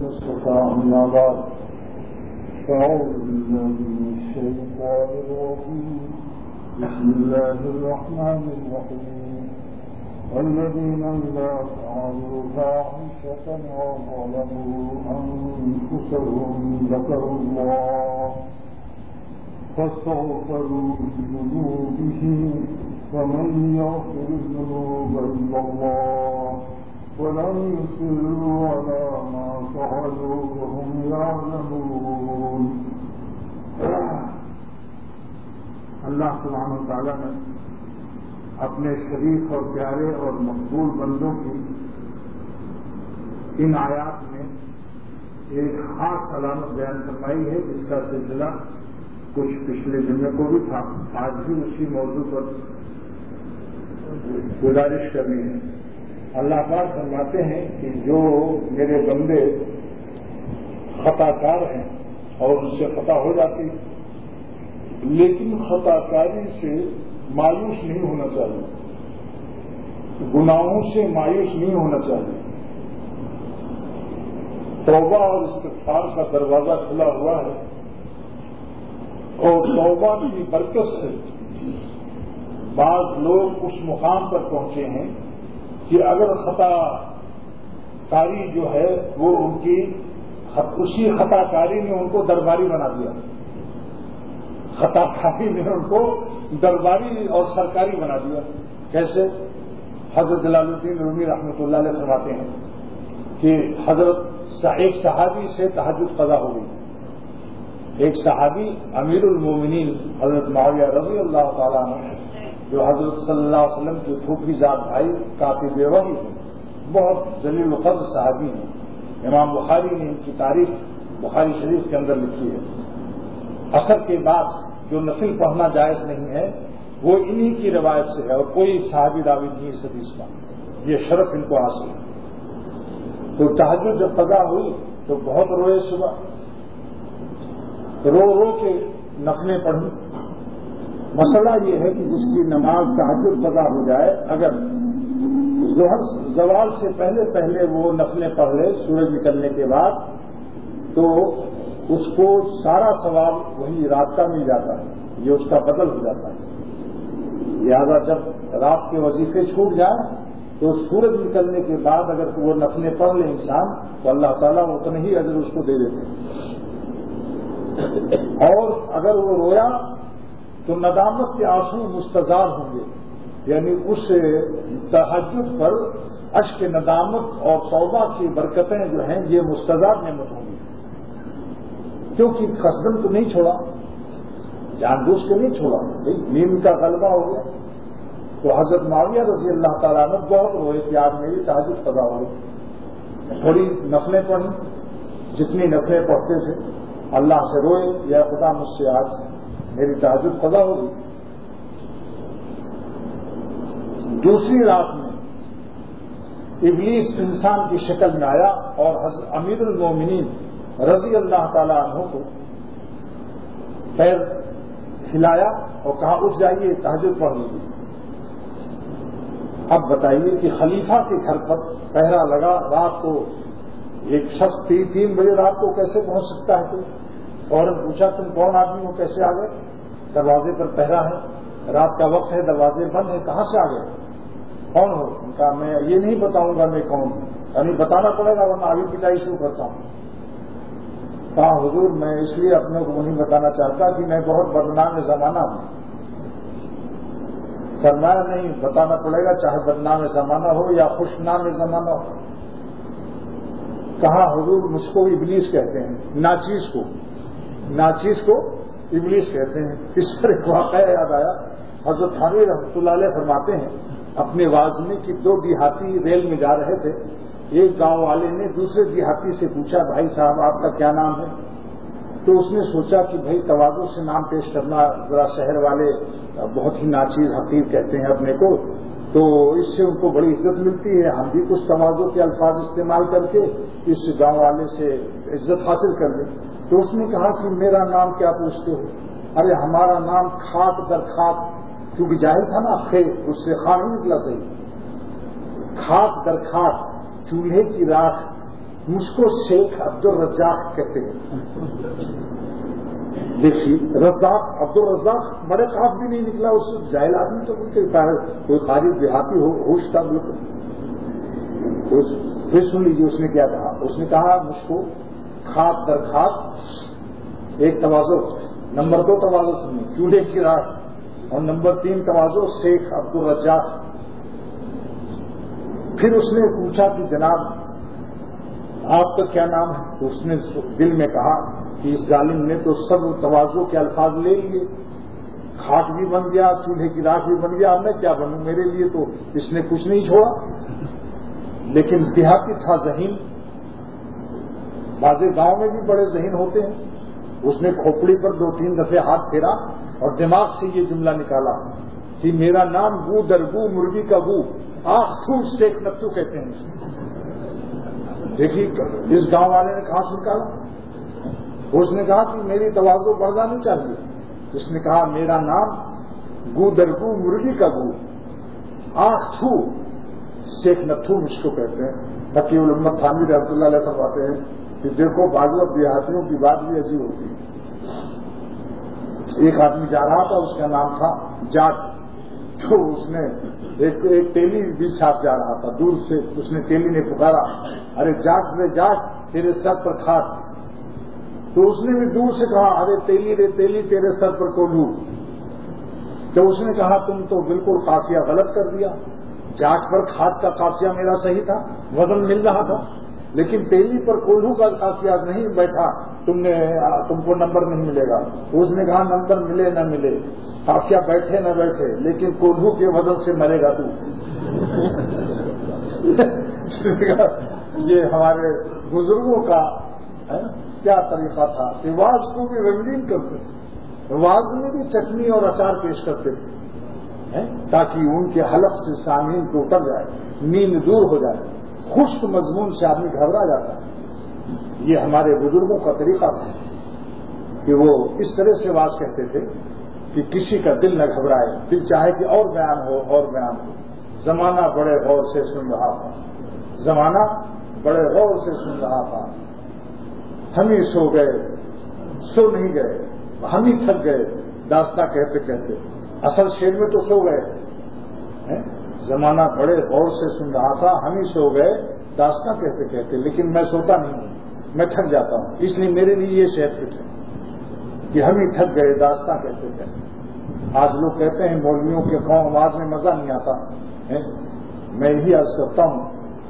المصطفى أما بعد فأعوذ بالله من الشيطان الرجيم بسم الله الرحمن الرحيم والذين إذا فعلوا فاحشة أو ظلموا أنفسهم ذكروا الله فاستغفروا لذنوبهم ومن يغفر الذنوب إلا الله ولم يصروا على ما فعلوا وهم يعلمون. اللہ سبحانہ وتعالیٰ نے اپنے شریف اور پیارے اور مقبول بندوں کی ان آیات میں ایک خاص علامت بیان فرمائی ہے جس کا سلسلہ کچھ پچھلے جمعے کو بھی تھا. آج بھی اسی موضوع پر گزارش کرنی ہے. اللہ پاک فرماتے ہیں کہ جو میرے بندے خطا کار ہیں اور ان سے خطا ہو جاتی لیکن خطا کاری سے مایوس نہیں ہونا چاہیے, گناہوں سے مایوس نہیں ہونا چاہیے. توبہ اور استغفار کا دروازہ کھلا ہوا ہے اور توبہ کی برکت سے بعض لوگ اس مقام پر پہنچے ہیں کہ اگر خطا کاری جو ہے وہ ان کی اسی خطا کاری نے ان کو درباری بنا دیا, خطا کاری نے ان کو درباری اور سرکاری بنا دیا. کیسے؟ حضرت جلال الدین رومی رحمۃ اللہ علیہ فرماتے ہیں کہ حضرت ایک صحابی سے تہجد قضا ہو گئی. ایک صحابی امیر المومنین حضرت معاویہ رضی اللہ تعالیٰ عنہ جو حضرت صلی اللہ علیہ وسلم کے پھوپھی ذات بھائی کاتب وحی ہیں, بہت ذلیل القدر صحابی ہیں. امام بخاری نے ان کی تاریخ بخاری شریف کے اندر لکھی ہے. عصر کے بعد جو نفل پڑھنا جائز نہیں ہے وہ انہی کی روایت سے ہے اور کوئی صحابی راوی نہیں اس حدیث کا. یہ شرف ان کو حاصل ہے. تو تہجد جب قضا ہوئی تو بہت روئے, صبح رو رو کے نفلیں پڑھی. مسئلہ یہ ہے کہ جس کی نماز تہجد قضا ہو جائے اگر زوال سے پہلے پہلے وہ نفلیں پڑھ لے سورج نکلنے کے بعد تو اس کو سارا ثواب وہی رات کا مل جاتا ہے, یہ اس کا بدل ہو جاتا ہے. لہذا جب رات کے وظیفے چھوٹ جائیں تو سورج نکلنے کے بعد اگر وہ نفلیں پڑھ لے انسان تو اللہ تعالیٰ اتنے ہی اجر اس کو دے دیتے ہیں. اور اگر وہ رویا تو ندامت کے آنسو مستزار ہوں گے, یعنی اس تہجد پر اشک ندامت اور توبہ کی برکتیں جو ہیں یہ مستزار نعمت ہوں گی, کیونکہ قصدن تو نہیں چھوڑا, جان بوجھ کے نہیں چھوڑا, نیند کا غلبہ ہو گیا. تو حضرت معاویہ رضی اللہ تعالیٰ نے بہت روئے کہ آج میری تہجد قضا ہو گئی. تھوڑی نفلیں پڑھی, جتنی نفلیں پڑھتے تھے اللہ سے روئے یا خدا مجھ سے آج میری تہجد قضا ہو گئی. دوسری رات میں ابلیس انسان کی شکل میں آیا اور حضرت امیر المومنین رضی اللہ تعالیٰ عنہ کو پیر کھلایا اور کہا اٹھ جائیے تہجد پڑھ لیجیے. اب بتائیے کہ خلیفہ کے گھر پر پہرا لگا رات کو, ایک شخص 3 بجے رات کو کیسے پہنچ سکتا ہے؟ کوئی فوراً پوچھا تم کون آدمی ہو, کیسے آ گئے؟ دروازے پر پہرا ہے, رات کا وقت ہے, دروازے بند ہے, کہاں سے آ گئے؟ کون ہو؟ ان کا میں یہ نہیں بتاؤں گا میں کون ہوں, یعنی بتانا پڑے گا ورنہ آگے پٹائی شروع کرتا ہوں. کہا حضور میں اس لیے اپنے کو نہیں بتانا چاہتا کہ میں بہت بدنام زمانہ ہوں. فرمایا نہیں, بتانا پڑے گا چاہے بدنام زمانہ ہو یا خوش نام زمانہ ہو. کہا حضور مجھ کو ابلیس کہتے ہیں, ناچیز کو ابلیس کہتے ہیں. اس پر ایک واقعہ یاد آیا. حضرت تھانوی رحمۃ اللہ علیہ فرماتے ہیں اپنے واعظ میں کہ 2 دیہاتی ریل میں جا رہے تھے. ایک گاؤں والے نے دوسرے دیہاتی سے پوچھا بھائی صاحب آپ کا کیا نام ہے؟ تو اس نے سوچا کہ بھائی تواضع سے نام پیش کرنا, ذرا شہر والے بہت ہی ناچیز حقیر کہتے ہیں اپنے کو, تو اس سے ان کو بڑی عزت ملتی ہے, ہم بھی کچھ تواضع کے الفاظ استعمال کر کے اس گاؤں والے سے عزت حاصل کر لیں. تو اس نے کہا کہ میرا نام کیا پوچھتے ہو؟ ارے ہمارا نام خاک در خاک, کیونکہ جاہل تھا نا, اس سے خان نہیں نکلا صحیح. خاک در خاک, چولہے کی راکھ مجھ کو شیخ عبد الرزاق کہتے ہیں. دیکھیے رزاق عبد الرزاق بڑے قاف بھی نہیں نکلا, اس جاہل آدمی تو کوئی خارج دیہاتی ہوش تھا بالکل. پھر سن لیجیے اس نے کیا کہا. اس نے کہا مجھ کو کھاد در کھاد ایک تواضع, نمبر 2 تواضع سنی چولہے کی راہ, اور نمبر 3 تواضع شیخ عبد الرزاق. پھر اس نے پوچھا کہ جناب آپ کا کیا نام ہے؟ تو اس نے دل میں کہا کہ اس ظالم نے تو سب تواضع کے الفاظ لے لیے, کھاٹ بھی بن گیا, چولہے کی راکھ بھی بن گیا, میں کیا بنوں, میرے لیے تو اس نے کچھ نہیں چھوڑا. لیکن دیہاتی تھا ذہین, بعض گاؤں میں بھی بڑے ذہین ہوتے ہیں. اس نے کھوپڑی پر 2-3 دفعے ہاتھ پھیرا اور دماغ سے یہ جملہ نکالا کہ میرا نام گو درگو مرغی کا گو آخ ٹھوٹ شیخ نتو کہتے ہیں. دیکھیے اس گاؤں والے نے کہاں سے نکالا. اس نے کہا کہ میری تواضع بڑھنا نہیں چاہیے. اس نے کہا میرا نام گو درگو مرغی کا گو آخ ٹھو شیخ نتھو مجھ کو کہتے ہیں. تقی الامت تھانوی رحمۃ اللہ علیہ فرماتے ہیں کہ دیکھو بعض دیہاتیوں کی بات بھی عجیب ہوتی ہے. ایک آدمی جا رہا تھا, اس کا نام تھا جاٹ. تو اس نے ایک تیلی بھی ساتھ جا رہا تھا, دور سے اس نے تیلی نے پکارا ارے جاٹ رے جاٹ تیرے سر پر کھاد. تو اس نے بھی دور سے کہا ارے تیلی رے تیلی تیرے سر پر کولو. تو اس نے کہا تم تو بالکل قافیہ غلط کر دیا, جاٹ پر کھاد کا قافیہ میرا صحیح تھا, وزن مل رہا تھا, لیکن تیلی پر کولو کا قافیہ نہیں بیٹھا, تم کو نمبر نہیں ملے گا. اس نے کہا نمبر ملے نہ ملے, قافیہ بیٹھے نہ بیٹھے, لیکن کولو کے وزن سے مرے گا تو. یہ ہمارے بزرگوں کا کیا طریقہ تھا کہ واز کو بھی رنگین کرتے تھے, واز میں بھی چٹنی اور اچار پیش کرتے تھے تاکہ ان کے حلق سے سامعین کو اتر جائے, نیند دور ہو جائے. خشک مضمون سے آدمی گھبرا جاتا ہے. یہ ہمارے بزرگوں کا طریقہ تھا کہ وہ اس طرح سے واز کہتے تھے کہ کسی کا دل نہ گھبرائے, دل چاہے کہ اور بیان ہو اور بیان ہو. زمانہ بڑے غور سے سن رہا تھا, زمانہ بڑے غور سے سن رہا تھا. ہم ہی سو گئے, سو نہیں گئے, ہم ہی تھک گئے داستاں کہتے کہتے. اصل شعر میں تو سو گئے. زمانہ بڑے غور سے سن رہا تھا, ہم ہی سو گئے داستاں کہتے کہتے. لیکن میں سوتا نہیں ہوں, میں تھک جاتا ہوں, اس لیے میرے لیے یہ شعر فٹ ہے کہ ہم ہی تھک گئے داستاں کہتے کہتے. آج لوگ کہتے ہیں مولویوں کے قوم آواز میں مزہ نہیں آتا. میں یہی عرض کرتا ہوں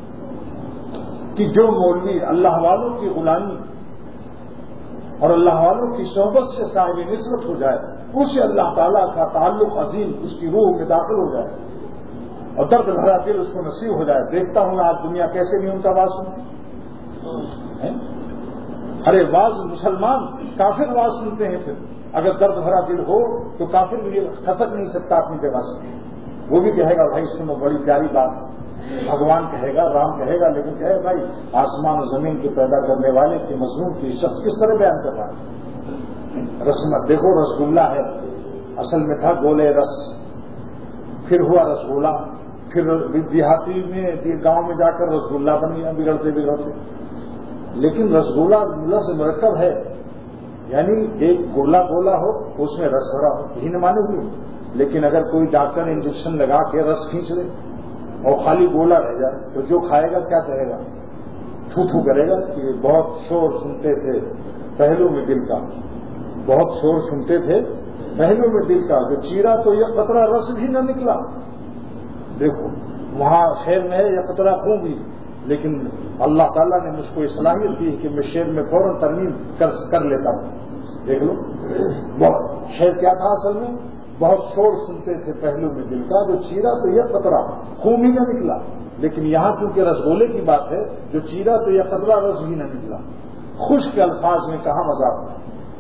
کہ جو مولوی اللہ والوں کی غلامی اور اللہ والوں کی صحبت سے صاحب نسبت ہو جائے, اسے اللہ تعالیٰ کا تعلق عظیم اس کی روح میں داخل ہو جائے اور درد بھرا دل اس کو نصیب ہو جائے. دیکھتا ہوں آج دنیا کیسے نہیں ان کا آواز سنتی. ارے واز مسلمان کافر آواز سنتے ہیں, پھر اگر درد بھرا دل ہو تو کافر بھی کھسک نہیں سکتا اپنی جگہ سے. وہ بھی کہے گا بھائی سنو بڑی پیاری بات, بھگوان کہے گا, رام کہے گا, لیکن کہے بھائی آسمان و زمین کے پیدا کرنے والے کے مضمون کی شخص کس طرح بیان کر رہا ہے. رسمت دیکھو, رسگلہ ہے, اصل میں تھا گولے رس, پھر ہوا رسگلہ, پھر دیہاتی میں گاؤں میں جا کر رسگلہ بن گیا بگڑتے بگڑتے. لیکن رسگلہ گلہ سے مرکب ہے, یعنی ایک گولا گولا ہو اس میں رس بھرا ہو, یہی نہ مانے ہوئے. لیکن اگر کوئی ڈاکٹر انجیکشن لگا کے رس کھینچ لے اور خالی گولا رہ جائے تو جو کھائے گا کیا کہے گا, تھو تھو کرے گا کہ بہت شور سنتے تھے پہلو میں دل کا, بہت شور سنتے تھے پہلو میں دل کا, جو چیرا تو یہ قطرہ رس بھی نہ نکلا. دیکھو وہاں شعر میں ہے یہ قطرہ خون بھی, لیکن اللہ تعالیٰ نے مجھ کو صلاحیت دی کہ میں شعر میں فوراً ترمیم کر لیتا ہوں. دیکھ لو بہت شعر کیا تھا اصل میں, بہت شور سنتے تھے پہلو میں دل کا, جو چیرا تو یہ قطرہ خون ہی نہ نکلا. لیکن یہاں کیونکہ رسگولے کی بات ہے, جو چیرا تو یہ قطرہ رس بھی نہ نکلا. خشک الفاظ میں کہاں مزہ آتا,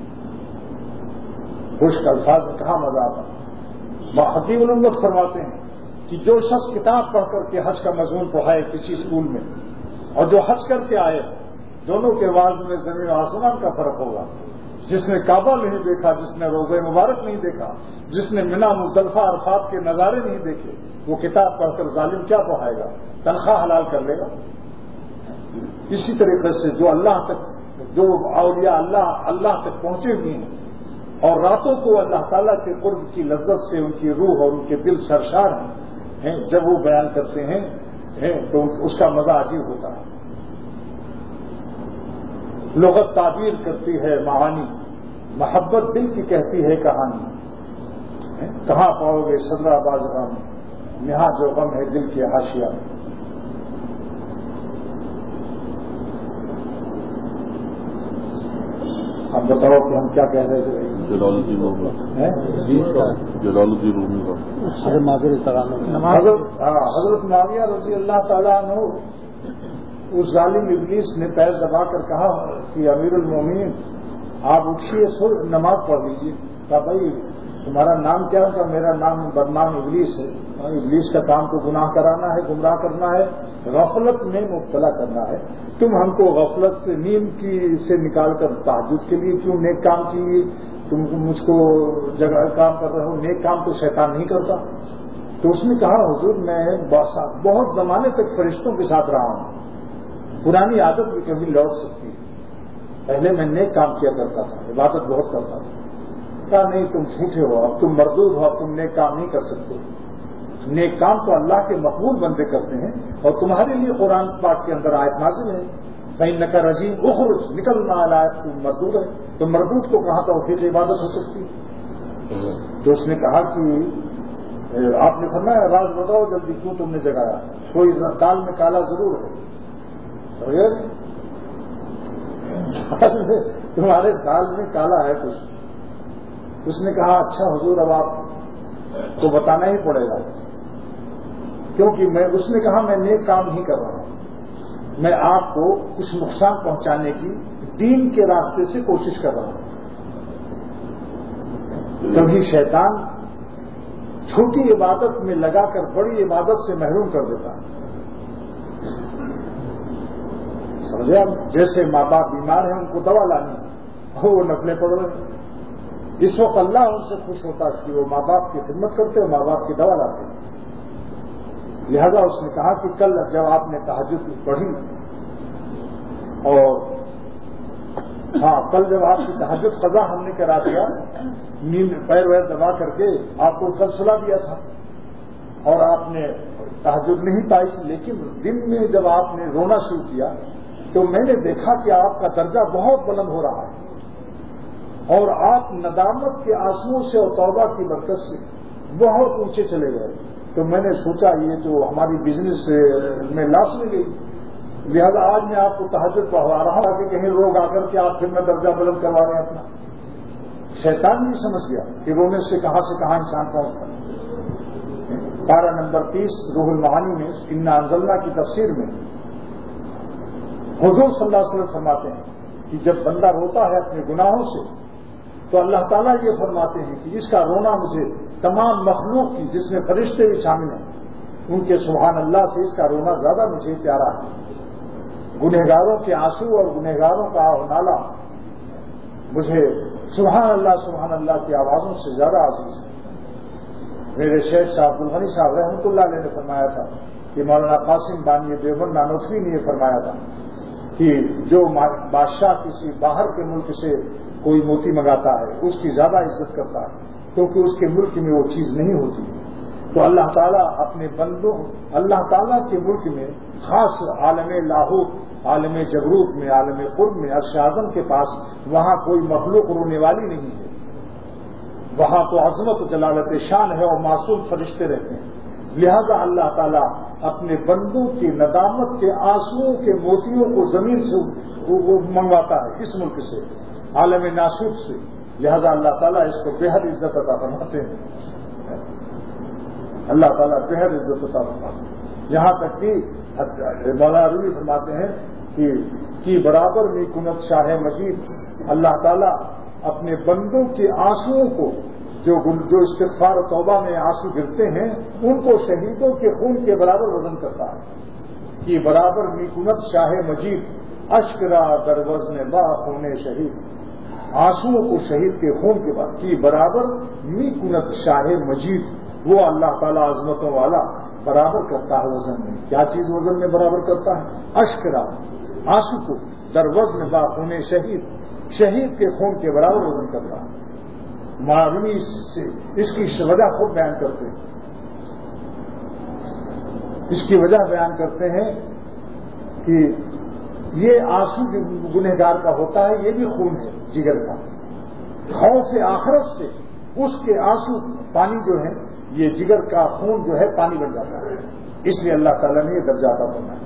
خشک الفاظ میں کہاں مزہ آتا. حکیم الامت فرماتے ہیں کہ جو شخص کتاب پڑھ کر کے حج کا مضمون پڑھائے کسی اسکول میں, اور جو حج کر کے آئے, دونوں کے آواز میں زمین و آسمان کا فرق ہوگا. جس نے کعبہ نہیں دیکھا, جس نے روضہ مبارک نہیں دیکھا, جس نے منا مزدلفہ عرفات کے نظارے نہیں دیکھے, وہ کتاب پڑھ کر ظالم کیا پڑھائے گا, تنخواہ حلال کر لے گا. اسی طریقے سے جو اللہ تک، جو اولیاء اللہ تک پہنچے ہوئے ہیں اور راتوں کو اللہ تعالیٰ کے قرب کی لذت سے ان کی روح اور ان کے دل سرشار ہیں، جب وہ بیان کرتے ہیں تو اس کا مزہ عجیب ہوتا ہے۔ لغت تعبیر کرتی ہے معانی، محبت دل کی کہتی ہے کہانی، کہاں پاؤ گے صدر آباد غم، یہاں جو غم ہے دل کے حاشیہ میں۔ اب بتاؤ کہ ہم کیا کہہ رہے تھے؟ جلال الدین رومی کا حضرت معاویہ رضی اللہ تعالیٰ عنہ، اس ظالم ابلیس نے پیر دبا کر کہا کہ امیر المومنین آپ اٹھیے، نماز پڑھ لیجیے۔ کہا بھائی تمہارا نام کیا ہوگا؟ میرا نام بدنام ابلیس ہے۔ ابلیس کا کام تو گناہ کرانا ہے، گمراہ کرنا ہے، غفلت میں مبتلا کرنا ہے۔ تم ہم کو غفلت سے، نیند کی سے نکال کر تہجد کے لیے کیوں نیک کام کیے؟ تم مجھ کو جگہ کام کر رہے ہو، نیک کام تو شیطان نہیں کرتا۔ تو اس نے کہا حضور میں بہت زمانے تک فرشتوں کے ساتھ رہا ہوں، پرانی عادت بھی کبھی لوٹ سکتی ہے۔ پہلے میں نیک کام کیا کرتا تھا، عبادت بہت کرتا تھا۔ کہا نہیں تم جھوٹے ہو، اب تم مردود ہو، اب تم نیک کام نہیں کر سکتے۔ نیک کام تو اللہ کے مقبول بندے کرتے ہیں، اور تمہارے لیے قرآن پاک کے اندر آیت نازل ہے فَإِنَّكَ رَجِيمٌ اخرج، نکلنا آیت تم مردود ہے۔ تو مردود کو کہاں توفیق عبادت ہو سکتی؟ تو اس نے کہا کہ آپ نے فرمایا راز بتاؤ جلدی، کیوں تم نے جگایا؟ کوئی دال میں کالا ضرور ہے، تمہارے دال میں کالا ہے کچھ۔ اس نے کہا اچھا حضور اب آپ کو بتانا ہی پڑے گا، کیونکہ اس نے کہا میں نیک کام نہیں کر رہا ہوں، میں آپ کو کچھ نقصان پہنچانے کی دین کے راستے سے کوشش کر رہا ہوں۔ کبھی شیطان چھوٹی عبادت میں لگا کر بڑی عبادت سے محروم کر دیتا ہے، سمجھے آپ؟ جیسے ماں باپ بیمار ہیں، ان کو دوا لانی ہے، وہ نفلیں پڑھ رہے ہیں، اس وقت اللہ ان سے خوش ہوتا ہے کہ وہ ماں باپ کی خدمت کرتے ہیں، ماں باپ کی دوا لاتے ہیں۔ لہذا اس نے کہا کہ کل جب آپ نے تہجد پڑھی، اور کل جب آپ کی تہجد قضا ہم نے کرا دیا، نیند پیر ویر دبا کر کے آپ کو کل سلا دیا تھا اور آپ نے تہجد نہیں پائی، لیکن دن میں جب آپ نے رونا شروع کیا تو میں نے دیکھا کہ آپ کا درجہ بہت بلند ہو رہا ہے، اور آپ ندامت کے آنسوؤں سے اور توبہ کی برکت سے بہت اونچے چلے گئے۔ تو میں نے سوچا یہ تو ہماری بزنس میں لاس میں گئی، لہذا آج میں آپ کو تہجد پڑھوا رہا ہوں تاکہ کہیں لوگ آ کر کے آپ پھر میں درجہ بلند کروا رہے ہیں اپنا۔ شیطان بھی سمجھ گیا کہ رونے سے کہاں انسان پہنچتا ہے۔ پارہ نمبر 30 روح المعانی میں انا انزلنا کی تفسیر میں حضور صلی اللہ علیہ وسلم فرماتے ہیں کہ جب بندہ روتا ہے اپنے گناہوں سے تو اللہ تعالیٰ یہ فرماتے ہیں کہ اس کا رونا مجھے تمام مخلوق کی، جس میں فرشتے بھی شامل ہیں، ان کے سبحان اللہ سے اس کا رونا زیادہ مجھے پیارا ہے۔ گنہگاروں کے آنسو اور گنہگاروں کا نالا مجھے سبحان اللہ کی آوازوں سے زیادہ عزیز ہے۔ میرے شیخ صاحب عبدالغنی صاحب رحمۃ اللہ علیہ نے فرمایا تھا کہ مولانا قاسم بانی دیوبند نانوتوی نے یہ فرمایا تھا کہ جو بادشاہ کسی باہر کے ملک سے کوئی موتی منگاتا ہے اس کی زیادہ عزت کرتا ہے، کیونکہ اس کے ملک میں وہ چیز نہیں ہوتی۔ تو اللہ تعالیٰ اپنے بندوں، اللہ تعالیٰ کے ملک میں، خاص عالم لاہوت، عالم جبروت میں، عالم قرب میں، عرش اعظم کے پاس وہاں کوئی مخلوق رونے والی نہیں ہے، وہاں تو عظمت و جلالت شان ہے اور معصوم فرشتے رہتے ہیں۔ لہذا اللہ تعالیٰ اپنے بندوں کی ندامت کے آنسوؤں کے موتیوں کو زمین سے وہ منگواتا ہے، اس ملک سے، عالم ناسوت سے۔ لہذا اللہ تعالیٰ اس کو بے حد عزت عطا فرماتے ہیں، اللہ تعالیٰ بے حد عزت عطا فرماتے ہیں، یہاں تک کہ مولانا رومی فرماتے ہیں کہ برابر میں کنت شاہ مجید، اللہ تعالیٰ اپنے بندوں کے آنسوؤں کو، جو استغفار و توبہ میں آنسو گرتے ہیں، ان کو شہیدوں کے خون کے برابر وزن کرتا ہے کہ برابر میں کنت شاہ مجید، اشکرا در وزن با خون شہید، آنسوؤں کو شہید کے خون کے بعد کی برابر می کنت شاہ مجید، وہ اللہ تعالیٰ عظمتوں والا برابر کرتا ہے وزن میں۔ کیا چیز وزن میں برابر کرتا ہے؟ اشکرا، آنسو کو در وزن با خون شہید کے خون کے برابر وزن کر رہا ہے۔ معلومی سے اس کی وجہ خود بیان کرتے ہیں، اس کی وجہ بیان کرتے ہیں کہ یہ آنسو جو گنہگار کا ہوتا ہے یہ بھی خون ہے جگر کا، خوف آخرت سے اس کے آنسو پانی جو ہے یہ جگر کا خون جو ہے پانی بن جاتا ہے، اس لیے اللہ تعالیٰ نے یہ درجہ عطا فرمایا۔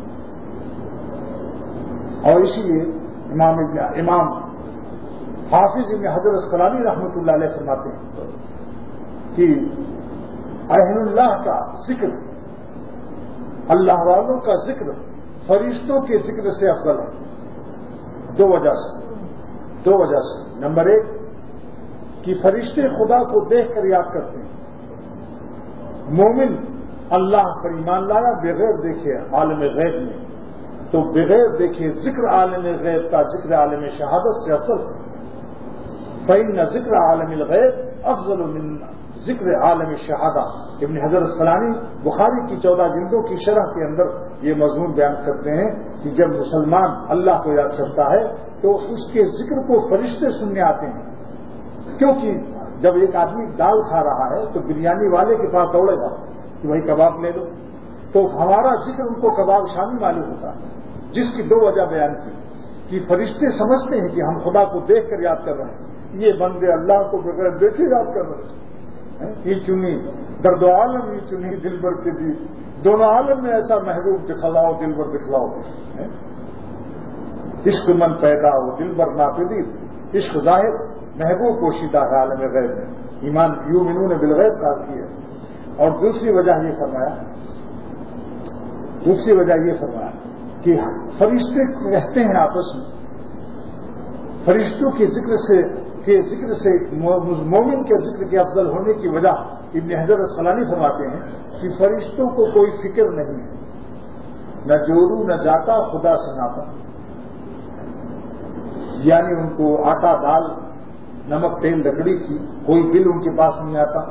اور اسی لیے امام حافظ ابن حجر اسقلانی رحمۃ اللہ علیہ فرماتے ہیں کہ اہل اللہ کا ذکر، اللہ والوں کا ذکر فرشتوں کے ذکر سے افضل ہے، دو وجہ سے۔ نمبر ایک کہ فرشتے خدا کو دیکھ کر یاد کرتے ہیں، مومن اللہ پر ایمان لایا بغیر دیکھے عالم غیب میں، تو بغیر دیکھے ذکر عالم غیب کا ذکر عالم شہادت سے افضل ہے۔ فإن ذکر عالم الغیب افضل من ذکر عالم شہادہ۔ ابن حجر اسقلانی بخاری کی 14 جلدوں کی شرح کے اندر یہ مضمون بیان کرتے ہیں کہ جب مسلمان اللہ کو یاد کرتا ہے تو اس کے ذکر کو فرشتے سننے آتے ہیں، کیونکہ جب ایک آدمی دال کھا رہا ہے تو بریانی والے کے پاس دوڑے گا کہ بھائی کباب لے لو، تو ہمارا ذکر ان کو کباب شامی معلوم ہوتا ہے، جس کی 2 وجہ بیان کی کہ فرشتے سمجھتے ہیں کہ ہم خدا کو دیکھ کر یاد کر رہے ہیں، یہ بندے اللہ کو بغیر دیکھے یاد کر رہے ہیں۔ یہ چنی درد عالم، یہ چنی دل بر کے دی، دونوں عالم میں ایسا محبوب دکھلاؤ دل بر دکھلاؤ، عشق من پیدا ہو دل بر ناپدید، عشق ظاہر محبوب پوشیدہ ہے عالم غیب میں، ایمان یؤمنون بالغیب کا کی ہے۔ اور دوسری وجہ یہ فرمایا کہ فرشتے رہتے ہیں آپس میں، فرشتوں کے ذکر سے مومن کے ذکر کے افضل ہونے کی وجہ ابن حجر اسقلانی فرماتے ہیں کہ فرشتوں کو کوئی فکر نہیں ہے، نہ جورو نہ جاتا خدا سے ناتا، یعنی ان کو آٹا دال نمک تیل لکڑی کی کوئی بل ان کے پاس نہیں آتا۔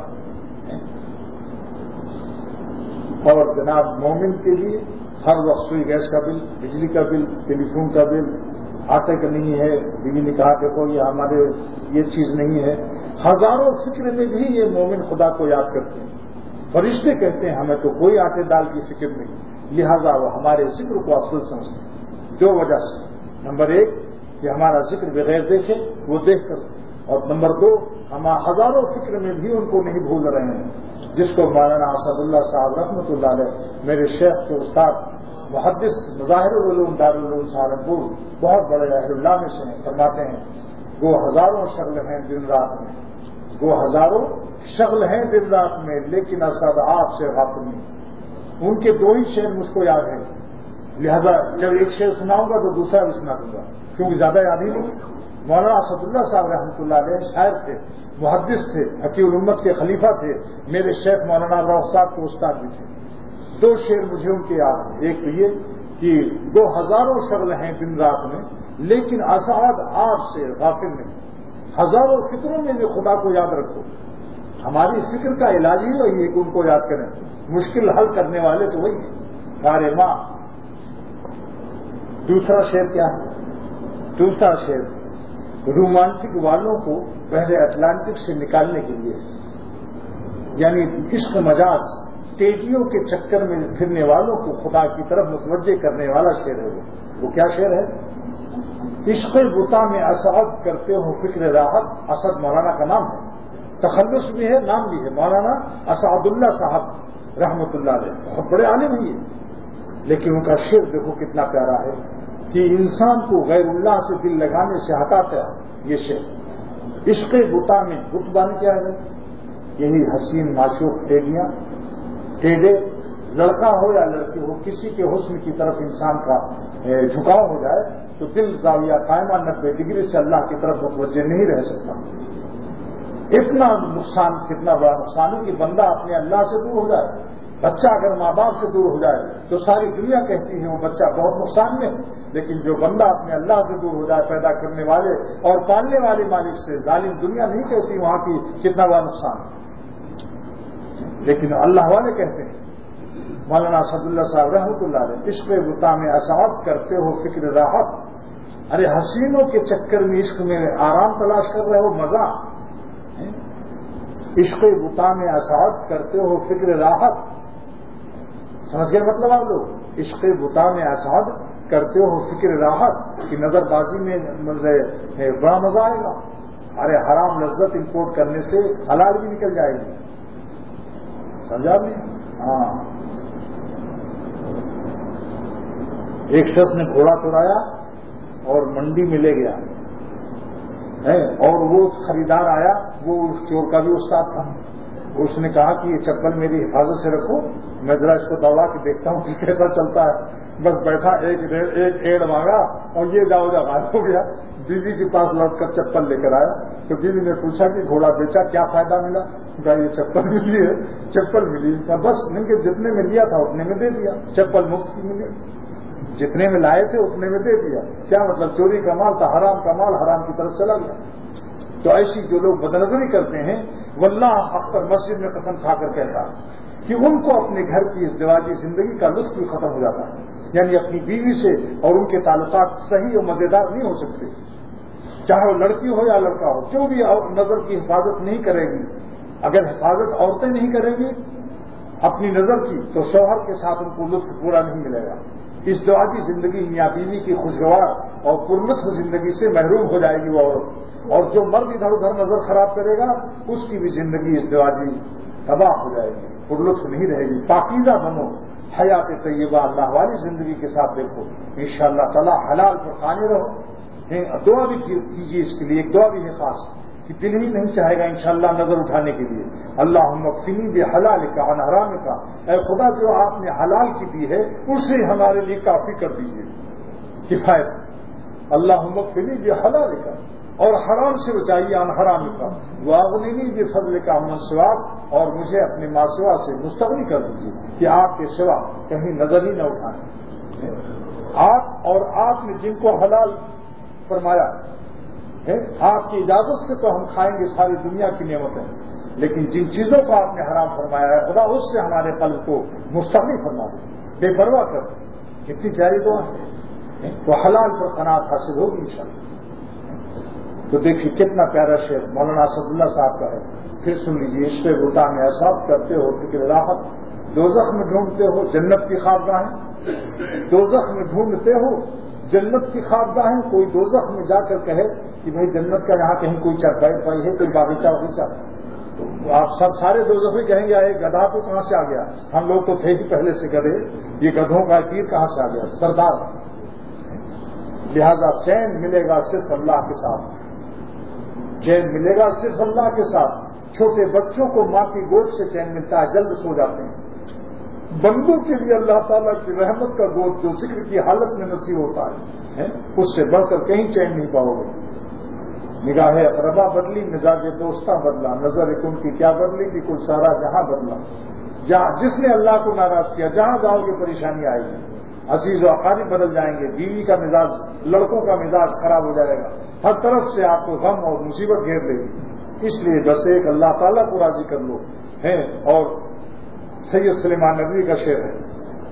اور جناب مومن کے لیے ہر وقت سوئی گیس کا بل، بجلی کا بل، ٹیلی فون کا بل، آٹے کا نہیں ہے، بیوی نے کہا کہ کوئی ہمارے یہ چیز نہیں ہے، ہزاروں فکر میں بھی یہ مومن خدا کو یاد کرتے ہیں۔ فرشتے کہتے ہیں ہمیں تو کوئی آٹے دال کی فکر نہیں، لہذا وہ ہمارے ذکر کو افضل سمجھتے ہیں 2 وجہ سے۔ نمبر 1 کہ ہمارا ذکر بغیر دیکھے وہ دیکھ کر، اور نمبر 2 ہم ہزاروں فکر میں بھی ان کو نہیں بھول رہے ہیں، جس کو مولانا اسد اللہ صاحب رحمۃ اللہ علیہ میرے شیخ کے استاد محدث مظاہر العلوم دارالعلوم سہارنپور بہت بڑے اہل اللہ میں سے فرماتے ہیں، وہ ہزاروں شغل ہیں دن رات میں، وہ ہزاروں شغل ہیں دن رات میں، لیکن اسد آپ سے غافل نہیں۔ ان کے 2 ہی شعر مجھ کو یاد ہیں، لہذا جب ایک شعر سناؤں گا تو دوسرا بھی سنا دوں گا کیونکہ زیادہ یاد ہی نہیں۔ مولانا اسد اللہ صاحب رحمۃ اللہ علیہ شاعر تھے، محدث تھے، حکیم الامت کے خلیفہ تھے، میرے شیخ مولانا روح صاحب کے استاد بھی تھے۔ 2 شعر مجھے ان کے یاد ہیں، ایک تو یہ کہ 2000 شغل ہیں دن رات میں لیکن اسعد آپ سے غافل نہیں، ہزاروں فکروں میں بھی خدا کو یاد رکھو۔ ہماری فکر کا علاج ہی وہی ہے کہ ان کو یاد کریں، مشکل حل کرنے والے تو وہی ہیں، کار ماں۔ دوسرا شعر کیا ہے؟ دوسرا شعر رومانٹک والوں کو پہلے اٹلانٹک سے نکالنے کے لیے، یعنی عشق مجاز تیزیوں کے چکر میں پھرنے والوں کو خدا کی طرف متوجہ کرنے والا شعر ہے۔ وہ کیا شعر ہے؟ عشق بتا میں اسعد کرتے ہو فکر راحت، اسد مولانا کا نام ہے، تخلص بھی ہے نام بھی ہے، مولانا اسعد اللہ صاحب رحمۃ اللہ علیہ، بہت بڑے عالم ہیں یہ، لیکن ان کا شعر دیکھو کتنا پیارا ہے کہ انسان کو غیر اللہ سے دل لگانے سے ہٹاتا ہے یہ شعر۔ عشق بتا میں بت بان کیا ہے؟ یہی حسین معشوق ٹیڑے لڑکا ہو یا لڑکی ہو، کسی کے حسن کی طرف انسان کا جھکاؤ ہو جائے تو دل زاویہ قائمہ 90 ڈگری سے اللہ کی طرف متوجہ نہیں رہ سکتا۔ اتنا نقصان، کتنا بڑا نقصان ہے کہ بندہ اپنے اللہ سے دور ہو جائے۔ بچہ اگر ماں باپ سے دور ہو جائے تو ساری دنیا کہتی ہے وہ بچہ بہت نقصان میں ہے، لیکن جو بندہ اپنے اللہ سے دور ہو جائے، پیدا کرنے والے اور پالنے والے مالک سے، ظالم دنیا نہیں کہتی وہاں کی کتنا بڑا نقصان ہے، لیکن اللہ والے کہتے ہیں مولانا اسد اللہ صاحب رحمۃ اللہ علیہ، عشق بتا میں اسعد کرتے ہو فکر راحت، ارے حسینوں کے چکر میں عشق میں آرام تلاش کر رہے ہو، مزہ، عشق بتا میں اسعد کرتے ہو فکر راحت، سمجھ گئے مطلب آپ لوگ؟ عشق بتا میں اسعد کرتے ہو فکر راحت کی نظر بازی میں بڑا مزہ آئے گا، ارے حرام لذت امپورٹ کرنے سے حلال بھی نکل جائے گی، سمجھا نہیں؟ ہاں، ایک شخص نے گھوڑا چرایا اور منڈی میں لے گیا اور وہ خریدار آیا، وہ اس چور کا بھی استاد تھا، اس نے کہا کہ یہ چپل میری حفاظت سے رکھو، میں ذرا اس کو دوڑا کے دیکھتا ہوں کہ کیسا چلتا ہے، بس بیٹھا ایک ایڑ مانگا اور یہ جاؤ غائب ہو گیا، بیوی کے پاس لوٹ کر چپل لے کر آیا، تو بیوی نے پوچھا کہ گھوڑا بیچا کیا فائدہ ملا؟ کہا یہ چپل ملی ہے، چپل ملی، بس ان کے جتنے میں لیا تھا اتنے میں دے دیا، چپل مفت کی ملی، جتنے میں لائے تھے اتنے میں دے دیا، کیا مطلب چوری کا مال تھا، حرام کا مال حرام کی طرف چلا گیا۔ تو ایسی جو لوگ بدنظری کرتے ہیں، واللہ اکثر مسجد میں قسم کھا کر کہتا کہ ان کو اپنے گھر کی ازدواجی زندگی کا لطف بھی ختم ہو جاتا ہے، یعنی اپنی بیوی سے اور ان کے تعلقات صحیح اور مزیدار نہیں ہو سکتے، چاہے وہ لڑکی ہو یا لڑکا ہو، جو بھی نظر کی حفاظت نہیں کرے گی، اگر حفاظت عورتیں نہیں کریں گی اپنی نظر کی، تو شوہر کے ساتھ ان کو لطف پورا نہیں ملے گا، ازدواجی زندگی میاں بیوی کی خوشگوار اور پرلطف زندگی سے محروم ہو جائے گی وہ عورت، اور جو مرد ادھر ادھر نظر خراب کرے گا اس کی بھی زندگی ازدواجی تباہ ہو جائے گی، پرلطف نہیں رہے گی۔ پاکیزہ بنو، حیات طیبہ اللہ والی زندگی کے ساتھ دیکھو، انشاءاللہ تعالی حلال پر کھانے رہو، دعا بھی کیجیے اس کے لیے، ایک دعا بھی ہے خاص کہ دل ہی نہیں چاہے گا انشاءاللہ نظر اٹھانے کے لیے، اللہم اکفنی بحلالک عن حرامک، اے خدا جو آپ نے حلال کی دی ہے اسے ہمارے لیے کافی کر دیجیے، کفایت، اللہم اکفنی بحلالک، اور حرام سے بچائیے عن حرامک، واغننی بفضلک عمن سواک، اور مجھے اپنے ما سوا سے مستغنی کر دیجیے کہ آپ کے سوا کہیں نظر ہی نہ اٹھائیں۔ آپ اور آپ نے جن کو حلال فرمایا، آپ کی اجازت سے تو ہم کھائیں گے ساری دنیا کی نعمتیں، لیکن جن چیزوں کو آپ نے حرام فرمایا ہے خدا اس سے ہمارے قلب کو مستغنی فرما دے، بے پرواہ کر دے، کتنی پیاری دعا ہے، تو حلال پر قناعت حاصل ہوگی انشاءاللہ۔ تو دیکھیے کتنا پیارا شعر مولانا اسد اللہ صاحب کا ہے، پھر سن لیجیے، عشق بتا میں احساس کرتے ہو فکر راحت، دوزخ میں ڈھونڈتے ہو جنت کی خوابگاہیں، دوزخ میں ڈھونڈتے ہو جنت کی خوابگاہیں، کوئی دوزخ میں جا کر کہے کہ بھائی جنت کا یہاں کہیں کوئی چرپائی پائی ہے، کوئی باغیچہ واغیچہ، تو آپ سب سارے دوزخی کہیں گے یہ گدھا تو کہاں سے آ گیا، ہم لوگ تو تھے ہی پہلے سے گدھے، یہ گدھوں کا پیر کہاں سے آ گیا، سردار۔ لہذا چین ملے گا صرف اللہ کے ساتھ، چین ملے گا صرف اللہ کے ساتھ۔ چھوٹے بچوں کو ماں کی گود سے چین ملتا ہے، جلد سو جاتے ہیں، بندوں کے لیے اللہ تعالیٰ کی رحمت کا گود جو ذکر کی حالت میں نصیب ہوتا ہے اس سے بڑھ کر کہیں چین نہیں پاؤ گے۔ نگاہ اقربا بدلی، مزاج دوستہ بدلا، نظر کن کی کیا بدلی کہ کل سارا جہاں بدلا، جہاں جس نے اللہ کو ناراض کیا جہاں جاؤ گے پریشانی آئے گی، عزیز و اقارب بدل جائیں گے، بیوی کا مزاج، لڑکوں کا مزاج خراب ہو جائے گا، ہر طرف سے آپ کو غم اور مصیبت گھیر لے گی، اس لیے بس ایک اللہ تعالیٰ کو راضی کر لو ہے۔ اور سید سلیمان ندوی کا شعر ہے،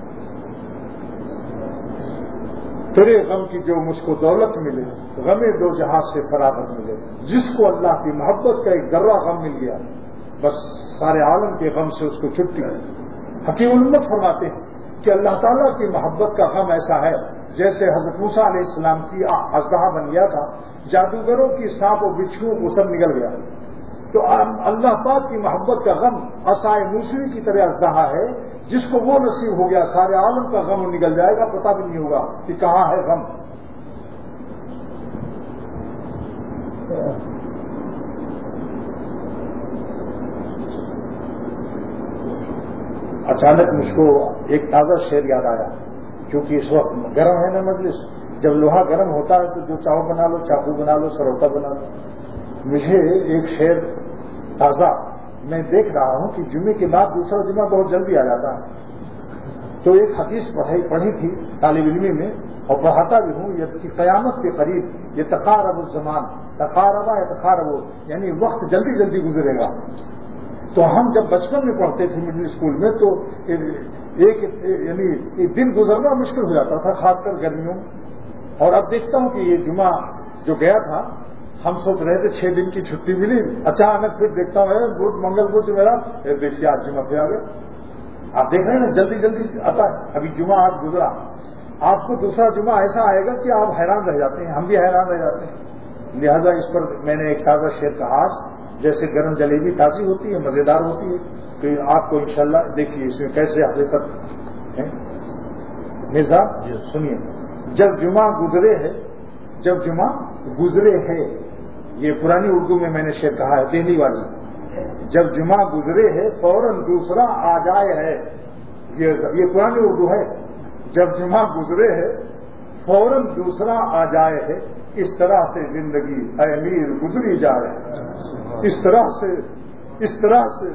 تیرے غم کی جو مجھ کو دولت ملے، غمے دو جہاں سے فراغت ملے، جس کو اللہ کی محبت کا ایک ذرہ غم مل گیا بس سارے عالم کے غم سے اس کو چھٹی ہے۔ حکیم الامت فرماتے ہیں کہ اللہ تعالیٰ کی محبت کا غم ایسا ہے جیسے حضرت موسیٰ علیہ السلام کی اژدہا بن گیا تھا، جادوگروں کی سانپ و بچھوؤں کو سب نگل گیا، تو اللہ پاک کی محبت کا غم عصائے موسوی کی طرح اژدہا ہے، جس کو وہ نصیب ہو گیا سارے عالم کا غم نگل جائے گا، پتہ بھی نہیں ہوگا کہ کہاں ہے غم۔ اچانک مجھ کو ایک تازہ شعر یاد آیا، کیونکہ اس وقت گرم ہے نا مجلس، جب لوہا گرم ہوتا ہے تو جو چاہو بنا لو، چاقو بنا لو، سروتا بنا لو۔ مجھے ایک شعر تازہ، میں دیکھ رہا ہوں کہ جمعے کے بعد دوسرا جمعہ بہت جلدی آ جاتا ہے، تو ایک حدیث پڑھی تھی طالب علمی میں اور پڑھاتا بھی ہوں، یہ کہ قیامت کے قریب یہ تقارب الزمان، تقاربا یا تقارب، یعنی وقت جلدی جلدی گزرے گا، تو ہم جب بچپن میں پڑھتے تھے مڈل اسکول میں تو یعنی دن گزرنا مشکل ہو جاتا تھا، خاص کر گرمیوں میں. اور اب دیکھتا ہوں کہ یہ جمعہ جو گیا تھا، ہم سوچ رہے تھے 6 دن کی چھٹی ملی، اچانک پھر دیکھتا ہوں بدھ منگل بدھ میرا دیکھیے آج جمعہ پہ آ گیا. آپ دیکھ رہے ہیں نا جلدی جلدی آتا ہے. ابھی جمعہ آج گزرا، آپ کو دوسرا جمعہ ایسا آئے گا کہ آپ حیران رہ جاتے ہیں، ہم بھی حیران رہ جاتے ہیں. لہذا اس پر میں نے ایک تازہ شعر کہا، جیسے گرم جلیبی تازی ہوتی ہے، مزیدار ہوتی ہے، کہ آپ کو انشاءاللہ دیکھیے اس میں کیسے حقیقت ہے. مرزا سنیے، جب جمعہ گزرے ہے، جب جمعہ گزرے ہے، یہ پرانی اردو میں نے شعر کہا ہے دہلی والی، جب جمعہ گزرے ہے فوراً دوسرا آ جائے ہے. یہ پرانی اردو ہے. جب جمعہ گزرے ہے فوراً دوسرا آ جائے ہے، اس طرح سے زندگی اے امیر گزری جائے. اس طرح سے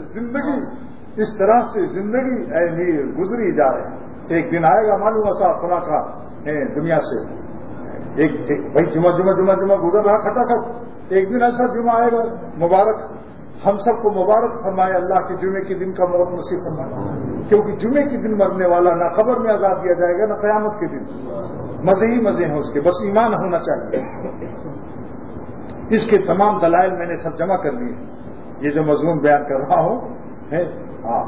زندگی اے امیر گزری جائے. ایک دن آئے گا معلوم ایسا خدا کا دنیا سے، بھائی جمعہ گزر رہا کھٹاکھٹ، ایک دن ایسا جمعہ آئے گا مبارک، ہم سب کو مبارک فرمائے اللہ کے جمعے کے دن کا موت نصیب فرمائے. کیونکہ جمعے کے دن مرنے والا نہ قبر میں عذاب دیا جائے گا نہ قیامت کے دن. مزے ہی مزے ہیں اس کے، بس ایمان ہونا چاہیے. اس کے تمام دلائل میں نے سب جمع کر لیے، یہ جو مضمون بیان کر رہا ہوں. ہاں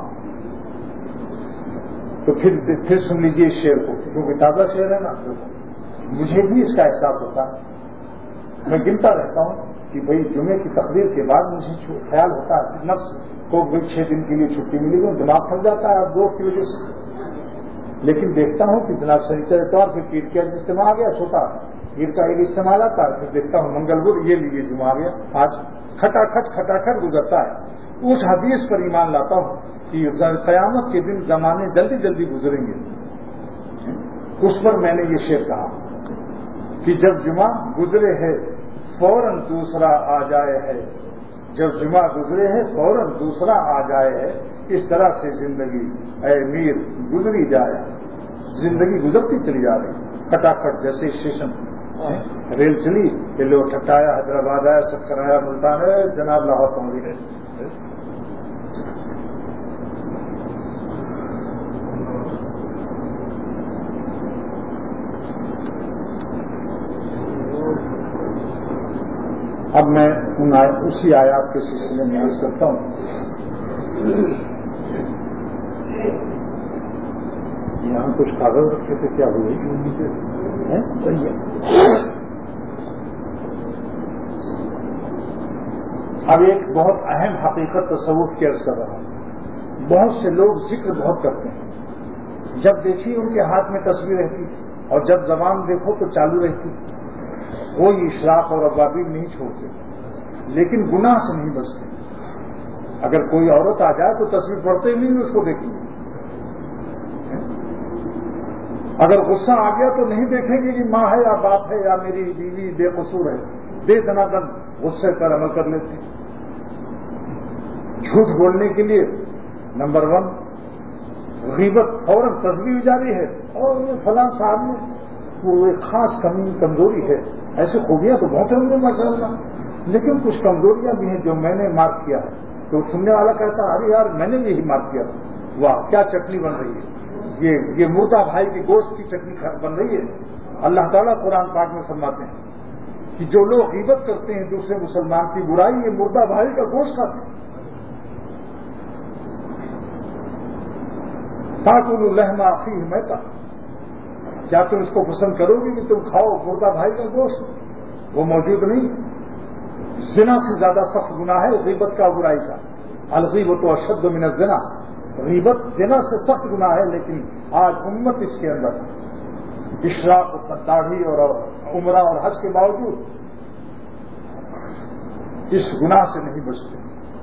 تو پھر سن لیجیے اس شعر کو، کیونکہ تازہ شعر ہے نا. مجھے بھی اس کا احساس ہوتا ہے، میں گنتا رہتا ہوں کہ بھئی جمعے کی تقریر کے بعد مجھے خیال ہوتا ہے کہ نفس کو 6 دن کے لیے چھٹی ملی گئی، دماغ پھٹ جاتا ہے دوست کی وجہ سے. لیکن دیکھتا ہوں کہ جناب سنیچر اتوار پھر پیر کا اجتماع آ گیا چھوٹا، پیر کا ایک اجتماع آتا ہے، پھر دیکھتا ہوں منگل بدھ یہ لیے جمعہ آ گیا. آج کھٹاکھٹ گزرتا ہے. اس حدیث پر ایمان لاتا ہوں کہ قیامت کے دن زمانے جلدی جلدی گزریں گے. اس پر میں نے یہ شعر کہا کہ جب جمعہ گزرے ہے فوراً دوسرا آ جائے ہے. جب جمعہ گزرے ہے فوراً دوسرا آ جائے ہے، اس طرح سے زندگی اے میر گزری جائے. زندگی گزرتی چلی جا رہی کھٹاکھٹ، جیسے اسٹیشن ریل چلی کہ لو ٹھٹایا حیدرآباد آیا، سکر آیا ملتان ہے، جناب لاہور پہنچ گئے. اب میں اسی آیات کے سلسلے میں عرض کرتا ہوں. یہاں کچھ کاغذ رکھے تھے، کیا ہوئے؟ اب ایک بہت اہم حقیقت تصوف کی عرض کر رہا ہوں. بہت سے لوگ ذکر بہت کرتے ہیں، جب دیکھیے ان کے ہاتھ میں تصویر رہتی اور جب زبان دیکھو تو چالو رہتی. کوئی اشراق اور ابابیل نہیں چھوڑتے، لیکن گناہ سے نہیں بچتے. اگر کوئی عورت آ جائے تو تصویر پڑھتے ہی نہیں اس کو دیکھیں گے. اگر غصہ آ گیا تو نہیں دیکھیں گے کہ ماں ہے یا باپ ہے یا میری بیوی بے قصور ہے، بے دنادن غصے پر عمل کر لیتے. جھوٹ بولنے کے لیے نمبر 1 غیبت، فوراً تصویر جاری ہے اور یہ فلاں صاحب میں وہ ایک خاص کمزوری ہے. ایسے خوبیاں تو بہت ہیں ماشاء اللہ، لیکن کچھ کمزوریاں بھی ہیں جو میں نے مارک کیا ہے. تو سننے والا کہتا ارے یار میں نے یہی مارک کیا تھا، واہ کیا چٹنی بن رہی ہے، یہ مردہ بھائی کی گوشت کی چٹنی بن رہی ہے. اللہ تعالیٰ قرآن پاک میں فرماتے ہیں کہ جو لوگ غیبت کرتے ہیں دوسرے مسلمان کی برائی، یہ مردہ بھائی کا گوشت کھاتے ہیں. تاکل اللحم اخیہ میتا، کیا تم اس کو پسند کرو گے کہ تم کھاؤ مردہ بھائی کا گوشت؟ وہ موجود نہیں. زنا سے زیادہ سخت گناہ ہے غیبت کا، برائی کا. الغیبۃ اشد من الزنا، غیبت زنا سے سخت گناہ ہے. لیکن آج امت اس کے اندر اشراق اور داڑھی اور عمرہ اور حج کے باوجود اس گناہ سے نہیں بچتے.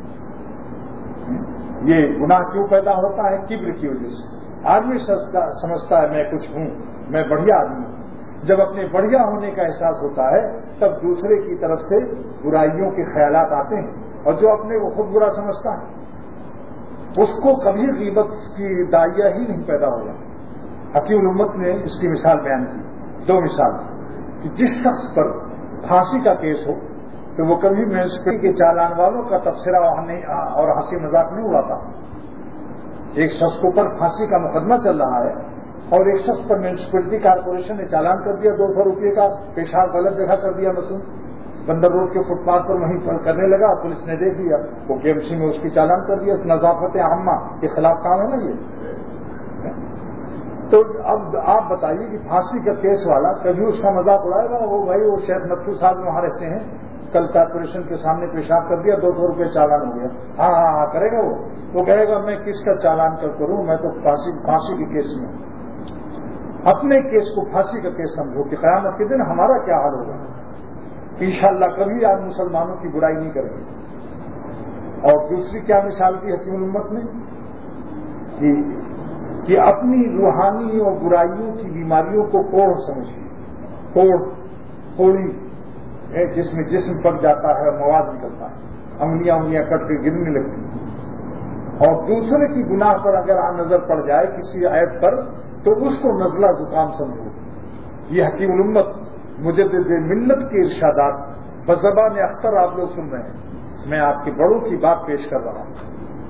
یہ گناہ کیوں پیدا ہوتا ہے؟ کبر کی وجہ سے. آدمی سمجھتا ہے میں کچھ ہوں، میں بڑھیا آدمی ہوں. جب اپنے بڑھیا ہونے کا احساس ہوتا ہے تب دوسرے کی طرف سے برائیوں کے خیالات آتے ہیں، اور جو اپنے کو خود برا سمجھتا ہے اس کو کبھی غیبت کی داعیہ ہی نہیں پیدا ہوگا. حکیم الامت نے اس کی مثال بیان کی، 2 مثال کہ جس شخص پر پھانسی کا کیس ہو تو وہ کبھی میونسپلٹی کے چالان والوں کا تبصرہ اور ہنسی مذاق نہیں اڑاتا. ایک شخص کے اوپر پھانسی کا مقدمہ چل رہا ہے اور ایک شخص پر میونسپلٹی کارپوریشن نے چالان کر دیا 200 روپئے کا, پیشاب غلط جگہ کر دیا, مثلا بندر روڈ کے فٹ پاتھ پر وہیں پر کرنے لگا, پولیس نے دیکھ لیا, وہ KMC میں اس کی چالان کر دیا. نظافت عامہ کے خلاف کام ہے نا یہ. تو اب آپ بتائیے کہ پھانسی کا کیس والا کبھی اس کا مذاق اڑائے گا؟ وہ بھائی وہ شیخ نقوی صاحب وہاں رہتے ہیں, کل کارپوریشن کے سامنے پیشاب کر دیا, 200 روپئے چالان ہو گیا. ہاں کرے گا وہ کہے گا میں کس کا چالان کروں, میں تو پھانسی کے کیس میں. اپنے کیس کو پھانسی کا کیس سمجھو کہ قیامت کے دن ہمارا کیا حال ہوگا. انشاءاللہ کبھی آپ مسلمانوں کی برائی نہیں کریں گے. اور دوسری کیا مثال کی حکیم الامت نے کہ اپنی روحانی اور برائیوں کی بیماریوں کو کوڑ سمجھیے, کوڑی جس میں جسم پک جاتا ہے اور مواد نکلتا ہے, انگلیاں کٹ کے گرنے لگتی ہیں. اور دوسرے کی گناہ پر اگر نظر پڑ جائے کسی عیب پر تو اس کو نزلہ زکام سمجھو. یہ حکیم الامت مجدد ملت کے ارشادات بزبان اختر آپ لوگ سن رہے ہیں. میں آپ کے بڑوں کی بات پیش کر رہا ہوں.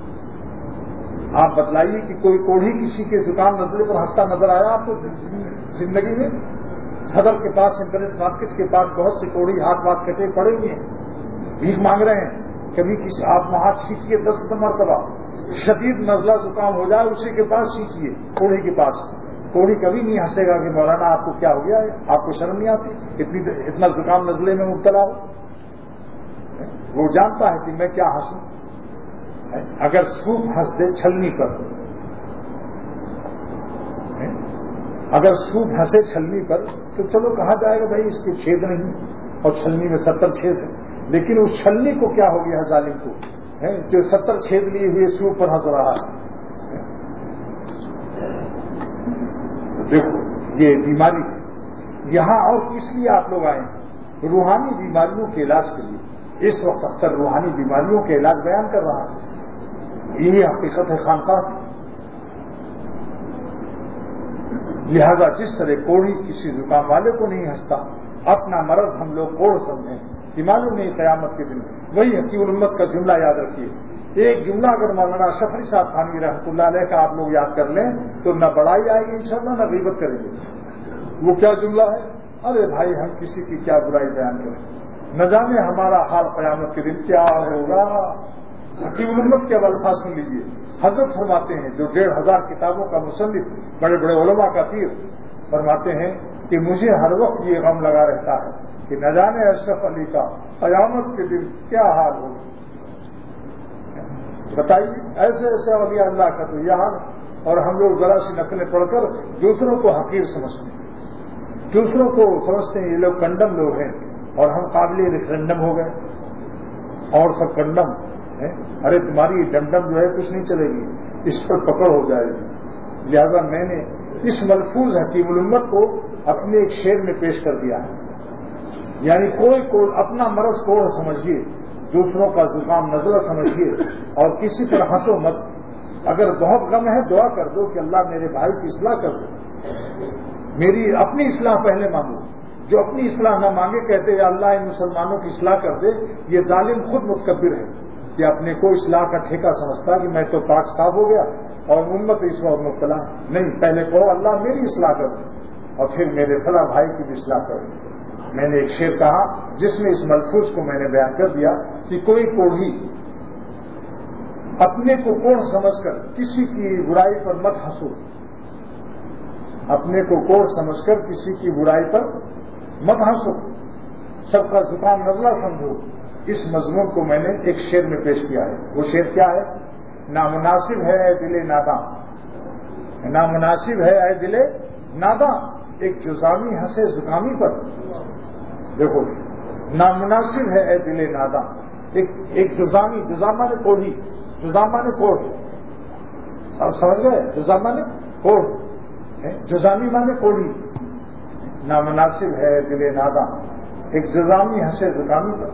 آپ بتلائیے کہ کوئی کوڑھی کسی کے زکام نزلے پر ہنستا نظر آیا آپ کو زندگی میں؟ صدر کے پاس انٹرنیٹ مارکیٹ کے پاس بہت سے کوڑھی ہاتھ کٹے پڑے ہوئے ہیں, بھیک مانگ رہے ہیں. کبھی کسی آپ وہاں سیکھیے 10 مرتبہ, شدید نزلہ زکام ہو جائے اسی کے پاس سیکھیے, کوڑھی کے پاس. کوڑھی کبھی نہیں ہنسے گا کہ مولانا آپ کو کیا ہو گیا ہے, آپ کو شرم نہیں آتی اتنا زکام نزلے میں مبتلا ہو. وہ جانتا ہے کہ میں کیا ہنسوں. اگر سوپ ہنس دے چھلنی پر, اگر سوپ ہنسے چھلنی پر تو چلو کہا جائے گا بھائی اس کے چھید نہیں اور چھلنی میں 70 چھید ہیں. لیکن اس چھلنی کو کیا ہو گیا ظالم کو جو 70 چھید لیے ہوئے سوپ پر ہنس رہا ہے. دیکھو یہ بیماری یہاں اور کس لیے آپ لوگ آئے ہیں؟ روحانی بیماریوں کے علاج کے لیے. اس وقت اکثر روحانی بیماریوں کے علاج بیان کر رہا ہے. یہی حقیقت ہے خانقاہ کی. لہذا جس طرح کوڑھی کسی زکام والے کو نہیں ہنستا, اپنا مرض ہم لوگ کوڑ سمجھیں کہ معلوم نہیں قیامت کے دن. وہی حکیم الامت کا جملہ یاد رکھیے. ایک جملہ اگر مولانا شفری صاحب تھانوی رحمۃ اللہ علیہ کا آپ لوگ یاد کر لیں تو نہ بڑائی آئے گی انشاءاللہ, نہ غیبت کریں گے. وہ کیا جملہ ہے؟ ارے بھائی ہم کسی کی کیا برائی بیان کریں, نہ جانے ہمارا حال قیامت کے دن کیا ہوگا. حکیم الامت کے الفاظ سن لیجیے. حضرت فرماتے ہیں جو 1500 کتابوں کا مصنف, بڑے بڑے علماء کا پیر, فرماتے ہیں کہ مجھے ہر وقت یہ غم لگا رہتا ہے کہ نہ جانے اشرف علی کا قیامت کے دن کیا حال ہوگا. بتائیے ایسے اولیاء اللہ کا تو یہ حال. اور ہم لوگ ذرا سی نقلیں پڑھ کر دوسروں کو حقیر سمجھتے ہیں, دوسروں کو سمجھتے ہیں یہ لوگ کنڈم لوگ ہیں اور ہم قابل ریفرنڈم ہو گئے اور سب کنڈم ہیں. ارے تمہاری ڈمڈم جو ہے کچھ نہیں چلے گی, اس پر پکڑ ہو جائے گی. لہذا میں نے اس ملفوظ حکیم الامت کو اپنے ایک شعر میں پیش کر دیا ہے. یعنی کوئی اپنا مرض کوڑ سمجھیے, دوسروں کا زکام نزلہ سمجھیے اور کسی پر ہنسو مت. اگر بہت غم ہے دعا کر دو کہ اللہ میرے بھائی کی اصلاح کر دو, میری اپنی اصلاح پہلے مانگو. جو اپنی اصلاح نہ مانگے کہتے ہیں اللہ ان مسلمانوں کی اصلاح کر دے, یہ ظالم خود متکبر ہے کہ اپنے کو اصلاح کا ٹھیکہ سمجھتا کہ میں تو پاک صاف ہو گیا اور امت اس وقت مبتلا. نہیں, پہلے کہو اللہ میری اصلاح کر دے اور پھر میرے فلاں بھائی کی بھی اصلاح کر دے. میں نے ایک شعر کہا جس میں اس ملفوظ کو میں نے بیان کر دیا کہ کوئی کوڑھی اپنے کو کوڑ سمجھ کر کسی کی برائی پر مت ہنسو, اپنے کو کوڑ سمجھ کر کسی کی برائی پر مت ہنسو, سب کا زکام نزلہ سمجھو. اس مضمون کو میں نے ایک شعر میں پیش کیا ہے. وہ شعر کیا ہے؟ نامناسب ہے اے دل ناداں, نامناسب ہے اے دل ناداں, ایک جزامی ہنسے زکامی پر. دیکھو نامناسب ہے اے دل ناداں, ایک جزامی, جزامہ نے کوڑھی, جزامہ نے کوڑ, آپ سمجھ گئے, جزامہ نے کوڑ, جزامی مانے کوڑھی. نامناسب ہے دل ناداں, ایک جزامی ہنسے زکامی پر.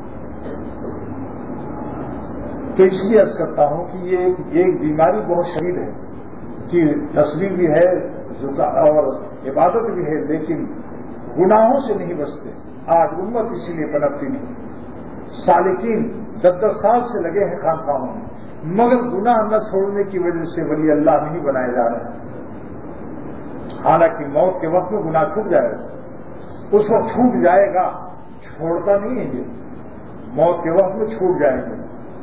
تو اس لیے عرض کرتا ہوں کہ یہ ایک بیماری بہت شدید ہے کہ تصویر بھی ہے اور عبادت بھی ہے, لیکن گناہوں سے نہیں بچتے. آج امت اسی لیے پنپتی نہیں. سالکین 10 سال سے لگے ہیں خانقاہوں میں، مگر گناہ نہ چھوڑنے کی وجہ سے ولی اللہ نہیں بنائے جا رہے ہیں۔ حالانکہ موت کے وقت میں گناہ چھوٹ جائے گا، اس وقت چھوٹ جائے گا، چھوڑتا نہیں ہے یہ، موت کے وقت میں چھوٹ جائیں گے۔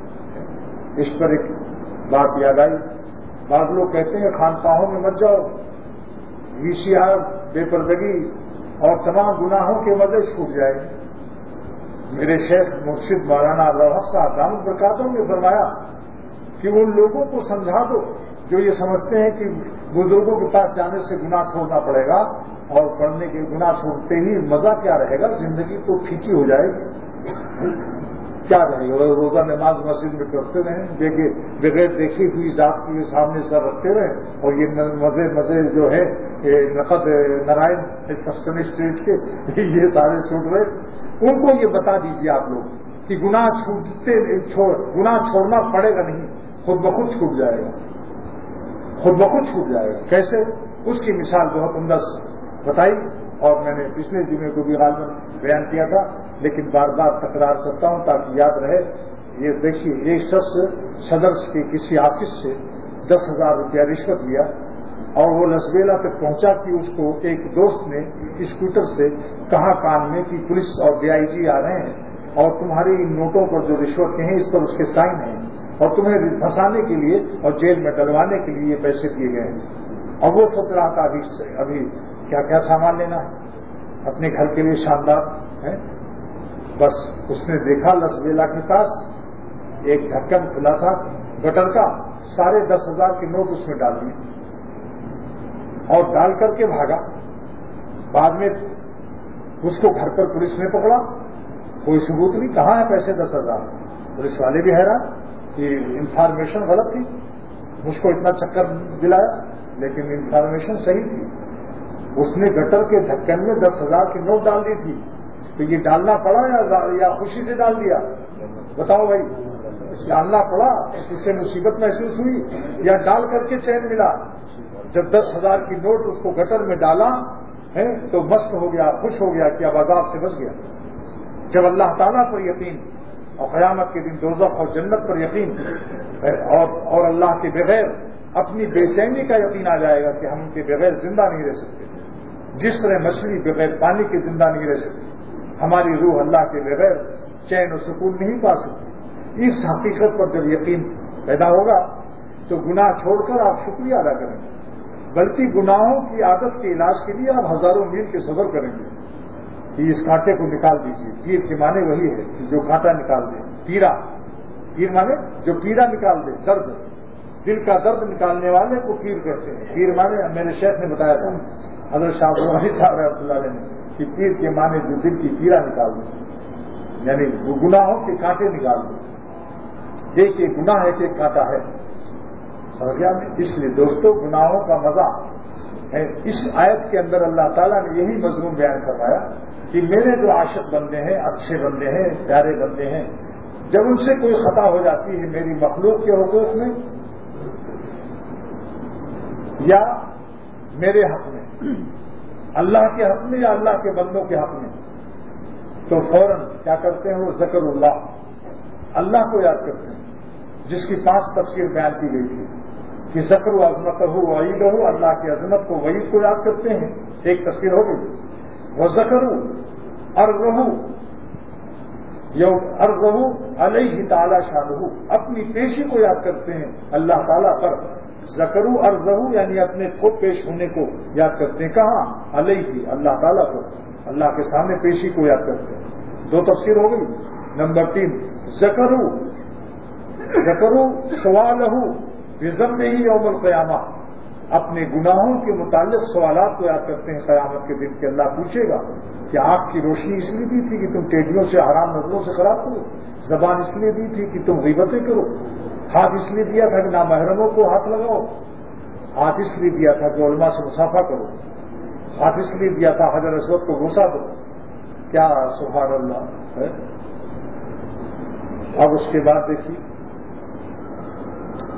اس پر ایک بات یاد آئی، بعض لوگ کہتے ہیں خانقاہوں میں مت جاؤ، وی سی آر، بے پردگی اور تمام گناہوں کے وجہ چھوٹ جائے گے۔ میرے شیخ مرشد مولانا روحت صاحب دامت برکاتہم نے فرمایا کہ ان لوگوں کو سمجھا دو جو یہ سمجھتے ہیں کہ بزرگوں کے پاس جانے سے گناہ چھوڑنا پڑے گا، اور پڑھنے کے گناہ چھوڑتے ہی مزہ کیا رہے گا، زندگی تو پھیکی ہو جائے گی، کیا رہے گا؟ روزہ نماز مسجد میں کرتے رہیں، بغیر دیکھی ہوئی ذات کے سامنے سر رکھتے رہیں، اور یہ مزے جو ہے نقد نارائن کسٹم اسٹریٹ کے یہ سارے چھوٹ رہے، ان کو یہ بتا دیجیے آپ لوگ کہ گناہ چھوڑنا پڑے گا نہیں، خود بخود چھوٹ جائے گا، خود بخود چھوٹ جائے گا۔ کیسے؟ اس کی مثال بہت عمدہ بتائی، اور میں نے پچھلے جمعے کو بھی غالباً بیان کیا تھا، لیکن بار بار تکرار کرتا ہوں تاکہ یاد رہے۔ یہ دیکھیے، ایک شخص صدر کے کسی آفس سے 10,000 روپیہ رشوت لیا، اور وہ لسبیلا تک پہنچا کہ اس کو ایک دوست نے اسکوٹر سے کہا کان میں کہ پولیس اور DIG آ رہے ہیں، اور تمہاری ان نوٹوں پر جو رشوت کے ہیں اس پر اس کے سائن ہیں، اور تمہیں پھنسانے کے لیے اور جیل میں ڈلوانے کے لیے یہ پیسے دیے گئے ہیں۔ اور وہ سوچ رہا تھا ابھی کیا کیا سامان لینا ہے اپنے گھر کے لیے شاندار ہے۔ بس اس نے دیکھا لسبیلا کے پاس ایک ڈھکن کھلا تھا گٹر کا، سارے 10,000 کے نوٹ اس میں ڈال دیے اور ڈال کر کے بھاگا۔ بعد میں اس کو گھر پر پولیس نے پکڑا، کوئی ثبوت نہیں، کہاں ہے پیسے 10,000؟ پولیس والے بھی حیران کہ انفارمیشن غلط تھی، مجھ کو اتنا چکر دلایا لیکن انفارمیشن صحیح تھی۔ اس نے گٹر کے ڈھکن میں 10,000 کی نوٹ ڈال دی تھی، تو یہ ڈالنا پڑا یا خوشی سے ڈال دیا؟ بتاؤ بھائی، ڈالنا پڑا، اس سے مصیبت محسوس ہوئی یا ڈال کر کے چین ملا؟ جب 10,000 کی نوٹ اس کو گٹر میں ڈالا ہے تو مست ہو گیا، خوش ہو گیا کہ اب عذاب سے بچ گیا۔ جب اللہ تعالیٰ پر یقین اور قیامت کے دن دوزخ اور جنت پر یقین اور اللہ کے بغیر اپنی بے چینی کا یقین آ جائے گا کہ ہم ان کے بغیر زندہ نہیں رہ سکتے، جس طرح مچھلی بغیر پانی کے زندہ نہیں رہ سکتی، ہماری روح اللہ کے بغیر چین و سکون نہیں پا سکتی۔ اس حقیقت پر جب یقین پیدا ہوگا تو گناہ چھوڑ کر آپ شکریہ ادا کریں گے، بلکہ گناہوں کی عادت کے علاج کے لیے آپ ہزاروں میل کے سفر کریں گے کہ اس کانٹے کو نکال دیجیے۔ پیر کے معنی وہی ہے کہ جو کانٹا نکال دے، پیرا، پیر معنی جو پیرا نکال دے، درد، دل کا درد نکالنے والے کو پیر کہتے ہیں۔ پیر معنی میرے شیخ نے بتایا تھا حضرت شاہ بخاری صاحب رحمۃ اللہ علیہ نے کہ پیر کے معنی جو دل کی پیرا نکال دے، یعنی گناہوں کے کانٹے نکال دے۔ دیکھیے گناہ ایک ایک کانٹا ہے، سمجھا میں؟ اس لیے دوستو گناہوں کا مزہ ہے۔ اس آیت کے اندر اللہ تعالیٰ نے یہی مضمون بیان کروایا کہ میرے جو عاشق بندے ہیں، اچھے بندے ہیں، پیارے بندے ہیں، جب ان سے کوئی خطا ہو جاتی ہے میری مخلوق کے حقوق میں یا میرے حق میں، اللہ کے حق میں یا اللہ کے بندوں کے حق میں، تو فوراً کیا کرتے ہیں وہ ذکر اللہ کو یاد کرتے ہیں، جس کی 5 تفسیر بیان کی گئی تھی کہ ذکر و عظمت ہو وعید ہو، اللہ کی عظمت کو وعید کو یاد کرتے ہیں، ایک تفسیر ہو گئی۔ وہ ذکر ارضہ علیہ تعالی شانہ، اپنی پیشی کو یاد کرتے ہیں اللہ تعالیٰ پر۔ ذکرو ارضہ یعنی اپنے خود پیش ہونے کو یاد کرتے ہیں، کہاں؟ علیہ، اللہ تعالیٰ کو، اللہ کے سامنے پیشی کو یاد کرتے ہیں۔ 2 تفسیر ہو گئی۔ نمبر 3 ذکرو سوالہ بذمہ یوم القیامہ، اپنے گناہوں کے متعلق سوالات کو یاد کرتے ہیں قیامت کے دن کہ اللہ پوچھے گا کہ آنکھ کی روشنی اس لیے دی تھی کہ تم ٹیڈیوں سے، حرام نظروں سے خراب کرو، زبان اس لیے دی تھی کہ تم غیبتیں کرو، ہاتھ اس لیے دیا تھا کہ نامحرموں کو ہاتھ لگاؤ، ہاتھ اس لیے دیا تھا کہ علماء سے مصافحہ کرو، ہاتھ اس لیے دیا تھا حجر اسود کو بوسہ دو۔ کیا سبحان اللہ ہے۔ اب اس کے بعد دیکھیے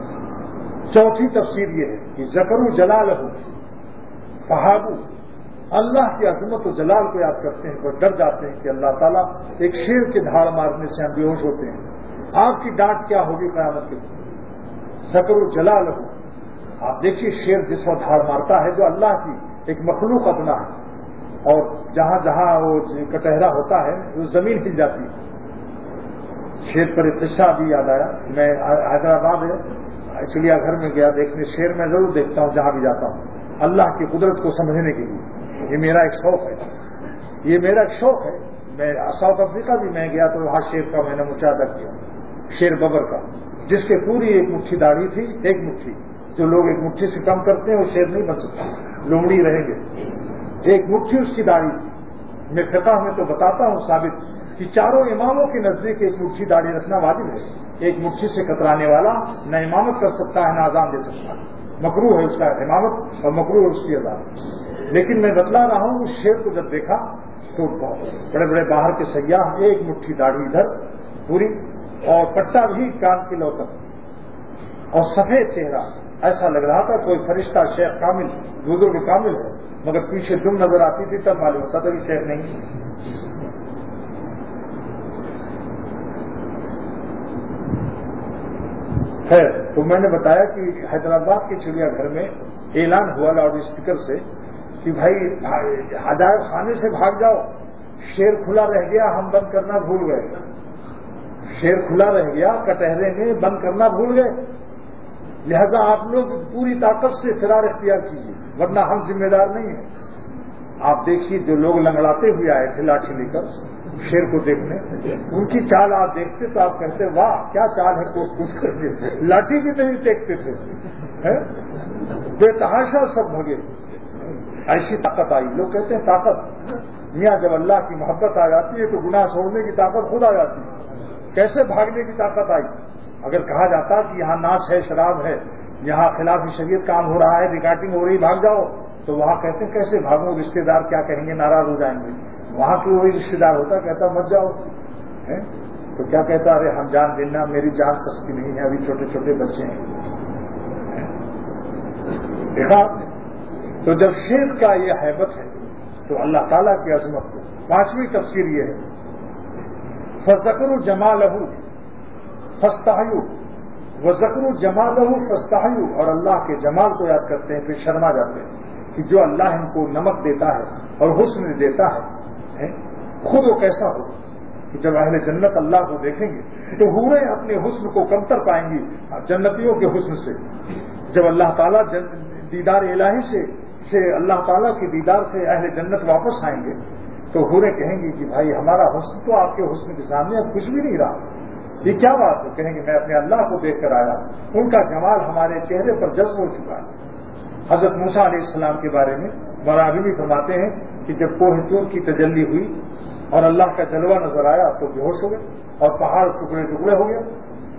4تھی تفسیر یہ ہے کہ ذکروا جلالہ فہابو، اللہ کی عظمت و جلال کو یاد کرتے ہیں اور ڈر جاتے ہیں کہ اللہ تعالیٰ ایک شیر کے دھاڑ مارنے سے ہم بے ہوش ہوتے ہیں، آپ کی ڈانٹ کیا ہوگی قیامت کے دن؟ ذکر و جلال ہو، آپ دیکھیے شیر جس وقت دھاڑ مارتا ہے جو اللہ کی ایک مخلوق اپنا ہے، اور جہاں جہاں وہ کٹہرا ہوتا ہے وہ زمین ہل جاتی ہے۔ شیر پر ایک قصہ بھی یاد آیا، میں حیدرآباد چڑیا گھر میں گیا دیکھنے، شیر میں ضرور دیکھتا ہوں جہاں بھی جاتا ہوں اللہ کی قدرت کو سمجھنے کے لیے، یہ میرا ایک شوق ہے، یہ میرا ایک شوق ہے۔ میں ساؤتھ افریقہ بھی میں گیا تو وہاں شیر کا میں نے مشاہدہ کیا، شیر ببر کا، جس کے پوری ایک مٹھی داڑھی تھی، ایک مٹھی، جو لوگ ایک مٹھی سے کم کرتے ہیں وہ شیر نہیں بن سکتا، لومڑی رہیں گے، ایک مٹھی اس کی داڑھی تھی۔ میں فقہ میں تو بتاتا ہوں ثابت کہ چاروں اماموں کے نزدیک ایک مٹھی داڑھی رکھنا واجب ہے، ایک مٹھی سے کترانے والا نہ امامت کر سکتا ہے نہ اذان دے سکتا ہے، مکروہ ہے اس کا امامت اور مکروہ ہے اس کی اذان۔ لیکن میں بتلا رہا ہوں اس شیر کو جب دیکھا تو بڑے بڑے باہر کے سیاح، ایک مٹھی داڑھی ادھر پوری اور پٹا بھی کان کی لو تک اور سفید چہرہ، ایسا لگ رہا تھا کوئی فرشتہ شیخ کامل بزرگ کامل ہے، مگر پیچھے دم نظر آتی تھی تب معلوم ہوتا تھا کہ شیخ نہیں۔ خیر، تو میں نے بتایا کہ حیدرآباد کے چڑیا گھر میں اعلان ہوا لاؤڈ اسپیکر سے کہ بھائی عجائب خانے سے بھاگ جاؤ، شیر کھلا رہ گیا، ہم بند کرنا بھول گئے، شیر کھلا رہ گیا کٹہرے میں، بند کرنا بھول گئے، لہذا آپ لوگ پوری طاقت سے فرار اختیار کیجیے ورنہ ہم ذمہ دار نہیں ہیں۔ آپ دیکھیے جو لوگ لنگڑاتے ہوئے آئے تھے لاٹھی لے کر شیر کو دیکھنے، ان کی چال آپ دیکھتے تو آپ کہتے واہ کیا چال ہے، کوس کوس کر کے لاٹھی بھی نہیں دیکھتے تھے، بے تحاشا سب بھگے، ایسی طاقت آئی۔ لوگ کہتے ہیں طاقت، میاں جب اللہ کی محبت آ جاتی ہے تو گناہ چھوڑنے کی طاقت خود آ جاتی ہے، کیسے بھاگنے کی طاقت آئی؟ اگر کہا جاتا کہ یہاں ناچ ہے، شراب ہے، یہاں خلاف شریعت کام ہو رہا ہے، ریکارڈنگ ہو رہی، بھاگ جاؤ، تو وہاں کہتے ہیں کیسے بھاگوں، رشتے دار کیا کہیں گے، ناراض ہو جائیں گے۔ وہاں کی وہی رشتے دار ہوتا کہتا مت جاؤ، تو کیا کہتا ارے ہم جان دینا، میری جان سستی نہیں ہے، ابھی چھوٹے چھوٹے بچے ہیں۔ دیکھا، تو جب شیر کا یہ ہیبت ہے تو اللہ تعالیٰ کی عظمت کو، پانچویں تفسیر یہ ہے فَذَكْرُ جَمَالَهُ فَاسْتَحْيُوا وَذَكْرُ جَمَالَهُ فَاسْتَحْيُوا، اور اللہ کے جمال کو یاد کرتے ہیں پھر شرما جاتے ہیں کہ جو اللہ ان کو نمک دیتا ہے اور حسن دیتا ہے، خود وہ کیسا ہو کہ جب اہل جنت اللہ کو دیکھیں گے تو حوریں اپنے حسن کو کمتر پائیں گی جنتیوں کے حسن سے۔ جب اللہ تعالیٰ دیدار الہی سے اللہ تعالیٰ کے دیدار سے اہل جنت واپس آئیں گے تو حوریں کہیں گی کہ بھائی ہمارا حسن تو آپ کے حسن کے سامنے اب کچھ بھی نہیں رہا، یہ کیا بات ہے؟ کہیں گے میں اپنے اللہ کو دیکھ کر آیا، ان کا جمال ہمارے چہرے پر جذب ہو چکا ہے۔ حضرت موسیٰ علیہ السلام کے بارے میں مراغبی فرماتے ہیں کہ جب کوہ طور کی تجلی ہوئی اور اللہ کا جلوہ نظر آیا تو بے ہوش ہو گئے اور پہاڑ ٹکڑے ٹکڑے ہو گئے۔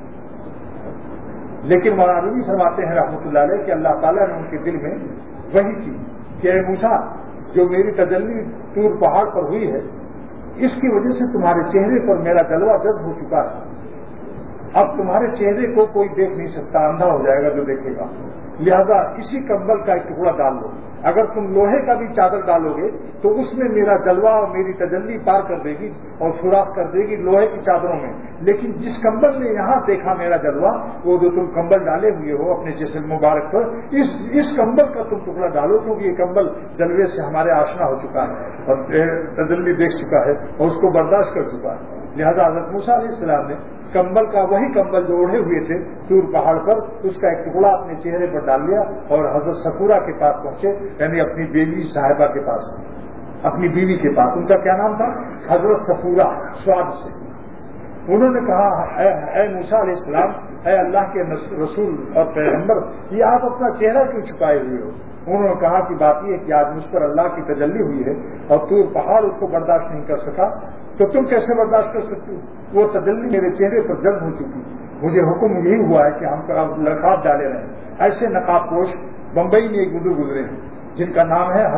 لیکن مراغبی فرماتے ہیں رحمۃ اللہ علیہ کہ اللہ تعالیٰ نے ان کے دل میں وحی کی کہ اے موسیٰ، جو میری تجلی طور پہاڑ پر ہوئی ہے اس کی وجہ سے تمہارے چہرے پر میرا جلوہ جذب ہو چکا ہے، اب تمہارے چہرے کو کوئی دیکھ نہیں سکتا، اندھا ہو جائے گا جو دیکھے گا، لہذا اسی کمبل کا ایک ٹکڑا ڈال لو، اگر تم لوہے کا بھی چادر ڈالو گے تو اس میں میرا جلوہ اور میری تجلی پار کر دے گی اور سوراخ کر دے گی لوہے کی چادروں میں، لیکن جس کمبل نے یہاں دیکھا میرا جلوہ، وہ جو تم کمبل ڈالے ہوئے ہو اپنے جسم مبارک پر، اس کمبل کا تم ٹکڑا ڈالو کیونکہ یہ کمبل جلوے سے ہمارے آشنا ہو چکا ہے اور تجلی دیکھ چکا ہے اور اس کو برداشت کر چکا ہے۔ لہذا حضرت موسیٰ علیہ السلام نے کمبل کا وہی کمبل جو اوڑھے ہوئے تھے طور پہاڑ پر، اس کا ایک ٹکڑا اپنے چہرے پر ڈال لیا اور حضرت سفورہ کے پاس پہنچے، یعنی اپنی بیوی صاحبہ کے پاس، اپنی بیوی کے پاس۔ ان کا کیا نام تھا؟ حضرت سفورہ، سواد سے۔ انہوں نے کہا اے موسیٰ علیہ السلام، اے اللہ کے رسول اور پیغمبر، یہ آپ اپنا چہرہ کیوں چھپائے ہوئے ہو؟ انہوں نے کہا کہ بات یہ ہے کہ آج مجھ پر اللہ کی تجلی ہوئی ہے اور طور پہاڑ اس کو برداشت نہیں کر سکا، تو تم کیسے برداشت کر سکتے ہو؟ وہ تجلی میرے چہرے پر جذب ہو چکی، مجھے حکم یہی ہوا ہے کہ ہم نقاب ڈالے رہیں۔ ایسے نقاب پوش بمبئی میں ایک بزرگ گزرے ہیں جن کا نام ہے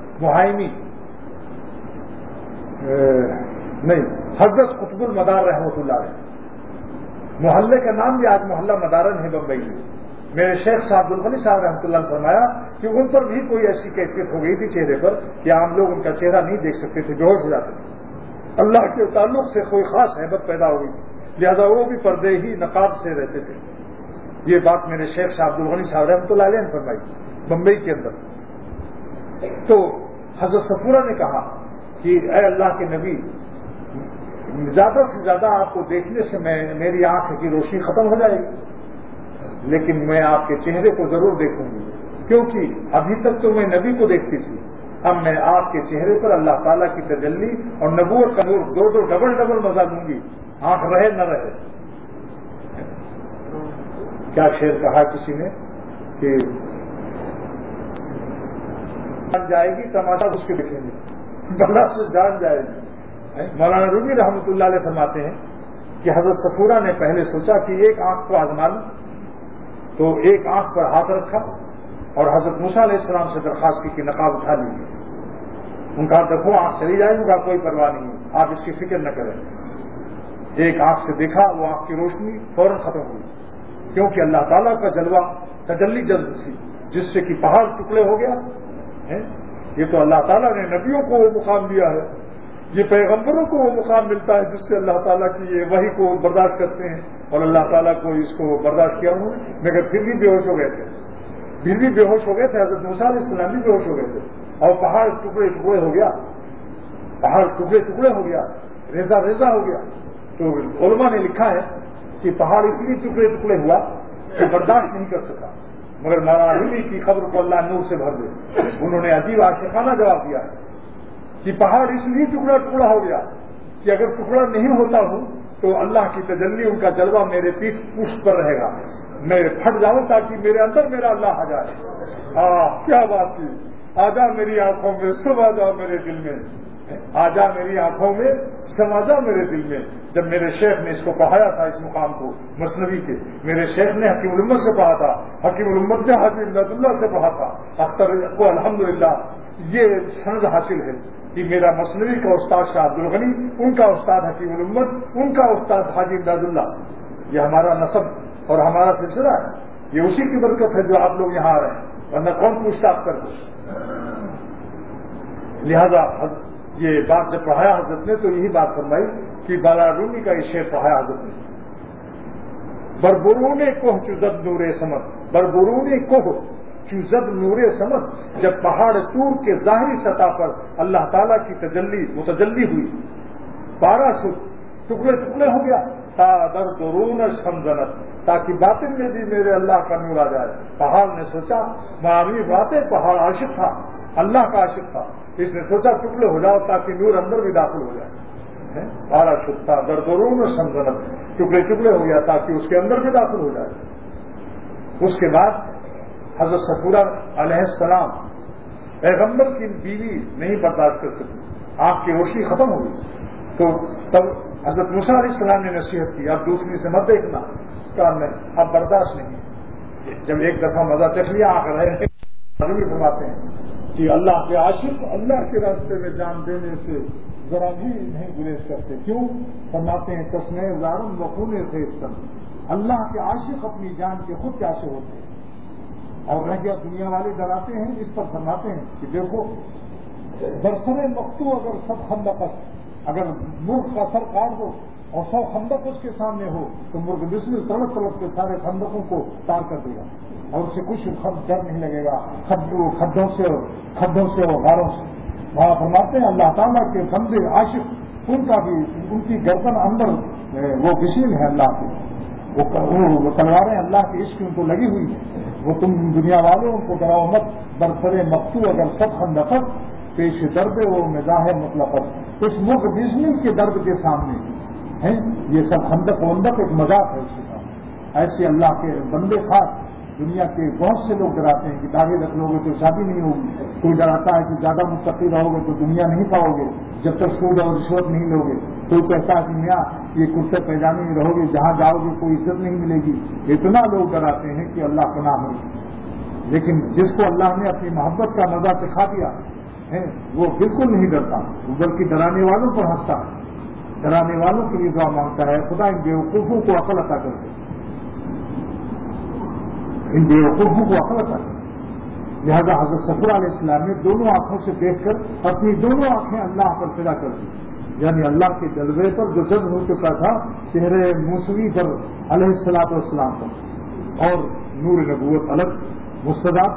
حضرت قطب المدار رحمۃ اللہ علیہ۔ محلے کا نام بھی آج محلہ مدارن ہے بمبئی میں، میرے شیخ صاحب عبدالغنی صاحب رحمۃ اللہ نے فرمایا کہ ان پر بھی کوئی ایسی کیفیت ہو گئی تھی چہرے پر کہ عام لوگ ان کا چہرہ نہیں دیکھ سکتے تھے، بے ہوش ہو جاتے تھے، اللہ کے تعلق سے کوئی خاص ہیبت پیدا ہو گئی، لہذا وہ بھی پردے ہی نقاب سے رہتے تھے۔ یہ بات میرے شیخ صاحب عبدالغنی صاحب رحمۃ اللہ علیہ نے فرمائی بمبئی کے اندر۔ تو حضرت صفورہ نے کہا کہ اے اللہ کے نبی، زیادہ سے زیادہ آپ کو دیکھنے سے میری آنکھ کی روشنی ختم ہو جائے گی، لیکن میں آپ کے چہرے کو ضرور دیکھوں گی، کیونکہ ابھی تک تو میں نبی کو دیکھتی تھی، اب میں آپ کے چہرے پر اللہ تعالیٰ کی تجلی اور نبوت کا نور دو ڈبل مزہ لوں گی، آنکھ رہے نہ رہے۔ کیا شعر کہا کسی نے کہ جان جائے گی تماشا اس کے دیکھیں گے، بلا سے جان جائے گی۔ مولانا رومی رحمۃ اللہ علیہ فرماتے ہیں کہ حضرت صفورہ نے پہلے سوچا کہ ایک آنکھ کو آزما لوں، تو ایک آنکھ پر ہاتھ رکھا اور حضرت موسیٰ علیہ السلام سے درخواست کی کہ نقاب اٹھا لیجیے۔ ان کا دیکھو آنکھ چلی جائے گی، کوئی پرواہ نہیں، آپ اس کی فکر نہ کریں۔ ایک آنکھ سے دیکھا، وہ آنکھ کی روشنی فوراً ختم ہوئی، کیونکہ اللہ تعالیٰ کا جلوہ تجلی جذب تھی، جس سے کہ پہاڑ ٹکڑے ہو گیا۔ یہ تو اللہ تعالیٰ نے نبیوں کو وہ مقام دیا ہے، یہ پیغمبروں کو وہ مقام ملتا ہے جس سے اللہ تعالیٰ کی یہ وحی کو برداشت کرتے ہیں، اور اللہ تعالیٰ کو اس کو برداشت کیا انہوں نے، مگر پھر بھی بے ہوش ہو گئے تھے، حضرت موسیٰ علیہ السلام بھی بے ہوش ہو گئے تھے، اور پہاڑ ٹکڑے ٹکڑے ہو گیا، ریزہ ریزہ ہو گیا۔ تو علماء نے لکھا ہے کہ پہاڑ اس لیے ٹکڑے ٹکڑے ہوا کہ برداشت نہیں کر سکا، مگر مولانا رومی کی خبر کو اللہ نور سے بھر دے، انہوں نے عجیب عاشقانہ جواب دیا ہے کہ پہاڑ اس لیے ٹکڑا ٹکڑا ہو گیا کہ اگر ٹکڑا نہیں ہوتا ہوں تو اللہ کی تجلی، ان کا جلوہ میرے پیٹھ پشت پر رہے گا، میں پھٹ جاؤں تاکہ میرے اندر میرا اللہ آ جائے۔ کیا بات کی، آ جا میری آنکھوں میں، سما جا میرے دل میں، آ جا میری آنکھوں میں، سما جا میرے دل میں۔ جب میرے شیخ نے اس کو پڑھایا تھا، اس مقام کو مثنوی کے، میرے شیخ نے حکیم الامت سے پڑھا تھا، حکیم الامت نے حاجی امداد اللہ سے پڑھا تھا، اختر کو الحمدللہ یہ سند حاصل ہے کہ میرا مثنوی کا استاد شاہ عبدالغنی، ان کا استاد حکیم الامت، ان کا استاد حاجی امداد اللہ، یہ ہمارا نسب اور ہمارا سلسلہ ہے، یہ اسی کی برکت ہے جو آپ لوگ یہاں آ رہے ہیں، ورنہ کون پوچھتا آپ کر دو۔ لہذا یہ بات جب پڑھایا حضرت نے تو یہی بات فرمائی کہ بالا رومی کا یہ شعر پڑھایا حضرت نے، بربرون کوہ چزد نور سمت، بربرون کوہ چزد نور سمت، جب پہاڑ طور کے ظاہری سطح پر اللہ تعالیٰ کی متجلی ہوئی، پارا ٹکڑے ٹکڑے ہو گیا، تا در درون سمزنت، تاکہ باطن میں بھی میرے اللہ کا نور آ جائے۔ پہاڑ نے سوچا، معاملی باتیں، پہاڑ عاشق تھا، اللہ کا عاشق تھا، اس نے سوچا ٹکڑے ہو جاؤ تاکہ نور اندر بھی داخل ہو جائے۔ پارا شکتا در درون سمزنت، ٹکڑے ٹکڑے ہو گیا تاکہ اس کے اندر بھی داخل ہو جائے۔ اس کے بعد حضرت صفورہ علیہ السلام پیغمبر کی بیوی نہیں برداشت کر سکی، آنکھ کی روشنی ختم ہو گئی، تو تب حضرت موسیٰ علیہ السلام نے نصیحت کی، اب دوسری سے مت دیکھنا، کہا نہیں، اب برداشت نہیں۔ جب ایک دفعہ مزہ چکھ لیا، آنکھ رہے بھی فرماتے ہیں کہ اللہ کے عاشق اللہ کے راستے میں جان دینے سے ذرا بھی نہیں گریز کرتے، کیوں؟ فرماتے ہیں تسمے زارم وخونے سے اللہ کے عاشق اپنی جان کے خود پیاسے ہوتے ہیں، اور رہ گیا دنیا والے ڈراتے ہیں، اس پر فرماتے ہیں کہ دیکھو برسر مقتو اگر سب خندقت، اگر مرغ کا سر کاٹ دو اور 100 خندق اس کے سامنے ہو تو مرغ بسمل تڑپ تڑپ کے سارے خندقوں کو پار کر دے گا، اور اسے کچھ ڈر نہیں لگے گا کھڈوں سے اور غاروں سے۔ وہاں فرماتے ہیں اللہ تعالیٰ کے بندے عاشق، ان کا بھی ان کی گردن اندر وہ بسمل ہے اللہ کی، وہ تلواریں اللہ کے عشق ان کو لگی ہوئی ہیں، وہ تم دنیا والوں کو ڈراؤ مت، برسر مقتو اگر سب خندقت، پیش درد وہ مزاح مطلقت، اس مرغ بسمل کے درد کے سامنے ہیں یہ سب خندق وندق ایک مذاق ہے اس کے ساتھ۔ ایسے اللہ کے بندے خاص دنیا کے بہت سے لوگ ڈراتے ہیں کہ داڑھی رکھ لو گے تو شادی نہیں ہوگی، کوئی ڈراتا ہے کہ زیادہ متقی رہو گے تو دنیا نہیں پاؤ گے جب تک سود اور رشوت نہیں لو گے، کوئی کہتا ہے کہ میاں یہ کرتے پیجامے میں رہو گے جہاں جاؤ گے کوئی عزت نہیں ملے گی، اتنا لوگ ڈراتے ہیں کہ اللہ کا نام ہو۔ لیکن جس کو اللہ نے اپنی محبت کا مزہ سکھا دیا ہے وہ بالکل نہیں ڈرتا، بلکہ ڈرانے والوں پر ہنستا ہے، ڈرانے والوں کے لیے دعا مانگتا ہے، خدا ان بیوقوفوں کو عقل عطا کر دے۔ ان بیوقوفوں کو عقل عطا کی. لہذا حضرت صفور علیہ السلام نے دونوں آنکھوں سے دیکھ کر اپنی دونوں آنکھیں اللہ پر فدا کر دی. یعنی اللہ کے جلوے پر جو جذب ہو چکا تھا چہرے موسوی پر علیہ الصلوۃ والسلام پر, اور نور نبوت الگ مستداب.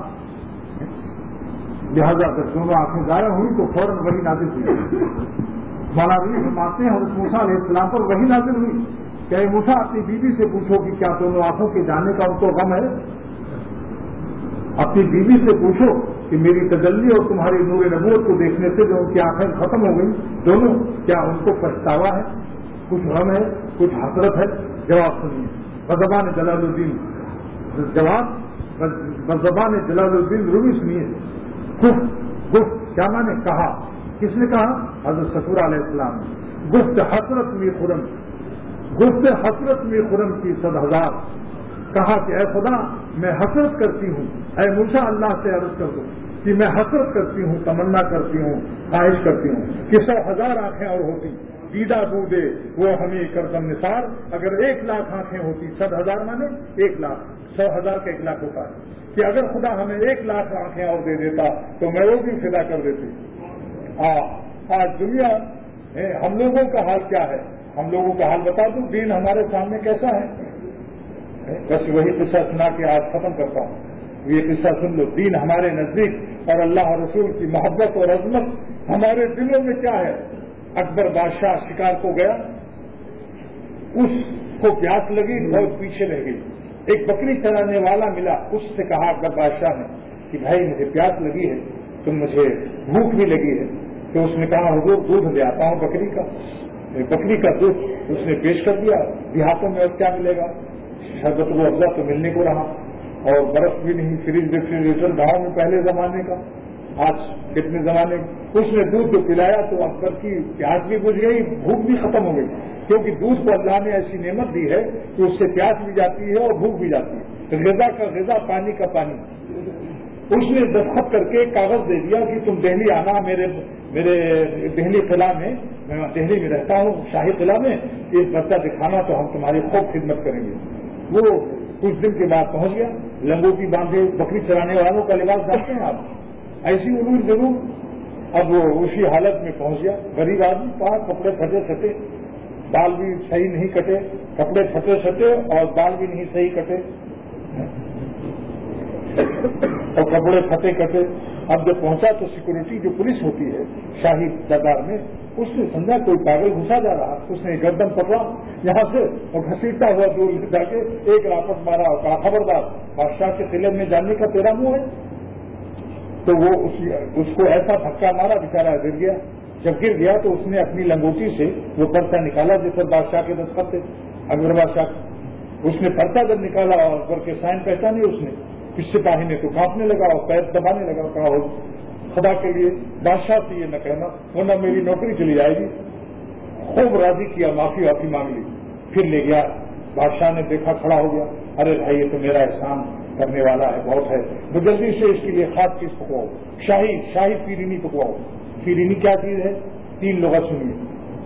لہذا جب دونوں آنکھیں ضائع ہوئی تو فوراً وہی نازل ہوئی. مولانا فرماتے ہیں حضرت موسیٰ علیہ السلام پر وہی نازل ہوئی کہ اے موسیٰ اپنی بیوی سے پوچھو کہ کیا دونوں آنکھوں کے جانے کا ان کو غم ہے. اپنی بیوی سے پوچھو کہ میری تجلی اور تمہاری نور نبوت کو دیکھنے سے جو ان کی آنکھیں ختم ہو گئی دونوں, کیا ان کو پچھتاوا ہے, کچھ غم ہے, کچھ حسرت ہے؟ جواب سنیے. بزبان جلال الدین جواب, بزبان جلال الدین رومی سنیے. گفت کیا مانے کہا, کس نے کہا؟ حضرت صفور علیہ السلام نے. گفت حسرت میں خرم, گفت حسرت میں خرم کی 100,000. کہا کہ اے خدا میں حسرت کرتی ہوں, اے موسیٰ اللہ سے عرض کر دو کہ میں حسرت کرتی ہوں, تمنا کرتی ہوں, خواہش کرتی ہوں کہ 100,000 آنکھیں اور ہوتی, دیدہ بودے وہ ہمیں کردم نثار. اگر 1,00,000 آنکھیں ہوتی, 100,000 مانے 1,00,000, 100,000 کا 1,00,000 ہوتا ہے, کہ اگر خدا ہمیں 1,00,000 آنکھیں اور دے دیتا تو میں وہ بھی فدا کر دیتی. آج دنیا ہم لوگوں کا حال کیا ہے؟ ہم لوگوں کا حال بتا دوں, دین ہمارے سامنے کیسا ہے. بس وہی قصہ سنا کے آج ختم کرتا ہوں. یہ قصہ سن لو. دین ہمارے نزدیک اور اللہ رسول کی محبت اور عظمت ہمارے دلوں میں کیا ہے. اکبر بادشاہ شکار کو گیا, اس کو پیاس لگی, بہت پیچھے رہ گئی. ایک بکری چرانے والا ملا, اس سے کہا اکبر بادشاہ نے کہ بھائی مجھے پیاس لگی ہے, تم مجھے بھوک بھی لگی ہے. تو اس نے کہا حضور دودھ لے آتا ہوں بکری کا. بکری کا دودھ اس نے پیش کر دیا. دیہاتوں میں اب کیا ملے گا؟ شربت و افزا تو ملنے کو رہا, اور برف بھی نہیں, فریج ریفریجریٹر گاؤں میں پہلے زمانے کا, آج کتنے زمانے. اس نے دودھ جو پلایا تو اکبر کی پیاس بھی بجھ گئی, بھوک بھی ختم ہو گئی, کیونکہ دودھ کو اللہ نے ایسی نعمت دی ہے کہ اس سے پیاس بھی جاتی ہے اور بھوک بھی جاتی ہے. غذا کا غذا, پانی کا پانی. اس نے دستخط کر کے کاغذ دے دیا کہ تم دہلی آنا, میرے دہلی قلعہ میں, میں دہلی میں رہتا ہوں, شاہی قلعہ میں, ایک بچہ دکھانا تو ہم تمہاری خوب خدمت کریں گے. وہ کچھ دن کے بعد پہنچ گیا. لنگوٹی باندھے, بکری چرانے والوں کا لباس جانتے ہیں آپ, ایسی علوم ضرور. اب وہ اسی حالت میں پہنچ گیا. غریب آدمی, پاس کپڑے پھٹے سٹے, بال بھی صحیح نہیں کٹے, کپڑے پھٹے سٹے اور بال بھی نہیں صحیح کٹے, اور کپڑے پھٹے کٹے. اب جب پہنچا تو سیکورٹی جو پولیس ہوتی ہے شاہی دربار میں, اس نے سمجھا کوئی پاگل گھسا جا رہا. اس نے گردن پکڑا یہاں سے اور گھسیٹتا ہوا دور جا کے ایک راپٹ مارا اور کہا خبردار, بادشاہ کے قلعے میں جانے کا تیرا منہ ہے. تو وہ اس کو ایسا دھکا مارا, بیچارہ گر گیا. جب گر گیا تو اس نے اپنی لنگوٹی سے وہ پرچہ نکالا جس پر بادشاہ کے دستخط تھے, اکبر بادشاہ. اس نے پرچہ جب نکالا اور اکبر کے سائن پہچانے اس نے, اس سپاہی نے تو کانپنے لگا اور پیر دبانے لگا. کہا ہو خدا کے لیے بادشاہ سے یہ نہ کہنا ورنہ میری نوکری چلی جائے گی. خوب راضی کیا, معافی وافی مانگ لی, پھر لے گیا. بادشاہ نے دیکھا, کھڑا ہو گیا, ارے بھائی یہ تو میرا احسان کرنے والا ہے, بہت ہے, وہ جلدی سے اس کے لیے خاص چیز پکواؤ, شاہی پیرینی پکواؤ. پیرینی کیا چیز ہے؟ 3 لغت سنیے.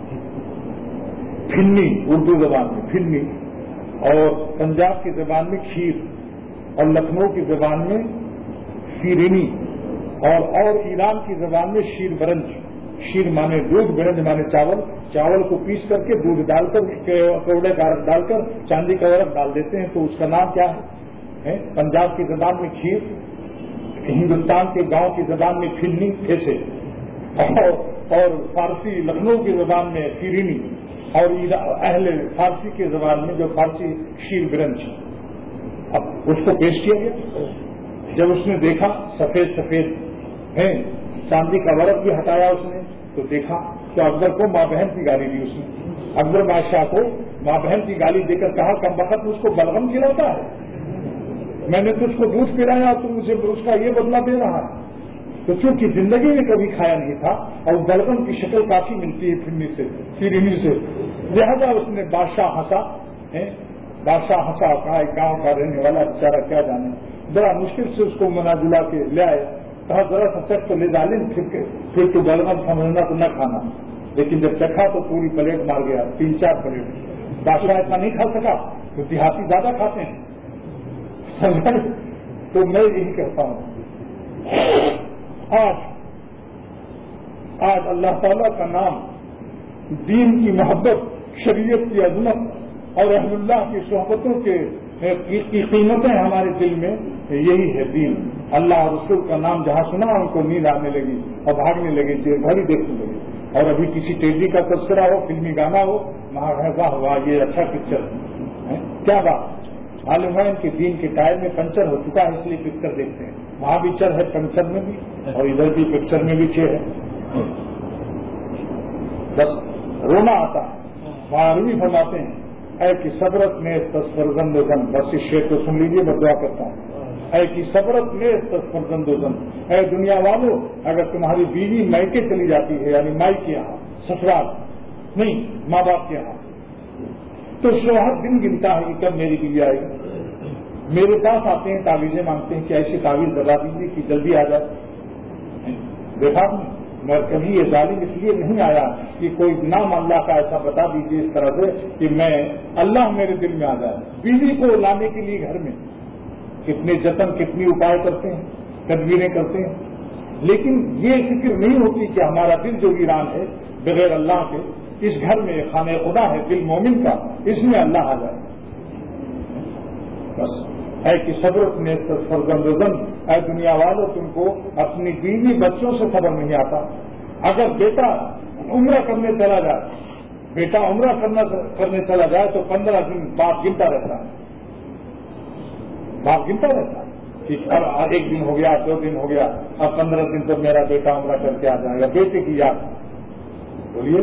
پھنی اردو زبان میں پھنی, اور پنجاب کی زبان میں کھیر, اور لکھنؤ کی زبان میں شیرینی, اور ایران کی زبان میں شیر برنج. شیر مانے دودھ, برنج مانے چاول. چاول کو پیس کر کے دودھ ڈال کر, کوڑے ڈال کر چاندی کا ورق ڈال دیتے ہیں, تو اس کا نام کیا ہے؟ پنجاب کی زبان میں کھیر, ہندوستان کے گاؤں کی زبان میں پھنی ایسے, اور فارسی لکھنؤ کی زبان میں شیرینی, اور اہل فارسی کی زبان میں جو فارسی شیر برنج. اب اس کو پیش کیا گیا. جب اس نے دیکھا سفید سفید ہیں, چاندی کا ورق بھی ہٹایا اس نے, تو دیکھا تو اکبر کو ماں بہن کی گالی دی اس نے. اکبر بادشاہ کو ماں بہن کی گالی دے کر کہا کم وقت اس کو بلغم کھلاتا ہے, میں نے تو اس کو دودھ پلایا, تو مجھے اس کا یہ بدلہ دے رہا ہے. تو چونکہ زندگی میں کبھی کھایا نہیں تھا, اور بلغم کی شکل کافی ملتی ہے پھرنی سے, شیرینی سے, لہذا اس نے بادشاہ ہنسا. کہا ایک گاؤں کا رہنے والا بیچارہ کیا جانے, بڑا مشکل سے اس کو منا جلا کے لے آئے. کہا ذرا سا سخت تو لے ڈالیں, پھر تو بلغم سمجھنا تو نہ کھانا. لیکن جب چکھا تو پوری پلیٹ مار گیا, 3-4 پلیٹ. بادشاہ اتنا نہیں کھا سکا, تو دیہاتی زیادہ کھاتے ہیں. تو میں یہی کہتا ہوں آج اللہ تعالیٰ کا نام، دین کی محبت، شریعت کی عظمت اور رحم اللہ کی صحبتوں کی قیمتیں ہمارے دل میں، یہی ہے دین۔ اللہ اور رسول کا نام جہاں سنا ان کو نیند آنے لگی اور بھاگنے لگے، گھڑی دیکھنے لگے۔ اور ابھی کسی تیزی کا تذکرہ ہو، فلمی گانا ہو، وہاں واہ واہ یہ اچھا پکچر ہے، کیا بات۔ معلوم ہے ان کے دین کے ٹائر میں پنچر ہو چکا ہے، اس لیے پکچر دیکھتے ہیں۔ وہاں بھی چر ہے پنچر میں بھی، اور ادھر بھی پکچر میں بھی چھ ہے۔ بس رونا آتا ہے۔ وہاں بھی فرماتے ہیں اے کی صبرت میں فرزند و زن، بس اس شعر کو سن لیجیے، میں دعا کرتا ہوں۔ اے کی صبرت میں فرزند و زن، اے دنیا والوں، اگر تمہاری بیوی میکے چلی جاتی ہے، یعنی مائی کے یہاں، سسرال نہیں، ماں باپ کے یہاں، تو شوہر دن گنتا ہے کہ کب میری بیوی آئے گی۔ میرے پاس آتے ہیں، تعویذیں مانگتے ہیں کہ ایسی تعویذ بتا دیجیے کہ جلدی آ جائے۔ دیکھا میں کبھی یہ ظالم اس لیے نہیں آیا کہ کوئی نام اللہ کا ایسا بتا دیجیے اس طرح سے کہ میں اللہ میرے دل میں آ جائے۔ بیوی کو لانے کے لیے گھر میں کتنے جتن، کتنی اپائے کرتے ہیں، تدبیریں کرتے ہیں، لیکن یہ فکر نہیں ہوتی کہ ہمارا دل جو ویران ہے بغیر اللہ کے، اس گھر میں خانہ خدا ہے دل مومن کا، اس میں اللہ آ جائے۔ بس اے کہ صبرت میں فرزند، اے دنیا والوں، تم کو اپنی بیوی بچوں سے صبر نہیں آتا۔ اگر بیٹا عمرہ کرنے چلا جائے، چلا جائے تو 15 دن باپ گنتا رہتا ہے، ٹھیک، اب ایک دن ہو گیا، 2 دن ہو گیا، اب 15 دن تو میرا بیٹا عمرہ کر کے آ جائے گا، بیٹے کی یاد۔ بولیے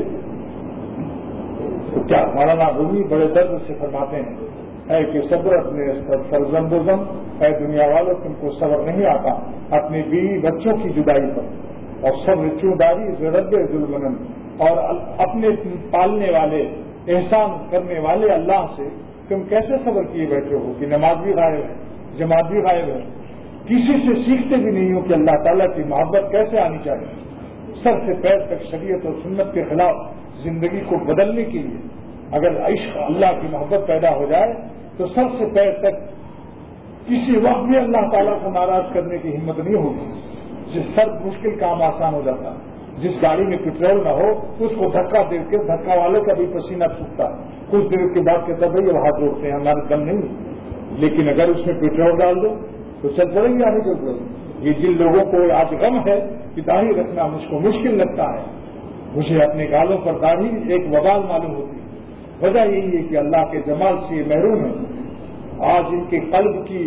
تو کیا مولانا رومی بڑے درد سے فرماتے ہیں اے کہ صبرت میں فرزند و زن، اے دنیا والوں، تم کو صبر نہیں آتا اپنی بیوی بچوں کی جدائی پر، اور صبر چوداری ضرب ظلم، اور اپنے پالنے والے، احسان کرنے والے اللہ سے تم کیسے صبر کیے بیٹھے ہو کہ نماز بھی غائب ہے، جماعت بھی غائب ہے، کسی سے سیکھتے بھی نہیں ہو کہ اللہ تعالیٰ کی محبت کیسے آنی چاہیے۔ سر سے پیر تک شریعت اور سنت کے خلاف زندگی کو بدلنے کے لیے اگر عشق اللہ کی محبت پیدا ہو جائے تو سر سے پیر تک کسی وقت بھی اللہ تعالیٰ کو ناراض کرنے کی ہمت نہیں ہوگی۔ جس سر مشکل کام آسان ہو جاتا ہے، جس گاڑی میں پیٹرول نہ ہو اس کو دھکا دے کے دھکا والے کا بھی پسینہ چھوٹتا ہے، کچھ دیر کے بعد کہتا بھائی وہ ہاتھ روکتے ہیں، ہمارے دم نہیں، لیکن اگر اس میں پیٹرول ڈال دو تو چل پڑے گی آنے چل پڑے گی۔ یہ جن لوگوں کو آج غم ہے کہ داڑھی رکھنا مجھ کو مشکل لگتا ہے، مجھے اپنے گالوں پر داڑھی ایک وبال معلوم ہوتی ہے، وجہ یہی ہے کہ اللہ کے جمال سے یہ محروم ہے۔ آج ان کے قلب کی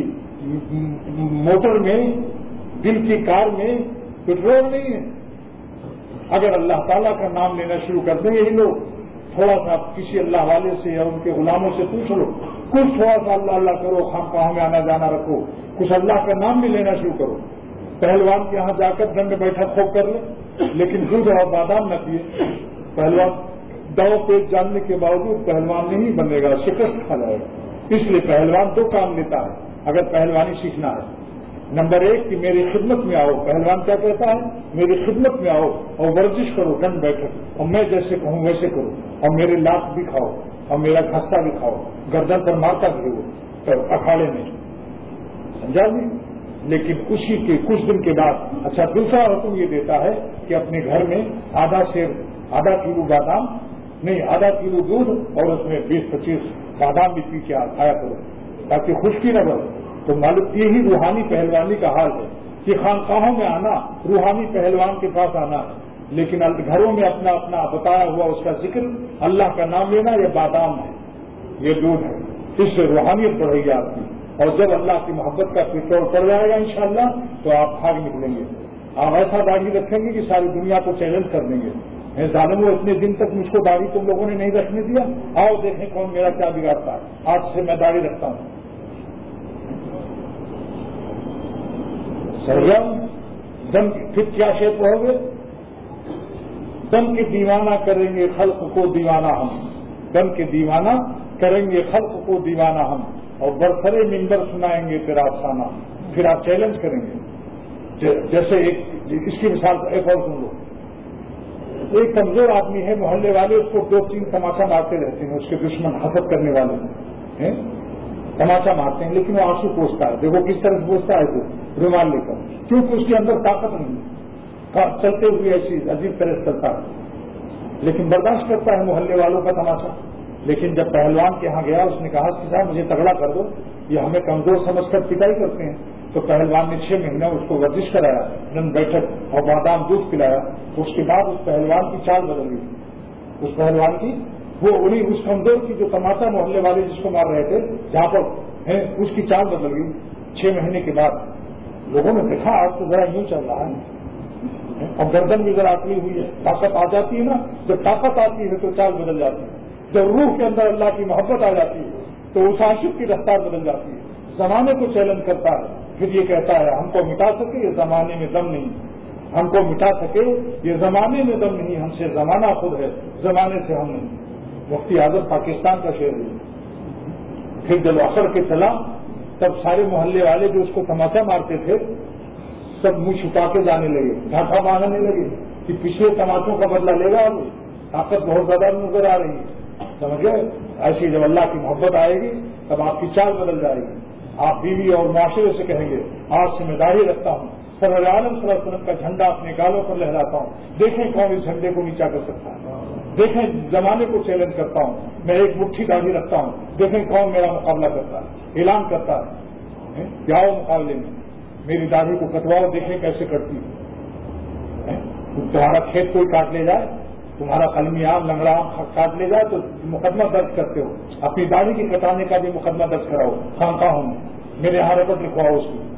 موٹر میں، دل کی کار میں پیٹرول نہیں ہے۔ اگر اللہ تعالیٰ کا نام لینا شروع کر دیں یہی لوگ، تھوڑا سا کسی اللہ والے سے یا ان کے غلاموں سے پوچھ لو، کچھ تھوڑا سا اللہ اللہ کرو، خانقاہوں میں آنا جانا رکھو، کچھ اللہ کا نام بھی لینا شروع کرو۔ پہلوان کے یہاں جا کر دنڈ بیٹھا خوب کر لے، لیکن دودھ اور بادام نہ پیے۔ پہلوان دو پیج جاننے کے باوجود پہلوان نہیں بنے گا، شکست کھا جائے گا۔ اس لیے پہلوان 2 کام لیتا ہے اگر پہلوانی سیکھنا ہے۔ نمبر 1 کہ میری خدمت میں آؤ، پہلوان کیا کہتا ہے، میری خدمت میں آؤ اور ورزش کرو، دنڈ بیٹھک، اور میں جیسے کہوں ویسے کرو، اور میرے لات بھی کھاؤ اور میرا گھسا بھی کھاؤ، گردن پر مارتا بھی ہو اکھاڑے میں، سمجھا جی۔ لیکن اسی کے کچھ دن کے بعد اچھا دوسرا حکم یہ دیتا ہے کہ اپنے گھر میں آدھا کلو بادام نہیں، آدھا کلو دودھ اور اس میں 20-25 بادام بھی پی کے کھایا کرو تاکہ خشکی نہ بڑھے۔ تو معلوم یہی روحانی پہلوانی کا حال ہے کہ خانقاہوں میں آنا روحانی پہلوان کے پاس آنا ہے، لیکن گھروں میں اپنا اپنا بتایا ہوا اس کا ذکر، اللہ کا نام لینا، یہ بادام ہے، یہ دودھ ہے، اس سے روحانیت بڑھے گی آپ کی۔ اور جب اللہ کی محبت کا پیٹرول پڑ جائے گا انشاءاللہ تو آپ بھاگ نکلیں گے، آپ ایسا داڑھی رکھیں گے کہ ساری دنیا کو چیلنج کر دیں گے، ظالموں اتنے دن تک مجھ کو داڑھی تم لوگوں نے نہیں رکھنے دیا، آؤ دیکھیں کون میرا کیا بگاڑتا ہے، آج سے میں داڑھی رکھتا ہوں۔ سرگرم دم پھر کیا شیپ رہو گے، دم کے دیوانہ کریں گے خلق کو دیوانہ ہم، دم کے دیوانہ کریں گے خلق کو دیوانہ ہم، اور برسرے منبر سنائیں گے تیرا افسانہ، پھر آپ چیلنج کریں گے۔ جیسے اس کی مثال ایک اور سن لو، ایک کمزور آدمی ہے، محلے والے اس کو 2-3 تماشا مارتے رہتے ہیں، اس کے دشمن حسد کرنے والے ہیں، تماچا مارتے ہیں، لیکن وہ آنسو پوچھتا ہے. دیکھو کس طرح سے پوچھتا ہے، تو رومال لے کر، کیونکہ اس کے اندر طاقت نہیں ہے، چلتے ہوئے ایسی عجیب طرح سے چلتا ہے، لیکن برداشت کرتا ہے محلے والوں کا تماچا. لیکن جب پہلوان کے ہاں گیا، اس نے کہا کہ صاحب مجھے تگڑا کر دو، یہ ہمیں کمزور سمجھ کر پٹائی کرتے ہیں. تو پہلوان نے 6 مہینے اس کو ورزش کرایا، نن بیٹھک اور بادام دودھ پلایا. اس کے بعد اس پہلوان کی چال بدل گئی. اس پہلوان کی وہ انہیں اس کمزور کی جو تماچا محلے والے جس کو مار رہے تھے جہاں پر اس کی چال بدل گئی. 6 مہینے کے بعد لوگوں نے دیکھا آج تو ذرا یوں چل رہا ہے، اور گردن بھی ذرا اکڑی ہوئی ہے. طاقت آ جاتی ہے نا، جب طاقت آتی ہے تو چال بدل جاتی ہے. جب روح کے اندر اللہ کی محبت آ جاتی ہے تو اس عاشق کی رفتار بدل جاتی ہے. زمانے کو چیلنج کرتا ہے، پھر یہ کہتا ہے ہم کو مٹا سکے یہ زمانے میں دم نہیں، ہم کو مٹا سکے یہ زمانے میں دم نہیں، ہم سے زمانہ خود ہے، زمانے سے ہم نہیں. مفتی اعظم پاکستان کا شعر ہے. پھر جب اثر کے چلا تب سارے محلے والے جو اس کو تماچا مارتے تھے سب منہ چھپا کے جانے لگے، ڈھاکہ مارنے لگے کہ پچھلے تماچوں کا بدلہ لے گا. طاقت بہت زیادہ نظر آ رہی ہے، سمجھ گئے. ایسی جب اللہ کی محبت آئے گی تب آپ کی چال بدل جائے گی. آپ بیوی اور معاشرے سے کہیں گے آج ذمہ داری رکھتا ہوں، سرور عالم صلی اللہ علیہ وسلم کا جھنڈا اپنے گالوں پر لہراتا ہوں، دیکھیں کون اس جھنڈے کو نیچا کر سکتا ہے، دیکھیں زمانے کو چیلنج کرتا ہوں، میں ایک مٹھی داڑھی رکھتا ہوں، دیکھیں کون میرا مقابلہ کرتا ہے. اعلان کرتا ہے کہ آؤ مقابلے میں، میری داڑھی کو کٹواؤ، دیکھیں کیسے کٹتی ہے. تمہارا کھیت کوئی کاٹ لے جائے، تمہارا قلمی آم لنگڑا آم کاٹ لے جائے تو مقدمہ درج کرتے ہو، اپنی داڑھی کی کٹانے کا بھی مقدمہ درج کراؤ خانقاہوں میں، میرے یہاں رپورٹ لکھواؤ اس کی.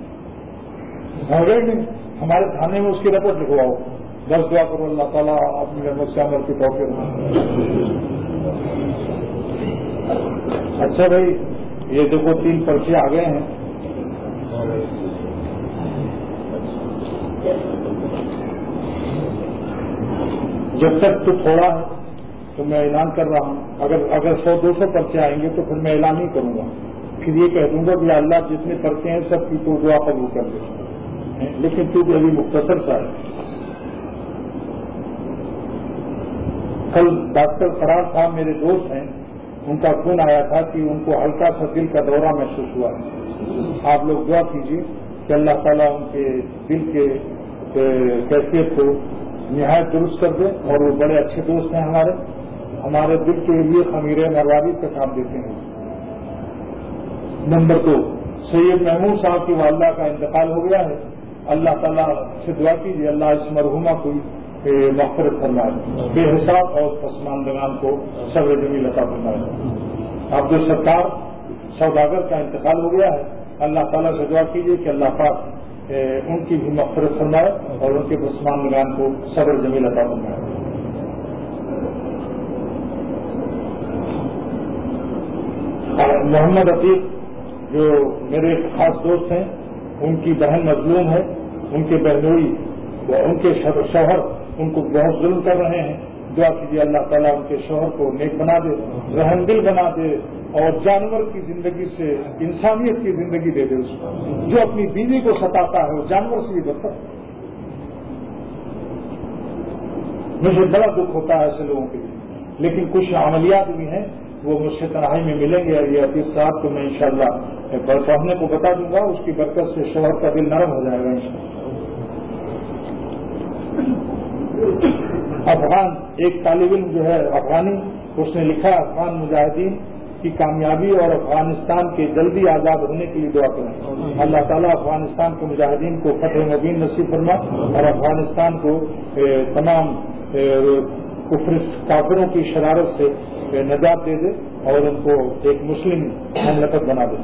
ہمارے تھانے میں اس کی رپورٹ لکھواؤ. بس دعا کرو اللہ تعالیٰ اپنی رحمت سے عمل کی توفیق دے. اچھا بھائی یہ دیکھو 3 پرچے آ گئے ہیں. جب تک تو تھوڑا ہے تو میں اعلان کر رہا ہوں، اگر 100-200 پرچے آئیں گے تو پھر میں اعلان نہیں کروں گا، پھر یہ کہہ دوں گا کہ اللہ جتنے پرچے ہیں سب کی تو دعا قبول کر دے. لیکن تو ابھی مختصر سا ہے. کل ڈاکٹر فرار صاحب میرے دوست ہیں، ان کا فون آیا تھا کہ ان کو ہلکا سا دل کا دورہ محسوس ہوا ہے. آپ لوگ دعا کیجیے کہ اللہ تعالیٰ ان کے دل کے کیفیت کو نہایت درست کر دیں. اور وہ بڑے اچھے دوست ہیں ہمارے دل کے لیے خمیر مرواری کا کام دیتے ہیں. نمبر 2 سید محمود صاحب کی والدہ کا انتقال ہو گیا ہے. اللہ تعالیٰ سے دعا کیجیے اللہ اس مرحومہ کو مغفرت فرمائے، بے حساب اور پسماندگان کو صبر جمیل عطا فرمائے. عبد الستار سوداگر کا انتقال ہو گیا ہے. اللہ تعالیٰ سے دعا کیجیے کہ اللہ پاک ان کی بھی مغفرت فرمائے اور ان کے پسماندگان کو صبر جمیل عطا فرمائے. محمد عتیق جو میرے خاص دوست ہیں، ان کی بہن مظلوم ہے، ان کے بہنوئی ان کے شوہر ان کو بہت ظلم کر رہے ہیں. دعا کیجیے اللہ تعالیٰ ان کے شوہر کو نیک بنا دے، رحم دل بنا دے اور جانور کی زندگی سے انسانیت کی زندگی دے دے. اس کو جو اپنی بیوی کو ستاتا ہے وہ جانور سے بھی بدتر. مجھے بڑا دکھ ہوتا ہے ایسے لوگوں کے لیے، لیکن کچھ عملیات بھی ہیں وہ مجھ سے تنہائی میں ملیں گے. یہ عتیق صاحب کو میں انشاءاللہ پڑھنے کو بتا دوں گا، اس کی برکت سے شوہر کا دل نرم ہو جائے گا انشاءاللہ. افغان ایک طالب علم جو ہے افغانی، اس نے لکھا افغان مجاہدین کی کامیابی اور افغانستان کے جلدی آزاد ہونے کے لیے دعا کریں. اللہ تعالیٰ افغانستان کے مجاہدین کو فتح مبین نصیب فرما اور افغانستان کو تمام کافروں کی شرارت سے نجات دے دے اور ان کو ایک مسلم مملکت بنا دے.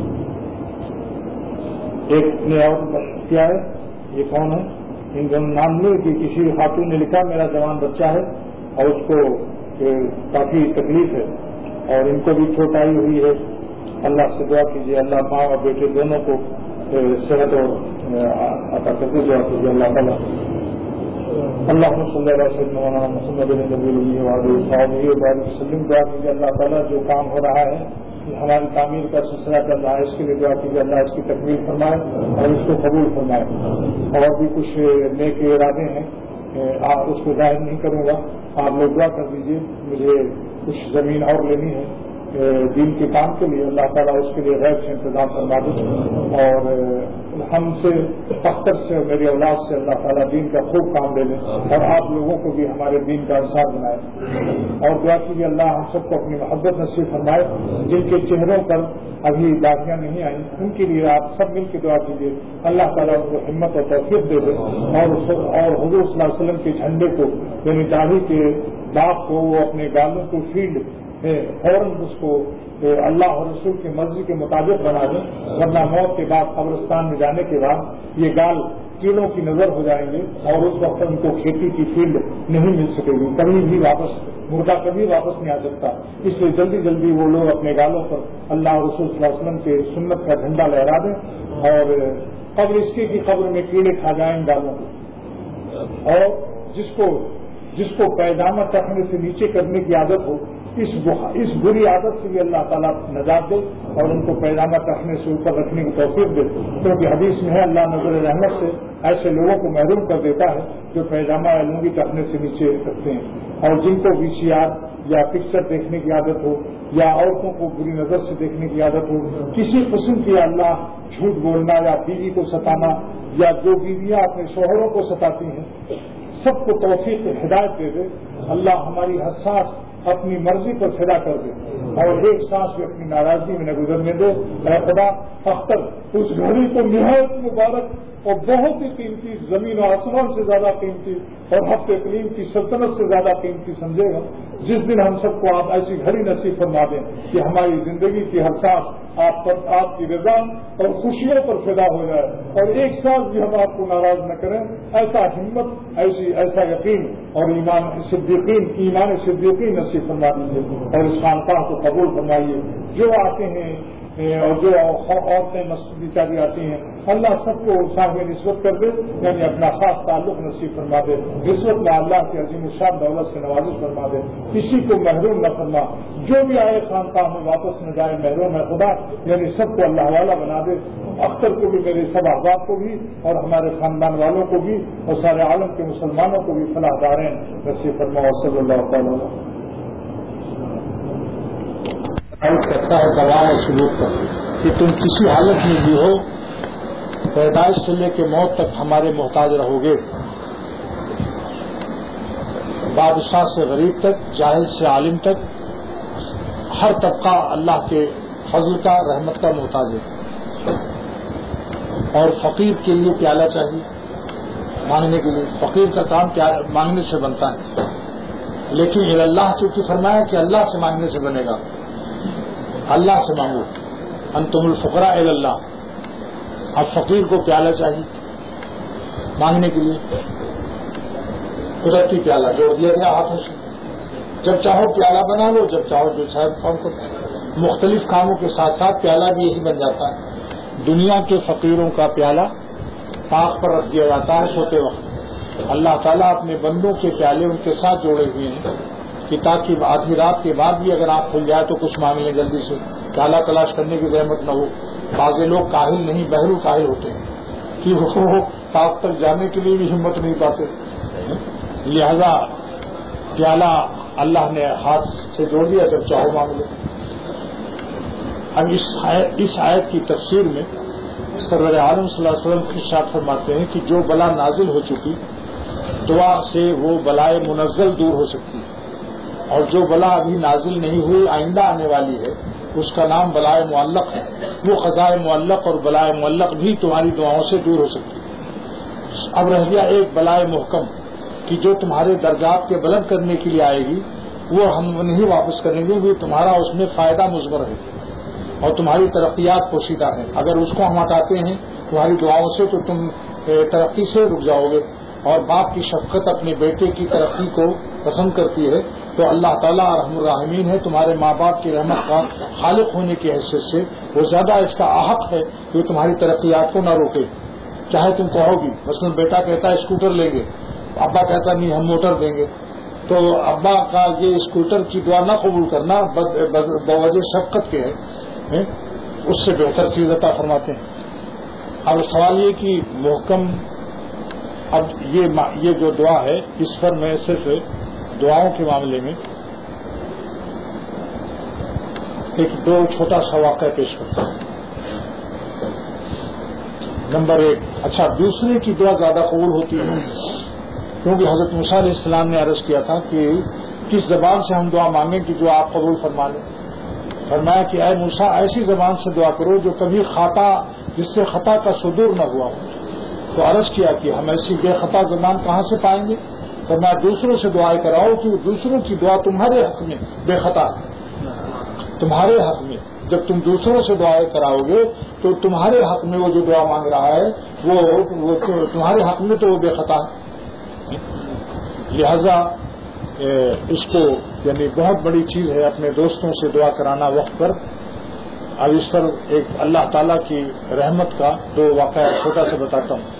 ایک نے اور کیا ہے، یہ کون ہے، ان کو نام نہیں کہ کسی خاتون نے لکھا میرا جوان بچہ ہے اور اس کو کافی تکلیف ہے اور ان کو بھی چوٹ آئی ہوئی ہے. اللہ سے دعا کیجیے اللہ ماں اور بیٹے دونوں کو صحت اور عطا کرتے. دعا کیجیے اللہ تعالیٰ. اللہ صلی اللہ علیہ وسلم محمد نبی علیہ وسلم. دعا کیجیے اللہ تعالیٰ جو کام ہو رہا ہے ہماری تعمیر کا سلسلہ چل رہا ہے اس کے لیے دعا کیجیے اللہ اس کی تکمیل فرمائے اور اس کو قبول فرمائے. اور بھی کچھ نیک ارادے ہیں آپ اس کو ظاہر نہیں کروں گا، آپ لوگ دعا کر دیجیے. مجھے کچھ زمین اور لینی ہے دین کے کام کے لیے، اللہ تعالیٰ اس کے لیے غیب سے انتظام فرما دے، اور ہم سے فخر سے اور میری اولاد سے اللہ تعالیٰ دین کا خوب کام دے لیں، اور آپ لوگوں کو بھی ہمارے دین کا انصار بنائے، اور دعا کیجیے اللہ ہم سب کو اپنی محبت نصیب فرمائے۔ جن کے چہروں پر ابھی داغیاں نہیں آئیں ان کے لیے آپ سب مل کے دعا کیجیے، اللہ تعالیٰ ان کو ہمت اور توفیق دے دے، اور حضور صلی اللہ علیہ وسلم کے جھنڈے کو یعنی داڑھی کے باغ کو وہ اپنے گالوں کو فیلڈ فوراً اس کو اللہ اور رسول کی مرضی کے مطابق بنا دیں، ورنہ موت کے بعد قبرستان میں جانے کے بعد یہ گال کیڑوں کی نظر ہو جائیں گے، اور اس وقت ان کو کھیتی کی فیلڈ نہیں مل سکے گی، کبھی بھی واپس مردہ کبھی واپس نہیں آ سکتا۔ اس لیے جلدی جلدی وہ لوگ اپنے گالوں پر اللہ اور رسول صلی اللہ علیہ وسلم کے سنت کا جھنڈا لہرا دیں، اور قبر اس کی قبر میں کیڑے کھا جائیں گالوں کو، اور جس کو پیجامہ ٹکنے سے نیچے کرنے کی عادت ہو اس بری عادت سے بھی اللہ تعالیٰ نجات دے، اور ان کو پیجامہ ٹکنے سے اوپر رکھنے کی توفیق دے، کیونکہ حدیث میں ہے اللہ نظر رحمت سے ایسے لوگوں کو محروم کر دیتا ہے جو پیجامہ یا لنگی ٹکنے سے نیچے رکھتے ہیں، اور جن کو VCR یا پکچر دیکھنے کی عادت ہو، یا عورتوں کو بری نظر سے دیکھنے کی عادت ہو، کسی قسم کی اللہ جھوٹ بولنا یا بیوی کو ستانا، یا جو بیویاں اپنے شوہروں کو ستاتی ہیں، سب کو توفیق ہدایت دے دے، اللہ ہماری ہر سانس اپنی مرضی پر فدا کر دے، اور ایک سانس بھی اپنی ناراضگی میں نہ گزرنے دے۔ اے خدا اختر اس گھڑی کو نہایت مبارک اور بہت ہی قیمتی، زمین و آسمان سے زیادہ قیمتی اور ہفتے کریم کی سلطنت سے زیادہ قیمتی سمجھے گا، جس دن ہم سب کو آپ ایسی گھڑی نصیب فرما دیں کہ ہماری زندگی کی ہر سانس آپ کی رضا اور خوشیوں پر فدا ہو جائے، اور ایک سانس بھی ہم آپ کو ناراض نہ کریں۔ ایسا ہمت، ایسا یقین اور ایمان صدیقین نصیب فرما دیجیے، اور اس خانقاہ کو قبول فرمائیے۔ جو آتے ہیں اور جو عورتیں بیچاری آتی ہیں، اللہ سب کو صاحب نسبت کر دے، یعنی اپنا خاص تعلق نصیب فرما دے، نسبت میں اللہ کی عظیم الشان دولت سے نوازش فرما دے، کسی کو محروم نہ فرما، جو بھی آئے خانقاہ میں واپس نہ جائے محروم ہے خدا، یعنی سب کو اللہ والا بنا دے۔ اختر کو بھی، میرے سب احباب کو بھی، اور ہمارے خاندان والوں کو بھی، اور سارے عالم کے مسلمانوں کو بھی فلاح دارین نصیب فرما، صلی اللہ تعالی وسلم۔ کرتا ہے گواہ سلوک پر کہ تم کسی حالت میں بھی ہو، پیدائش سے لے کے موت تک ہمارے محتاج رہو گے، بادشاہ سے غریب تک، جاہل سے عالم تک، ہر طبقہ اللہ کے فضل کا، رحمت کا محتاج ہے۔ اور فقیر کے لیے پیالہ چاہیے مانگنے کے لیے، فقیر کا کام مانگنے سے بنتا ہے، لیکن اللہ چونکہ فرمایا کہ اللہ سے مانگنے سے بنے گا، اللہ سے مانگو، انتم الفقراء الی اللہ۔ اب فقیر کو پیالہ چاہیے مانگنے کے لیے، قدرتی پیالہ جوڑ دیا گیا ہاتھوں سے، جب چاہو پیالہ بنا لو، جب چاہو جو صاحب کام کرو، مختلف کاموں کے ساتھ ساتھ پیالہ بھی یہی بن جاتا ہے۔ دنیا کے فقیروں کا پیالہ طاق پر رکھ دیا جاتا ہے سوتے وقت، اللہ تعالیٰ اپنے بندوں کے پیالے ان کے ساتھ جوڑے ہوئے ہیں کہ تاکہ آدھی رات کے بعد بھی اگر آپ کھل جائے تو کچھ مانگ لیں جلدی سے، پیالہ تلاش کرنے کی زحمت نہ ہو۔ بعض لوگ کاہل نہیں، بہرو کاہل ہوتے ہیں کہ وہ طاق تک جانے کے لیے بھی ہمت نہیں پاتے، لہذا پیالہ اللہ نے ہاتھ سے جوڑ دیا، جب چاہو مانگ لو۔ اب اس آیت کی تفسیر میں سرور عالم صلی اللہ علیہ وسلم ارشاد فرماتے ہیں کہ جو بلا نازل ہو چکی، دعا سے وہ بلائے منزل دور ہو سکتی ہے، اور جو بلا ابھی نازل نہیں ہوئی آئندہ آنے والی ہے اس کا نام بلائے معلق ہے، وہ قضاء معلق اور بلائے معلق بھی تمہاری دعاؤں سے دور ہو سکتی ہے۔ اب رہ گیا ایک بلائے محکم کہ جو تمہارے درجات کے بلند کرنے کے لیے آئے گی، وہ ہم نہیں واپس کریں گے، وہ تمہارا اس میں فائدہ مضمر ہے اور تمہاری ترقیات پوشیدہ ہیں۔ اگر اس کو ہم ہٹاتے ہیں تمہاری دعاؤں سے تو تم ترقی سے رک جاؤ گے، اور باپ کی شفقت اپنے بیٹے کی ترقی کو پسند کرتی ہے، تو اللہ تعالیٰ ارحم الراحمین ہے، تمہارے ماں باپ کی رحمت کا خالق ہونے کی حیثیت سے وہ زیادہ اس کا احق ہے کہ تمہاری ترقیات کو نہ روکے۔ چاہے تم کہو گی، مثلا بیٹا کہتا ہے اسکوٹر لیں گے، ابا کہتا نہیں ہم موٹر دیں گے، تو ابا کا یہ اسکوٹر کی دعا نہ قبول کرنا بوجہ شفقت کے ہے، اس سے بہتر چیز عطا فرماتے ہیں۔ اب سوال یہ کہ محکم، اب یہ جو دعا ہے اس پر میں صرف دعاؤں کے معاملے میں ایک دو چھوٹا سا واقعہ پیش کرتا ہوں. نمبر 1. اچھا، دوسرے کی دعا زیادہ قبول ہوتی ہے، کیونکہ حضرت موسیٰ علیہ السلام نے عرض کیا تھا کہ کس زبان سے ہم دعا مانگیں کہ جو آپ قبول فرما لیں. فرمایا کہ اے موسیٰ، ایسی زبان سے دعا کرو جو کبھی خطا، جس سے خطا کا صدور نہ ہوا ہو. تو عرض کیا کہ ہم ایسی بے خطا زبان کہاں سے پائیں گے؟ فرمایا دوسروں سے دعائیں کراؤ کہ دوسروں کی دعا تمہارے حق میں بے خطا ہے. تمہارے حق میں جب تم دوسروں سے دعائیں کراؤ گے تو تمہارے حق میں وہ جو دعا مانگ رہا ہے وہ تمہارے حق میں تو وہ بے خطا ہے. لہذا اس کو یعنی بہت بڑی چیز ہے اپنے دوستوں سے دعا کرانا وقت پر. اب اس پر ایک اللہ تعالیٰ کی رحمت کا 2 واقعہ چھوٹا سا بتاتا ہوں.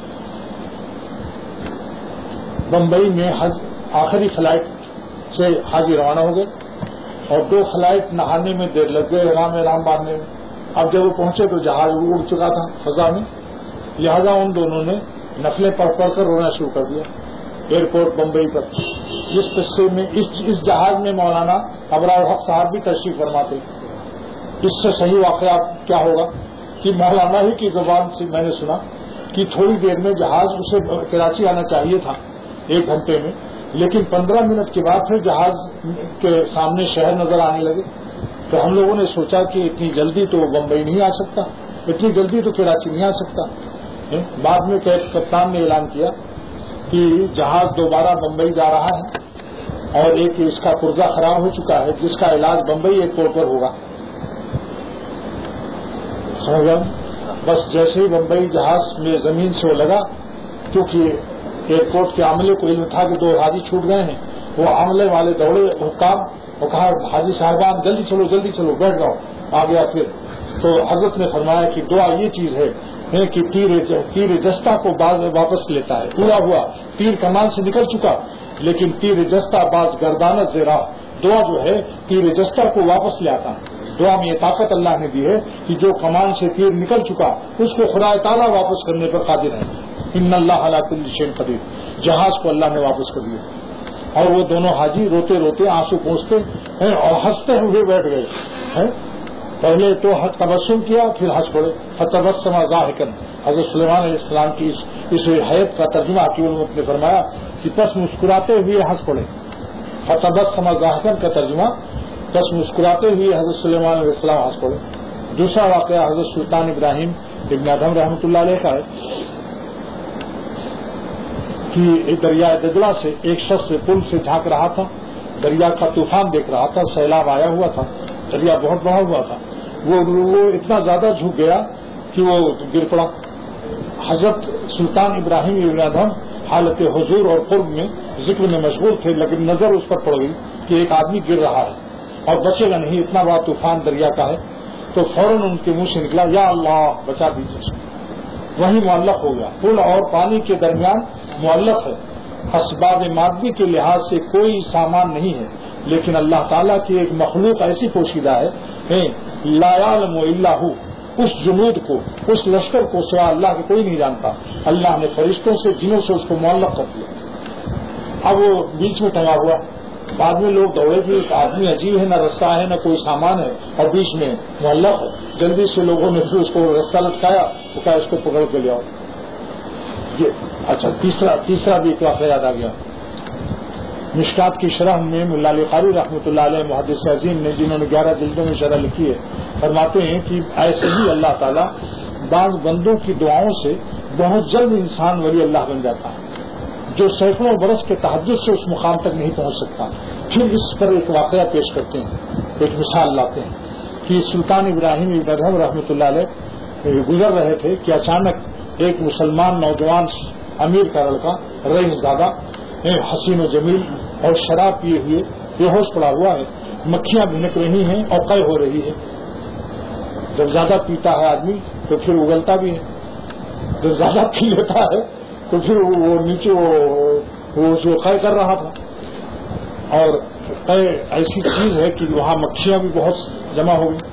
بمبئی میں آخری فلائٹ سے حاجی روانہ ہو گئے اور 2 فلائٹ نہانے میں دیر لگ گئے احرام باندھنے میں. اب جب وہ پہنچے تو جہاز اڑ چکا تھا فضا میں، لہذا ان دونوں نے نفلیں پڑھ پڑھ کر رونا شروع کر دیا ایئرپورٹ بمبئی پر. اس قصے میں اس جہاز میں مولانا ابرار الحق صاحب بھی تشریف فرماتے. اس سے صحیح واقعہ کیا ہوگا کہ مولانا ہی کی زبان سے میں نے سنا کہ تھوڑی دیر میں جہاز اسے کراچی آنا چاہیے تھا 1 گھنٹے میں، لیکن 15 منٹ کے بعد پھر جہاز کے سامنے شہر نظر آنے لگے. تو ہم لوگوں نے سوچا کہ اتنی جلدی تو بمبئی نہیں آ سکتا، اتنی جلدی تو کراچی نہیں آ سکتا. بعد میں کپتان نے اعلان کیا کہ جہاز دوبارہ بمبئی جا رہا ہے اور ایک اس کا پرزہ خراب ہو چکا ہے جس کا علاج بمبئی ایئرپورٹ پر ہوگا. سمجھا؟ بس جیسے ہی بمبئی جہاز میں زمین سے وہ لگا، کیونکہ ایئرپورٹ کے عملے کو علم تھا کہ 2 حاجی چھوٹ گئے ہیں، وہ عملے والے دوڑے حکام اور کہا حاجی صاحبان جلدی چلو بیٹھ جاؤ. آ گیا پھر تو حضرت نے فرمایا کہ دعا یہ چیز ہے کہ تیر جستہ کو بعض واپس لیتا ہے. پورا ہوا، تیر کمان سے نکل چکا لیکن تیر جستہ بعض گردانت زیرا. دعا جو ہے تیر جستہ کو واپس لے آتا ہے. دعا میں یہ طاقت اللہ نے دی ہے کہ جو کمان سے تیر نکل چکا اس کو خدا تعالیٰ واپس کرنے پر قادر ہے. ان اللہ علی کل شیء قدیر. جہاز کو اللہ نے واپس کر دیا اور وہ دونوں حاجی روتے روتے آنسو پوچھتے اور ہنستے ہوئے بیٹھ گئے. پہلے تو تبسم کیا پھر ہنس پڑے. فتبسم ضاحکا. حضرت سلیمان علیہ السلام کی اس حیات کا ترجمہ حکیم الامت نے فرمایا کہ پس مسکراتے ہوئے ہنس پڑے. فتبسم ضاحکا کا ترجمہ بس مسکراتے ہوئے حضرت سلیمان علیہ السلام ہنس پڑے. دوسرا واقعہ حضرت سلطان ابراہیم ابن ادھم رحمۃ اللہ علیہ کا ہے کہ دریائے دجلہ سے ایک شخص پل سے جھانک رہا تھا، دریا کا طوفان دیکھ رہا تھا، سیلاب آیا ہوا تھا، دریا بہت بڑا ہوا تھا. وہ اتنا زیادہ جھک گیا کہ وہ گر پڑا. حضرت سلطان ابراہیم ابن ادھم حالت حضور اور قرب میں ذکر میں مشغول تھے، لیکن نظر اس پر پڑ گئی کہ ایک آدمی گر رہا ہے اور بچے گا نہیں، اتنا بڑا طوفان دریا کا ہے. تو فوراً ان کے منہ سے نکلا یا اللہ بچا دیجیے. وہی معلق ہو گیا. پل اور پانی کے درمیان معلق ہے. اسباب مادی کے لحاظ سے کوئی سامان نہیں ہے، لیکن اللہ تعالیٰ کی ایک مخلوق ایسی پوشیدہ ہے لا یعلم الا هو. اس جنود کو، اس لشکر کو سوا اللہ کے کوئی نہیں جانتا. اللہ نے فرشتوں سے جنوں سے اس کو معلق کر دیا. اب وہ بیچ میں ٹنگا ہوا. بعد میں لوگ دوڑے کہ ایک آدمی عجیب ہے، نہ رسہ ہے نہ کوئی سامان ہے اور بیچ میں معلق ہے. جلدی سے لوگوں نے اس کو رسہ لٹکایا تو کہا اس کو پکڑ کے لے آؤ. اچھا تیسرا بھی ایک واقعہ یاد آ گیا. مشکات کی شرح میں ملا علی قاری رحمۃ اللہ علیہ محدث عظیم نے، جنہوں نے 11 جلدوں میں شرح لکھی ہے، فرماتے ہیں کہ ایسے ہی اللہ تعالیٰ بعض بندوں کی دعاؤں سے بہت جلد انسان ولی اللہ بن جاتا ہے جو سینکڑوں برس کے تحجد سے اس مقام تک نہیں پہنچ سکتا. پھر اس پر ایک واقعہ پیش کرتے ہیں، ایک مثال لاتے ہیں کہ سلطان ابراہیم ابن ادھم رحمۃ اللہ علیہ گزر رہے تھے کہ اچانک ایک مسلمان نوجوان امیر کا لڑکا رئیس زادہ حسین و جمیل اور شراب پیے ہوئے بے ہوش پڑا ہوا ہے. مکھیاں بھنک رہی ہیں اور قے ہو رہی ہے. جب زیادہ پیتا ہے آدمی تو پھر اگلتا بھی ہے، جب زیادہ پی لیتا ہے تو پھر وہ نیچے وہ جو قے کر رہا تھا. اور قے ایسی چیز ہے کہ وہاں مکھیاں بھی بہت جمع ہو گئی.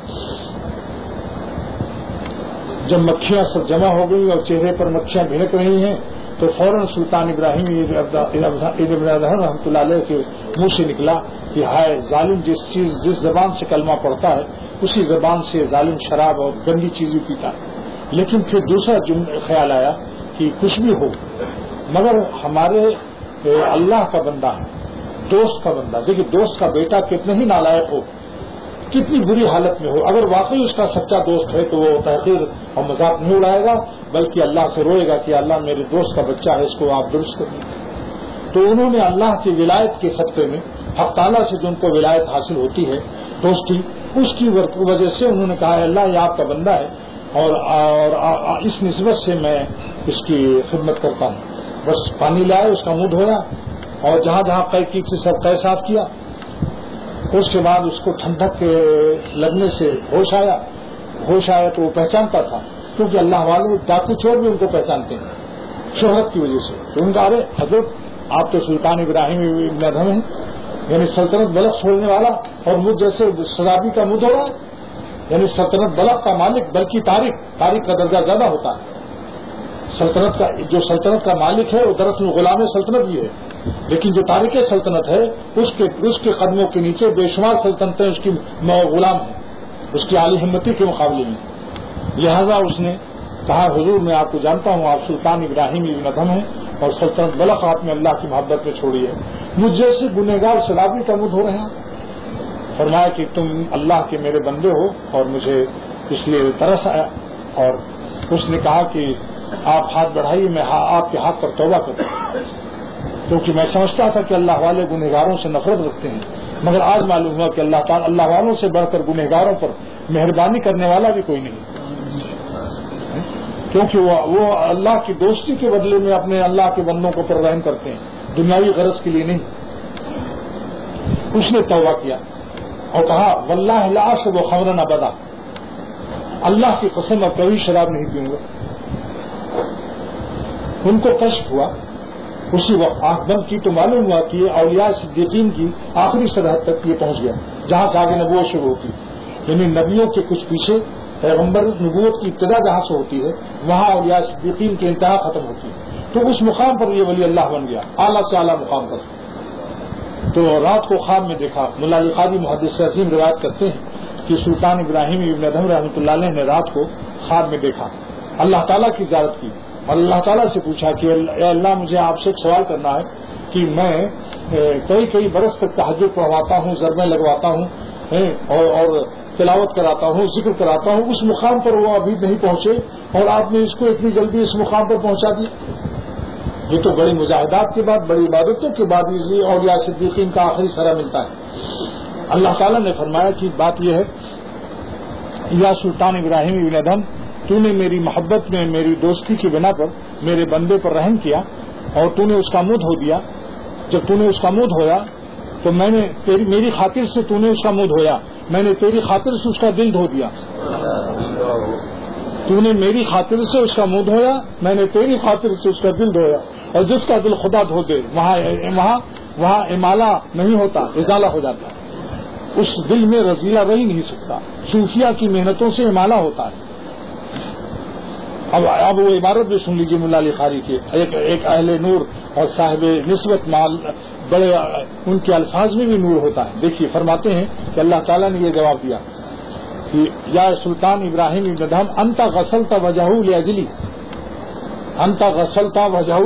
جب مکھیاں سب جمع ہو گئی اور چہرے پر مکھیاں بھنک رہی ہیں تو فوراً سلطان ابراہیم ابن ادہم رحمۃ اللہ علیہ کے منہ سے نکلا کہ ہائے ظالم جس زبان سے کلمہ پڑھتا ہے اسی زبان سے ظالم شراب اور گندی چیزیں پیتا ہے۔ لیکن پھر دوسرا خیال آیا کہ کچھ بھی ہو مگر ہمارے اللہ کا بندہ ہے، دوست کا بندہ، دیکھیے دوست کا بیٹا کتنے ہی نالائق ہو، کتنی بری حالت میں ہو، اگر واقعی اس کا سچا دوست ہے تو وہ تحقیر اور مذاق نہیں اڑائے گا بلکہ اللہ سے روئے گا کہ اللہ میرے دوست کا بچہ ہے، اس کو آپ درست کر دیں۔ تو انہوں نے اللہ کی ولایت کے خطے میں حق تعالیٰ سے جو ان کو ولایت حاصل ہوتی ہے دوستی، اس کی وجہ سے انہوں نے کہا اللہ یہ آپ کا بندہ ہے اور اس نسبت سے میں اس کی خدمت کرتا ہوں۔ بس پانی لائے، اس کا منہ دھویا اور جہاں جہاں قید سے سب قید صاف کیا، اس کے بعد اس کو ٹھنڈک لگنے سے ہوش آیا تو وہ پہچانتا تھا، کیونکہ اللہ والے ڈاکو چور بھی ان کو پہچانتے ہیں شہرت کی وجہ سے۔ تو ان کا ارے حضرت آپ تو سلطان ابراہیم ابن ادہم ہیں، یعنی سلطنت بلخ چھوڑنے والا، اور مجھ جیسے شرابی کا منہ دھو رہا ہے، یعنی سلطنت بلخ کا مالک بلکہ طارق کا درجہ زیادہ ہوتا ہے۔ سلطنت کا مالک ہے وہ دراصل غلام سلطنت بھی ہے، لیکن جو طارق سلطنت ہے اس کے قدموں کے نیچے بے شمار سلطنتیں اس کی غلام ہیں اس کی عالی ہمتی کے مقابلے میں۔ لہذا اس نے کہا حضور میں آپ کو جانتا ہوں، آپ سلطان ابراہیم ابن ادہم ہیں اور سلطنت بلخ آپ نے اللہ کی محبت میں چھوڑی ہے، مجھ جیسے گنہگار شرابی کا منہ دھو رہے ہیں۔ فرمایا کہ تم اللہ کے میرے بندے ہو اور مجھے اس لیے ترس آیا، اور اس نے کہا کہ آپ ہاتھ بڑھائیے، میں آپ کے ہاتھ پر توبہ کرتا ہوں، کیونکہ میں سمجھتا تھا کہ اللہ والے گنہگاروں سے نفرت رکھتے ہیں، مگر آج معلوم ہوا کہ اللہ تعالیٰ اللہ والوں سے بڑھ کر گنہگاروں پر مہربانی کرنے والا بھی کوئی نہیں، کیونکہ وہ اللہ کی دوستی کے بدلے میں اپنے اللہ کے بندوں کو پر رحم کرتے ہیں، دنیاوی غرض کے لیے نہیں۔ اس نے توبہ کیا اور کہا واللہ لا اشرب خمرا ابدا، اللہ کی قسم اب کبھی شراب نہیں پیوں گا۔ ان کو کشف ہوا، اسی وقت آنکھ بند کی تو معلوم ہوا کہ یہ اولیاء صدیقین کی آخری سرحد تک یہ پہنچ گیا، جہاں سے آگے نبوت شروع ہوتی، یعنی نبیوں کے کچھ پیچھے پیغمبر نبوت کی ابتدا جہاں سے ہوتی ہے وہاں اولیاء صدیقین کی انتہا ختم ہوتی ہے، تو اس مقام پر یہ ولی اللہ بن گیا، اعلیٰ سے اعلیٰ مقام پر۔ تو رات کو خواب میں دیکھا، مولا علی قاری محدث عظیم روایت کرتے ہیں کہ سلطان ابراہیم ابن ادہم رحمۃ اللہ علیہ نے رات کو خواب میں دیکھا، اللہ تعالیٰ کی زیارت کی اور اللہ تعالیٰ سے پوچھا کہ اے اللہ مجھے آپ سے ایک سوال کرنا ہے کہ میں کئی برس تک تہجد پڑھواتا ہوں، ضربیں لگواتا ہوں اور تلاوت کراتا ہوں، ذکر کراتا ہوں، اس مقام پر وہ ابھی نہیں پہنچے اور آپ نے اس کو اتنی جلدی اس مقام پر پہنچا دیا۔ یہ تو بڑی مجاہدات کے بعد، بڑی عبادتوں کے بعد اسی اولیاء صدیقین کا آخری سرا ملتا ہے۔ اللہ تعالیٰ نے فرمایا کہ بات یہ ہے یا سلطان ابراہیم ابن ادہم، تو نے میری محبت میں میری دوستی کی بنا پر میرے بندے پر رحم کیا اور تو نے اس کا منہ دھو دیا۔ جب تو نے اس کا منہ دھویا تو میں نے میری خاطر سے تو نے اس کا منہ دھویا، میں نے تیری خاطر سے اس کا دل دھو دیا۔ تو نے میری خاطر سے اس کا منہ دھویا، میں نے تیری خاطر سے اس کا دل دھویا، اور جس کا دل خدا دھو دے وہاں امالہ نہیں ہوتا، ازالہ ہو جاتا ہے، اس دل میں رذیلہ رہ نہیں سکتا، صوفیہ کی محنتوں سے امالہ ہوتا ہے۔ اب وہ عبارت بھی سن لیجیے مولا علی قاری کے، ایک اہل نور اور صاحب نسبت مال بڑے، ان کے الفاظ میں بھی نور ہوتا ہے۔ دیکھیے فرماتے ہیں کہ اللہ تعالیٰ نے یہ جواب دیا کہ یا سلطان ابراہیم ابن ادہم انت غسلت وجہہ لاجلی، انت غسلت وجہہ،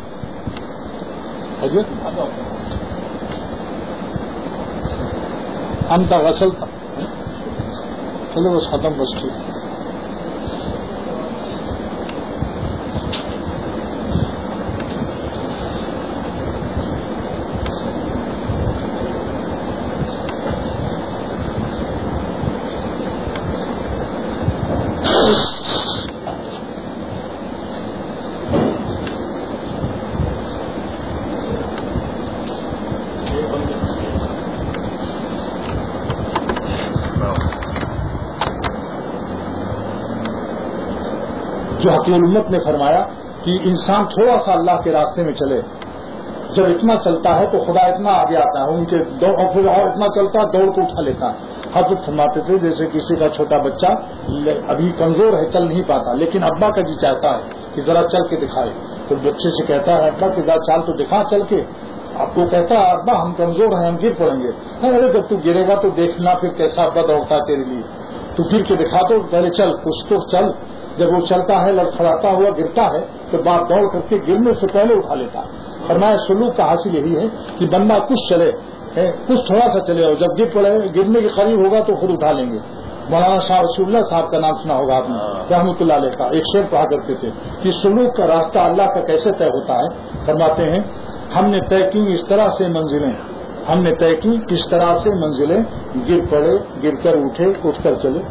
انت غسلت، چلو بس ختم، بس ٹھیک۔ جو حکیم الامت نے فرمایا کہ انسان تھوڑا سا اللہ کے راستے میں چلے، جب اتنا چلتا ہے تو خدا اتنا آگے آتا ہے، ان کے پھر اور اتنا چلتا ہے دوڑ کو اٹھا لیتا ہے۔ حضرت فرماتے تھے جیسے کسی کا چھوٹا بچہ ابھی کمزور ہے، چل نہیں پاتا، لیکن ابا کا جی چاہتا ہے کہ ذرا چل کے دکھائے، تو بچے سے کہتا ہے ابا کہ چال تو دکھا چل کے. اب وہ کہتا ہے ابا ہم کمزور ہیں, ہم گر پڑیں گے. ارے جب تو گرے گا تو دیکھنا پھر کیسا ابا دوڑتا ہے تیرے لیے, تو گر کے دکھا تو پہلے چل کچھ تو چل. جب وہ چلتا ہے لڑکھڑاتا ہوا گرتا ہے تو باپ دوڑ کر کے گرنے سے پہلے اٹھا لیتا ہے. فرمایا سلوک کا حاصل یہی ہے کہ بندہ کچھ چلے, کچھ تھوڑا سا چلے, اور جب گرنے کے قریب ہوگا تو خود اٹھا لیں گے. مولانا شاہ رسول اللہ صاحب کا نام سنا ہوگا آپ نے, رحمۃ اللہ علیہ کا ایک شعر پڑھا کرتے تھے کہ سلوک کا راستہ اللہ کا کیسے طے ہوتا ہے. فرماتے ہیں ہم نے طے کی اس طرح سے منزلیں, ہم نے طے کی اس طرح سے منزلیں, گر پڑے گر کر اٹھے اٹھ کر چلے.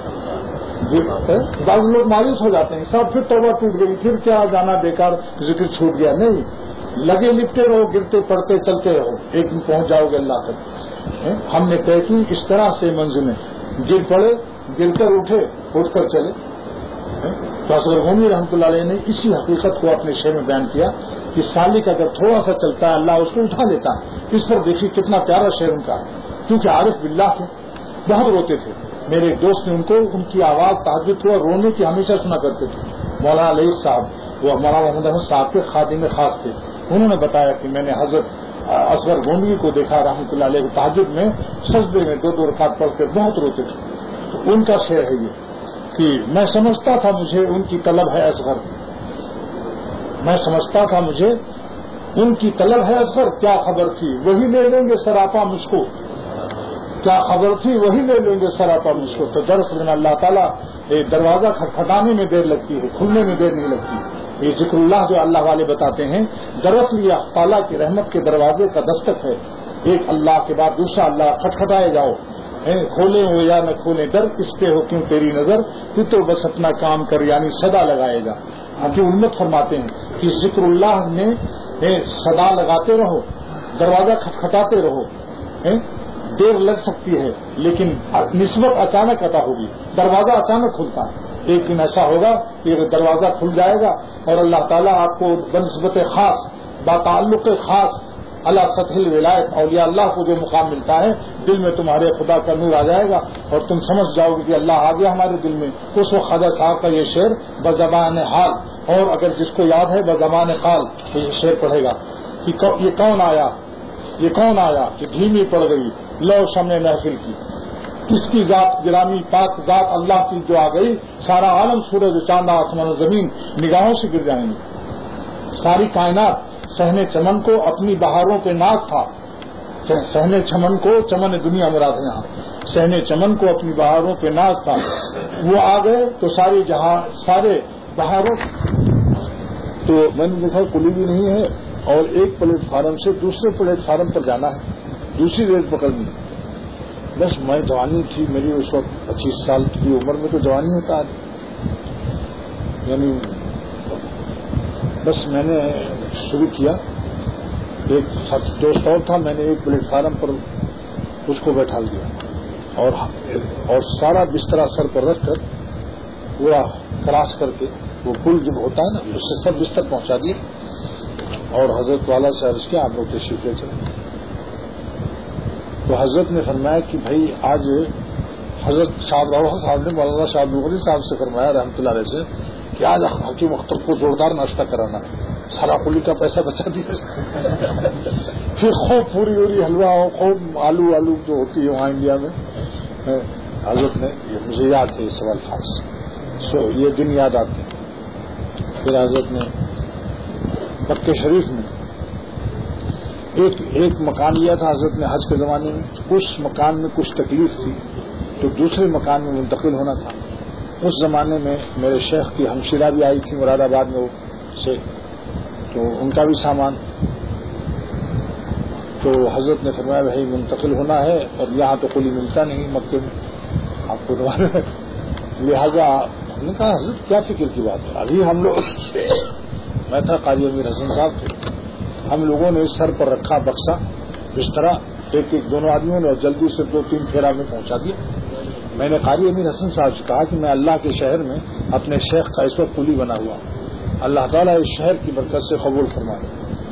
بعض لوگ مایوس ہو جاتے ہیں, سب پھر توبہ ٹوٹ گئی, پھر کیا جانا بیکار, ذکر چھوٹ گیا. نہیں, لگے لپٹے رہو, گرتے پڑتے چلتے رہو, ایک دن پہنچ جاؤ گے اللہ تک. ہم نے طے کی اس طرح سے منزلیں, گر پڑے گر کر اٹھے اٹھ کر چلے. تو اصغر غومی رحمۃ اللہ علیہ نے اسی حقیقت کو اپنے شعر میں بیان کیا کہ سالک اگر تھوڑا سا چلتا ہے اللہ اس کو اٹھا لیتا ہے. اس پر دیکھیے کتنا پیارا شعر ان کا ہے, کیونکہ عارف باللہ تھے, بہت روتے تھے. میرے ایک دوست نے ان کی آواز تہجد ہوا رونے کی ہمیشہ سنا کرتے تھے. مولانا علی صاحب, وہ مولانا محمد احمد صاحب کے خادم خاص تھے. انہوں نے بتایا کہ میں نے حضرت اصغر غومی کو دیکھا رحمۃ اللہ علیہ تہجد میں سجدے میں 2 رکعت پڑھ کے بہت روتے تھے. تو ان کا شعر ہے یہ کہ میں سمجھتا تھا مجھے ان کی طلب ہے اصغر, میں سمجھتا تھا مجھے ان کی طلب ہے اصغر, کیا خبر تھی وہی لے لیں گے سراپا مجھ کو, کیا خبر تھی وہی لے لیں گے سراپا مجھ کو. تو دراصل میں اللہ تعالیٰ دروازہ کھٹکھٹانے میں دیر لگتی ہے, کھلنے میں دیر نہیں لگتی. یہ ذکر اللہ جو اللہ والے بتاتے ہیں دراصل یہ تعالیٰ کی رحمت کے دروازے کا دستک ہے. ایک اللہ کے بعد دوسرا اللہ کھٹکھٹائے جاؤ, کھولیں ہو یا نہ کھولیں در, اس پہ ہو کیوں تیری نظر, تو بس اپنا کام کر, یعنی صدا لگائے گا. حکیم امت فرماتے ہیں کہ ذکر اللہ میں صدا لگاتے رہو, دروازہ کھٹکھٹاتے رہو. دیر لگ سکتی ہے لیکن نسبت اچانک عطا ہوگی, دروازہ اچانک کھلتا ہے. ایک دن ایسا ہوگا کہ دروازہ کھل جائے گا اور اللہ تعالیٰ آپ کو بنسبت خاص باتعلق خاص اللہ سطح الولایت اولیاء اللہ کو جو مقام ملتا ہے, دل میں تمہارے خدا کا نور آ جائے گا اور تم سمجھ جاؤ گے کہ اللہ آ گیا ہمارے دل میں. اس وقت خواجہ صاحب کا یہ شعر بزبان حال, اور اگر جس کو یاد ہے بزبان قال یہ شعر پڑھے گا کہ یہ کون آیا, یہ کون آیا کہ دھیمی پڑ گئی لو شمع محفل کی, کس کی ذات گرامی پاک ذات اللہ کی جو آ گئی, سارا عالم سورج چاند آسمان زمین نگاہوں سے گر جائیں گے. ساری کائنات صحن چمن کو اپنی بہاروں پہ ناز تھا, صحن چمن کو, چمن دنیا مراد ہے یہاں, صحن چمن کو اپنی بہاروں پہ ناز تھا, وہ آ گئے تو ساری جہاں سارے بہاروں. تو میں نے دیکھا کلی بھی نہیں ہے, اور ایک پلیٹ فارم سے دوسرے پلیٹ فارم پر جانا ہے, دوسری ریل پکڑنی. بس میں جوانی تھی میری اس وقت 25 سال کی عمر میں, تو جوانی ہوتا ہے, یعنی بس میں نے شروع کیا. ایک دوست اور تھا, میں نے ایک پلیٹ فارم پر اس کو بیٹھا دیا اور سارا بسترا سر پر رکھ کر پورا کراس کر کے وہ پل جب ہوتا ہے نا اس سے سب بستر پہنچا دیے, اور حضرت والا سے عرض کیا آپ لوگ تشریف لے چلے. تو حضرت نے فرمایا کہ بھائی آج حضرت شاہ صاحب نے مولانا شاہ نوری صاحب سے فرمایا رحمۃ اللہ علیہ سے کہ آج حکیم اختر کو زوردار ناشتہ کرانا ہے, سارا کلی کا پیسہ بچا دیا. پھر خوب پوری اوری حلوہ ہو, خوب آلو جو ہوتی ہے وہاں انڈیا میں. حضرت نے مجھے یاد ہے یہ سوال خاص, یہ دن یاد آتے ہیں. پھر حضرت نے مکہ شریف میں ایک مکان لیا تھا حضرت نے حج کے زمانے میں. اس مکان میں کچھ تکلیف تھی تو دوسرے مکان میں منتقل ہونا تھا. اس زمانے میں میرے شیخ کی ہمشیرہ بھی آئی تھی مراد آباد میں سے, تو ان کا بھی سامان. تو حضرت نے فرمایا بھائی منتقل ہونا ہے اور یہاں تو کلی ملتا نہیں مکے میں آپ کو دوبارہ, لہذا ہم نے کہا حضرت کیا فکر کی بات ہے, ابھی ہم لوگ میں تھا قاری امیر حسن صاحب تھے, ہم لوگوں نے سر پر رکھا بکسا بسترا ایک دونوں آدمیوں نے, اور جلدی سے 2-3 پھیرا میں پہنچا دیا. میں نے قاری امیر حسن صاحب سے کہا کہ میں اللہ کے شہر میں اپنے شیخ کا اس وقت کلی بنا ہوا, اللہ تعالیٰ اس شہر کی برکت سے قبول فرمائے.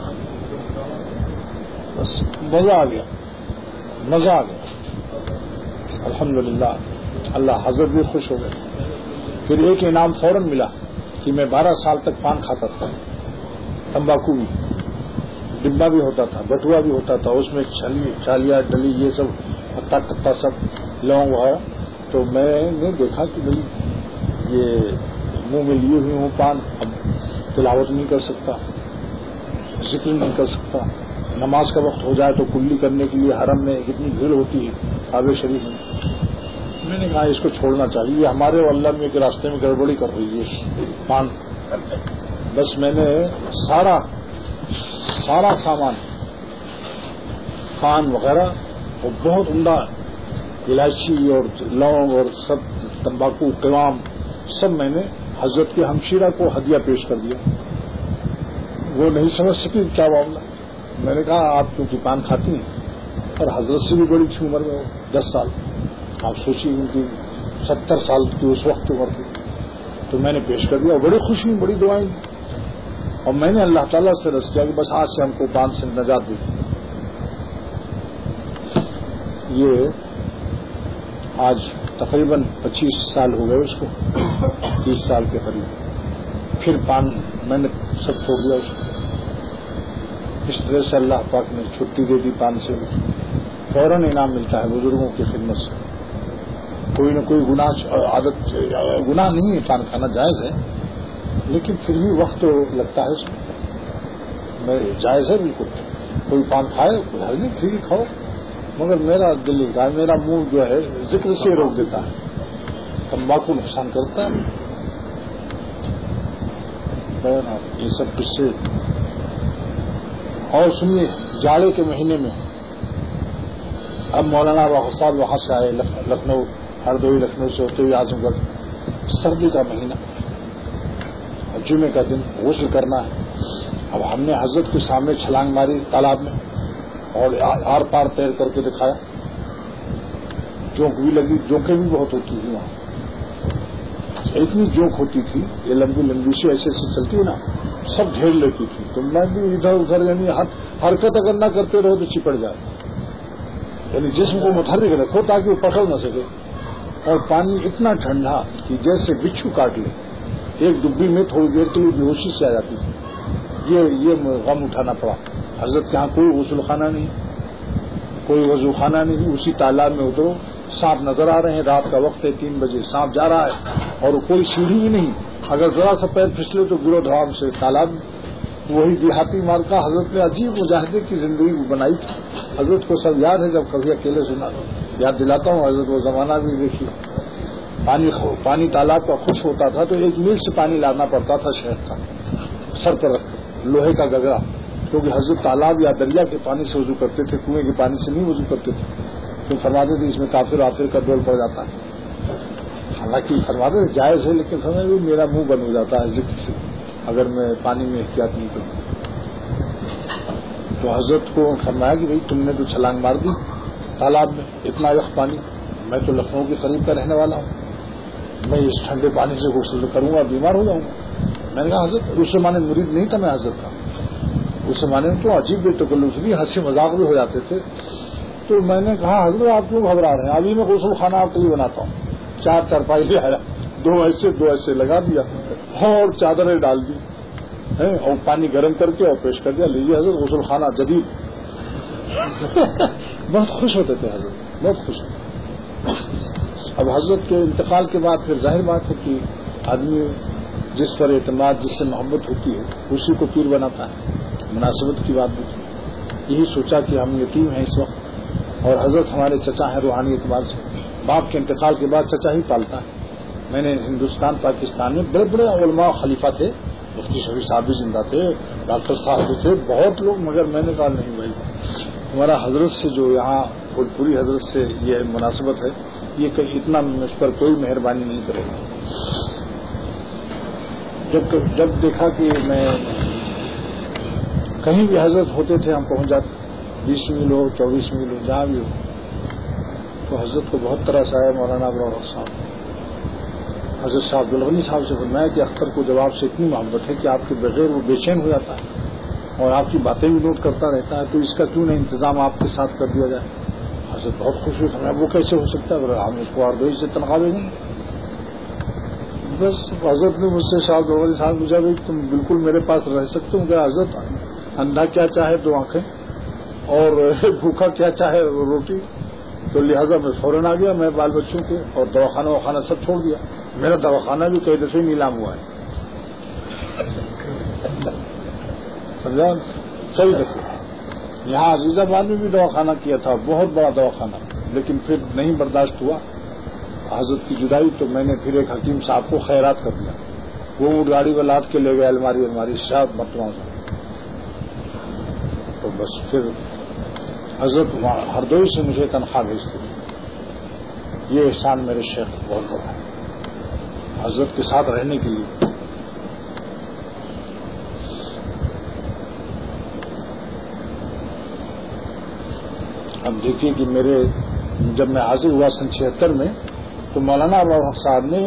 بس مزہ آ گیا, مزہ آ گیا الحمدللہ. اللہ حضرت بھی خوش ہو گئے. پھر ایک انعام فوراً ملا کہ میں 12 سال تک پان کھاتا تھا, تمباکو بھی ڈبا بھی ہوتا تھا, بٹوا بھی ہوتا تھا, اس میں چالیا ڈلی یہ سب پتا کتا سب لونگ وغیرہ. تو میں نے دیکھا کہ بھائی یہ منہ میں لیے ہوئے ہوں پان, اب تلاوت نہیں کر سکتا, ذکر نہیں کر سکتا, نماز کا وقت ہو جائے تو کلی کرنے کے لیے حرم میں کتنی بھیڑ ہوتی ہے کعبہ شریف میں نے کہا اس کو چھوڑنا چاہیے, یہ ہمارے اور اللہ میں کے راستے میں گڑبڑی کر رہی ہے پان. بس میں نے سارا سامان پان وغیرہ اور بہت عمدہ الائچی اور لونگ اور سب تمباکو قوام سب میں نے حضرت کے ہمشیرہ کو ہدیہ پیش کر دیا. وہ نہیں سمجھ سکی کیا معاملہ. میں نے کہا آپ کیونکہ پان کھاتی ہیں اور حضرت سے بھی بڑی تھی عمر میں 10 سال, آپ سوچیے ان کی 70 سال کی اس وقت عمر تھی. تو میں نے پیش کر دیا اور بڑی خوشی بڑی دعائیں, اور میں نے اللہ تعالیٰ سے رضا کیا کہ بس آج سے ہم کو پان سے نجات دی. یہ آج تقریباً 25 سال ہو گئے اس کو, 30 سال کے قریب. پھر پان میں نے سب چھوڑ دیا اس کو. اس طرح سے اللہ پاک نے چھٹی دے دی پان سے. فوراً انعام ملتا ہے بزرگوں کی خدمت سے. کوئی نہ کوئی عادت گناہ نہیں ہے, پان کھانا جائز ہے, لیکن پھر بھی وقت تو لگتا ہے اس میں. جائز ہے بالکل, کوئی پان کھائے کوئی حل نہیں, ٹھیک ہے کھاؤ, مگر میرا دل کا میرا منہ جو ہے ذکر سے روک دیتا ہے, تمباکو نقصان کرتا ہے. یہ سب قصے. اور سنیے, جاڑے کے مہینے میں اب مولانا صاحب وہاں سے آئے لکھنؤ, ہردوئی لکھنؤ سے ہوتے ہوئے اعظم گڑھ. سردی کا مہینہ, جمعے کا دن, غسل کرنا ہے. اب ہم نے حضرت کے سامنے چھلانگ ماری تالاب میں اور آر پار تیر کر کے دکھایا. جونک بھی لگی, جونکیں بھی بہت ہوتی تھی وہاں, اتنی جونک ہوتی تھی, یہ لمبی لمبی سی ایسے ایسے چلتی ہے نا, سب گھیر لیتی تھی. تو میں بھی ادھر ادھر یعنی حرکت اگر نہ کرتے رہو تو چپڑ جائے, یعنی جسم کو متحرک رکھو تاکہ وہ پکڑ نہ سکے. اور پانی اتنا ٹھنڈا کہ جیسے بچھو کاٹ لے, ایک ڈبی میں تھوڑی دیر کے لیے بیہوشی سے آ جاتی تھی. یہ غم اٹھانا پڑا. حضرت کے یہاں کوئی غسل خانہ نہیں, کوئی وضو خانہ نہیں. اسی تالاب میں اترو, سانپ نظر آ رہے ہیں, رات کا وقت ہے, 3 بجے سانپ جا رہا ہے, اور کوئی سیڑھی بھی نہیں. اگر ذرا سا پیر پھسلے تو گرو دھڑام سے تالاب. وہی دیہاتی مارکا حضرت نے عجیب مجاہدے کی زندگی بنائی تھی. حضرت کو سب یاد ہے, جب کبھی اکیلے سنا یاد دلاتا ہوں. حضرت وہ زمانہ بھی دیکھیے, پانی تالاب کا خوش ہوتا تھا تو 1 میل سے پانی لانا پڑتا تھا شہر کا, سر پر رکھ لوہے کا گگرا, کیونکہ حضرت تالاب یا دریا کے پانی سے وضو کرتے تھے, کنویں کے پانی سے نہیں وضو کرتے تھے. تو فرماتے تھے اس میں کافر وافر کا دور پڑ جاتا ہے. حالانکہ فرماتے تھے جائز ہے, لیکن سمجھ بھی میرا منہ بند ہو جاتا ہے ذکر سے اگر میں پانی میں احتیاط نہیں کروں. تو حضرت کو فرمایا کہ بھائی تم نے تو چھلانگ مار دی تالاب میں, اتنا یخ پانی. میں تو لکھنؤ کے قریب کا رہنے والا ہوں, میں اس ٹھنڈے پانی سے غسل کروں گا بیمار ہو جاؤں گا. میں نے کہا حضرت اس زمانے مرید نہیں تھا میں حضرت کا, اس زمانے میں تو عجیب بے تکلف بھی, ہنسی مذاق بھی ہو جاتے تھے. تو میں نے کہا حضرت آپ کیوں گھبرا رہے ہیں, ابھی میں غسل خانہ آپ کے لیے بناتا ہوں. 4 چارپائی لے آیا, 2 ایسے لگا دیا اور چادریں ڈال دی اور پانی گرم کر کے اور پیش کر دیا, لیجیے حضرت غسل خانہ جدید. بہت خوش ہوتے تھے حضرت, بہت خوش ہوتے. اب حضرت کے انتقال کے بعد پھر ظاہر بات ہے کہ آدمی جس پر اعتماد, جس سے محبت ہوتی ہے, اسی کو پیر بناتا ہے. مناسبت کی بات بھی تھی. یہی سوچا کہ ہم یتیم ہیں اس وقت, اور حضرت ہمارے چچا ہیں روحانی اعتبار سے. باپ کے انتقال کے بعد چچا ہی پالتا ہے. میں نے ہندوستان پاکستان میں بڑے بڑے علماء خلیفہ تھے, مفتی شفیع صاحب بھی زندہ تھے, ڈاکٹر صاحب بھی تھے, بہت لوگ, مگر میں نے کہا نہیں بھائی, ہمارا حضرت سے جو یہاں پوری حضرت سے یہ مناسبت ہے, یہ کہ اتنا مجھ پر کوئی مہربانی نہیں کرے گا. جب دیکھا کہ میں کہیں بھی حضرت ہوتے تھے, ہم پہنچ جاتے, 20 میل ہو 24 میل ہو, جہاں بھی ہو, تو حضرت کو بہت طرح سے آیا. مولانا ابرار صاحب, حضرت شاہ عبدالغنی صاحب سے فرمایا کہ اختر کو جب آپ سے اتنی محبت ہے کہ آپ کے بغیر وہ بے چین ہو جاتا ہے اور آپ کی باتیں بھی نوٹ کرتا رہتا ہے, تو اس کا کیوں نہیں انتظام آپ کے ساتھ کر دیا جائے. حضرت بہت خوش ہوئی. فرمایا وہ کیسے ہو سکتا ہے, ہم اس کو اور 2 سے تنخواہ دیں گے. بس حضرت نے مجھ سے شاہ گوہری صاحب پوچھا بھائی تم بالکل میرے پاس رہ سکتے ہو کیا؟ حضرت اندھا کیا چاہے 2 آنکھیں اور بھوکا کیا چاہے روٹی، تو لہٰذا میں فوراً آ گیا. میں بال بچوں کے اور دواخانہ سب چھوڑ دیا. میرا دواخانہ بھی کئی دفعے نیلام ہوا ہے، سمجھا، کئی دفعے. یہاں عزیز آباد میں بھی دواخانہ کیا تھا، بہت بڑا دواخانہ، لیکن پھر نہیں برداشت ہوا حضرت کی جدائی، تو میں نے پھر ایک حکیم صاحب کو خیرات کر دیا. وہ گاڑی میں لاد کے لے گئے الماری شاید مرتبہ سے. تو بس پھر حضرت ہردوئی سے مجھے تنخواہ بھیجتے. یہ احسان میرے شیخ بہت بڑا ہے حضرت کے ساتھ رہنے کے لیے. اب دیکھیے کہ جب میں حاضر ہوا سن 76 میں، تو مولانا ابوالحق صاحب نے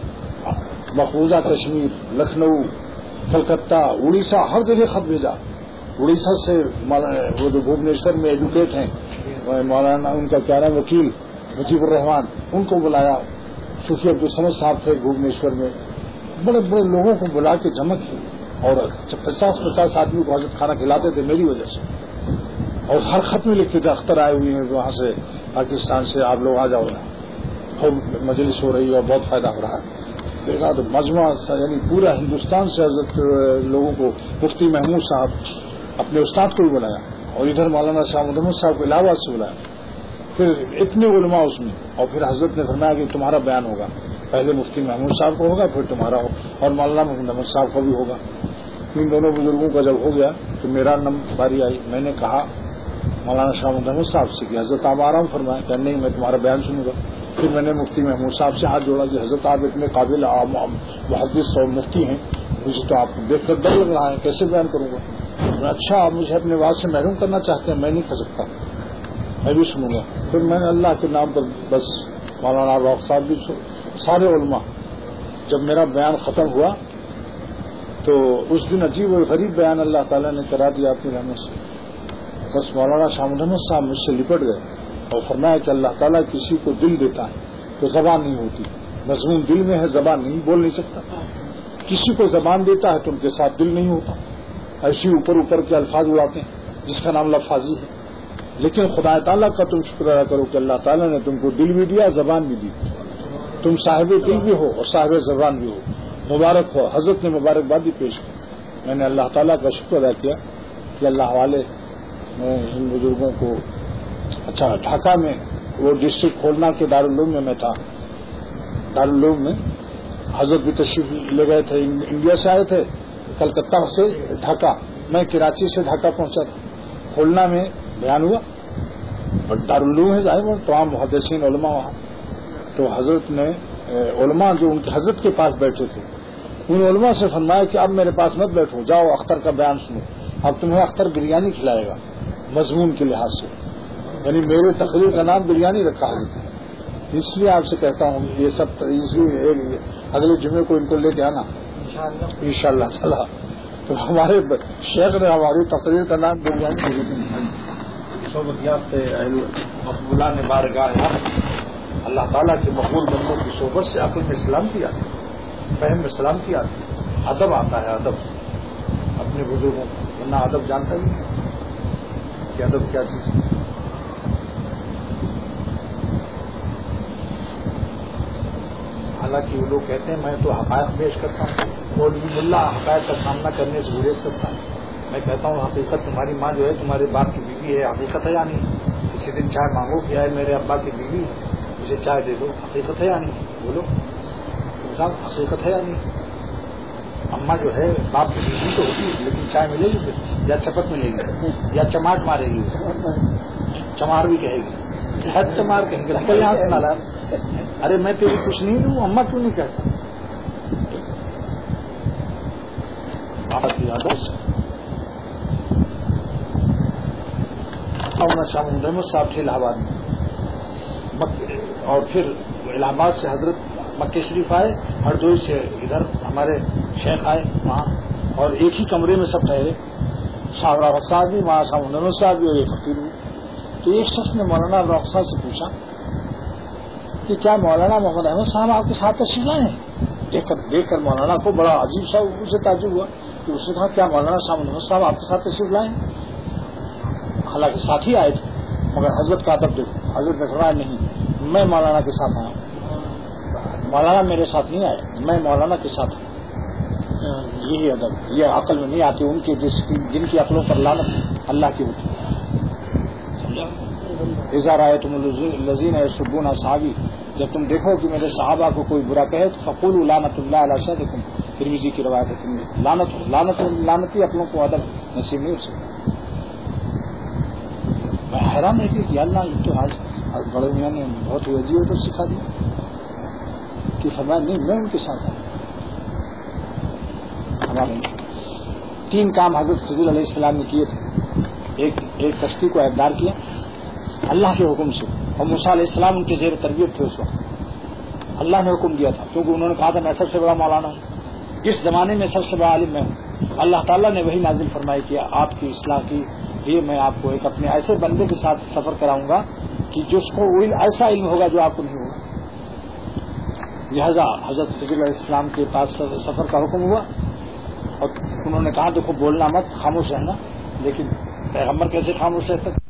مقبوضہ کشمیر، لکھنؤ، کلکتہ، اڑیسہ، ہر جگہ خط بھیجا. اڑیسہ سے وہ جو بھوبنیشور میں ایڈوکیٹ ہیں مولانا، ان کا کیا نام، وکیل مجیب الرحمان، ان کو بلایا. صوفی عبدالصمد صاحب تھے بھوبنیشور میں. بڑے بڑے لوگوں کو بلا کے جمع کی، اور 50 آدمی کو حضرت کھانا کھلاتے تھے میری وجہ سے. اور ہر خط میں لکھتے تھے اختر آئے ہوئے ہیں وہاں سے پاکستان سے، آپ لوگ آ جاؤ. اور مجلس ہو رہی ہے اور بہت فائدہ ہو رہا ہے. دیکھا تو مجموعہ یعنی پورا ہندوستان سے حضرت لوگوں کو، مفتی محمود صاحب اپنے استاد کو بھی بلایا، اور ادھر مولانا شاہ محمد صاحب کو الہ آباد سے بلایا. پھر اتنے علماء اس میں، اور پھر حضرت نے فرمایا کہ تمہارا بیان ہوگا، پہلے مفتی محمود صاحب کو ہوگا، پھر تمہارا ہو، اور مولانا محمد صاحب کو بھی ہوگا. ان دونوں بزرگوں کا جب ہو گیا تو میرا باری آئی. میں نے کہا مولانا شاہ محمد صاحب سے کہ حضرت آپ آرام فرمائیں. کہ نہیں، میں تمہارا بیان سنوں گا. پھر میں نے مفتی محمود صاحب سے ہاتھ جوڑا کہ حضرت آپ اتنے قابل محدث اور مفتی ہیں، مجھے تو آپ کو دیکھ کر ڈر لگ رہا ہے، کیسے بیان کروں گا؟ اچھا، آپ مجھے اپنے بات سے محروم کرنا چاہتے ہیں، میں نہیں کر سکتا، میں بھی سنوں گا. پھر میں نے اللہ کے نام پر بس مولانا ابوالحق صاحب بھی سارے علماء. جب میرا بیان ختم ہوا تو اس دن عجیب اور غریب بیان اللہ تعالیٰ نے کرا دیا اپنی رحمت سے. بس مولانا شاہ محمد صاحب مجھ سے لپٹ گئے اور فرمایا کہ اللہ تعالیٰ کسی کو دل دیتا ہے تو زبان نہیں ہوتی. مضمون دل میں ہے، زبان نہیں، بول نہیں سکتا. کسی کو زبان دیتا ہے تو ان کے ساتھ دل نہیں ہوتا. ایسے اوپر کے الفاظ اڑاتے ہیں جس کا نام لفاظی ہے. لیکن خدا تعالیٰ کا تم شکر ادا کرو کہ اللہ تعالیٰ نے تم کو دل بھی دیا، زبان بھی دی. تم صاحب دل بھی ہو اور صاحب زبان بھی ہو. مبارک ہو. حضرت نے مبارکبادی پیش کی. میں نے اللہ تعالیٰ کا شکر ادا کیا کہ اللہ والے میں ان بزرگوں کو. اچھا، ڈھاکہ میں وہ ڈسٹرکٹ کھولنا کے دارالعلوم میں تھا. دارالعلوم میں حضرت بھی تشریف لے گئے تھے، انڈیا سے آئے تھے، کلکتہ سے ڈھاکہ. میں کراچی سے ڈھاکہ پہنچا تھا. کھولنا میں بیان ہوا اور دارالعلوم ہے ظاہر، تمام محدثین علماء وہاں. تو حضرت نے علماء جو ان کے حضرت کے پاس بیٹھے تھے ان علماء سے فرمایا کہ اب میرے پاس مت بیٹھو، جاؤ اختر کا بیان سنو. اب تمہیں اختر بریانی کھلائے گا مضمون کے لحاظ سے. یعنی میرے تقریر کا نام بریانی رکھا ہے. اس لیے آپ سے کہتا ہوں یہ سب اگلے جمعے کو ان کو لے کے آنا انشاءاللہ تعالی. تو ہمارے شیخ نے ہماری تقریر کا نام بریانی مقبولہ نے بارگاہ اللہ تعالیٰ کے مقبول بندوں کی صحبت سے عقل میں سلامتی آتی، فہم میں سلامتی آتی، ادب آتا ہے. ادب اپنے بزرگوں کو، ورنہ ادب جانتا ہی نہیں کہ ادب کیا چیز ہے. حالانکہ وہ لوگ کہتے ہیں میں تو حقائق پیش کرتا ہوں اور ملا حقائق کا سامنا کرنے سے گریز کرتا ہوں. میں کہتا ہوں حقیقت تمہاری ماں جو ہے تمہارے باپ کی بیوی ہے، حقیقت ہے یا نہیں؟ کسی دن چائے مانگو کہ ہے میرے ابا کی بیوی مجھے چائے دے دو، حقیقت ہے یا نہیں؟ بولو حقیقت ہے یا نہیں؟ اماں جو ہے باپ کی بیوی تو ہوتی ہے، لیکن چائے ملے گی پھر یا چپت ملے گی یا چماٹ مارے گی، چمار بھی کہے گی، حد چمار کہیں گے یہاں سے نالا. ارے میں تیری کچھ نہیں دوں، اماں کیوں نہیں کہتا؟ شاہ محمد صاحب تھے الہ آباد میں، اور پھر الہ آباد سے حضرت مکہ شریف آئے، ہردوئی سے ادھر ہمارے شیخ آئے وہاں، اور ایک ہی کمرے میں سب ٹھہرے. شاہ رافت صاحب بھی وہاں، شاہ محمد صاحب بھی اور ایک فقیر بھی. تو ایک شخص نے مولانا رافت صاحب سے پوچھا کہ کیا مولانا محمد احمد صاحب آپ کے ساتھ تشریف لائے ہیں؟ دیکھ کر مولانا کو بڑا عجیب سا اسے تعجب ہوا کہ اس نے کہا کیا مولانا شاہ محمد صاحب آپ کے ساتھ تشریف لائیں؟ حالانکہ ساتھ ہی آئے تھے، مگر حضرت کا ادب دیکھو، حضرت نے کہا نہیں میں مولانا کے ساتھ آیا ہوں، مولانا میرے ساتھ نہیں آئے، میں مولانا کے ساتھ ہوں۔ یہی ادب، یہ عقل میں نہیں آتی ان کی جن کی عقلوں پر لعنت اللہ کی ہوتی ہے۔ اذا رأیتم الذین یسبون اصحابی، جب تم دیکھو کہ میرے صحابہ کو کوئی برا کہے تو فقولوا لعنت اللہ علی اشہادکم، ترمذی کی روایت ہے، لعنتی عقلوں کو ادب نصیب نہیں ہو سکتا۔ میں حیران ہے کہ اللہ یہ تو آج بڑے میاں نے بہت ہی عجیب ادب سکھا دیا کہ فرمایا نہیں میں ان کے ساتھ آیا۔ ہمارے 3 کام حضرت خضر علیہ السلام نے کیے تھے، ایک کشتی کو عیبدار کیا اللہ کے حکم سے، اور موسیٰ علیہ السلام ان کے زیر تربیت تھے اس وقت، اللہ نے حکم دیا تھا کیونکہ انہوں نے کہا تھا میں سب سے بڑا مولانا ہوں، اس زمانے میں سب سے بڑا عالم میں ہوں۔ اللہ تعالیٰ نے وہی نازل فرمائی کیا آپ کی اصلاح کی لیے میں آپ کو ایک اپنے ایسے بندے کے ساتھ سفر کراؤں گا کہ جس کو ایسا علم ہوگا جو آپ کو نہیں ہوگا۔ لہذا حضرت خضر علیہ السلام کے پاس سفر کا حکم ہوا اور انہوں نے کہا دیکھو بولنا مت، خاموش رہنا، لیکن پیغمبر کیسے خاموش رہ سکتے؟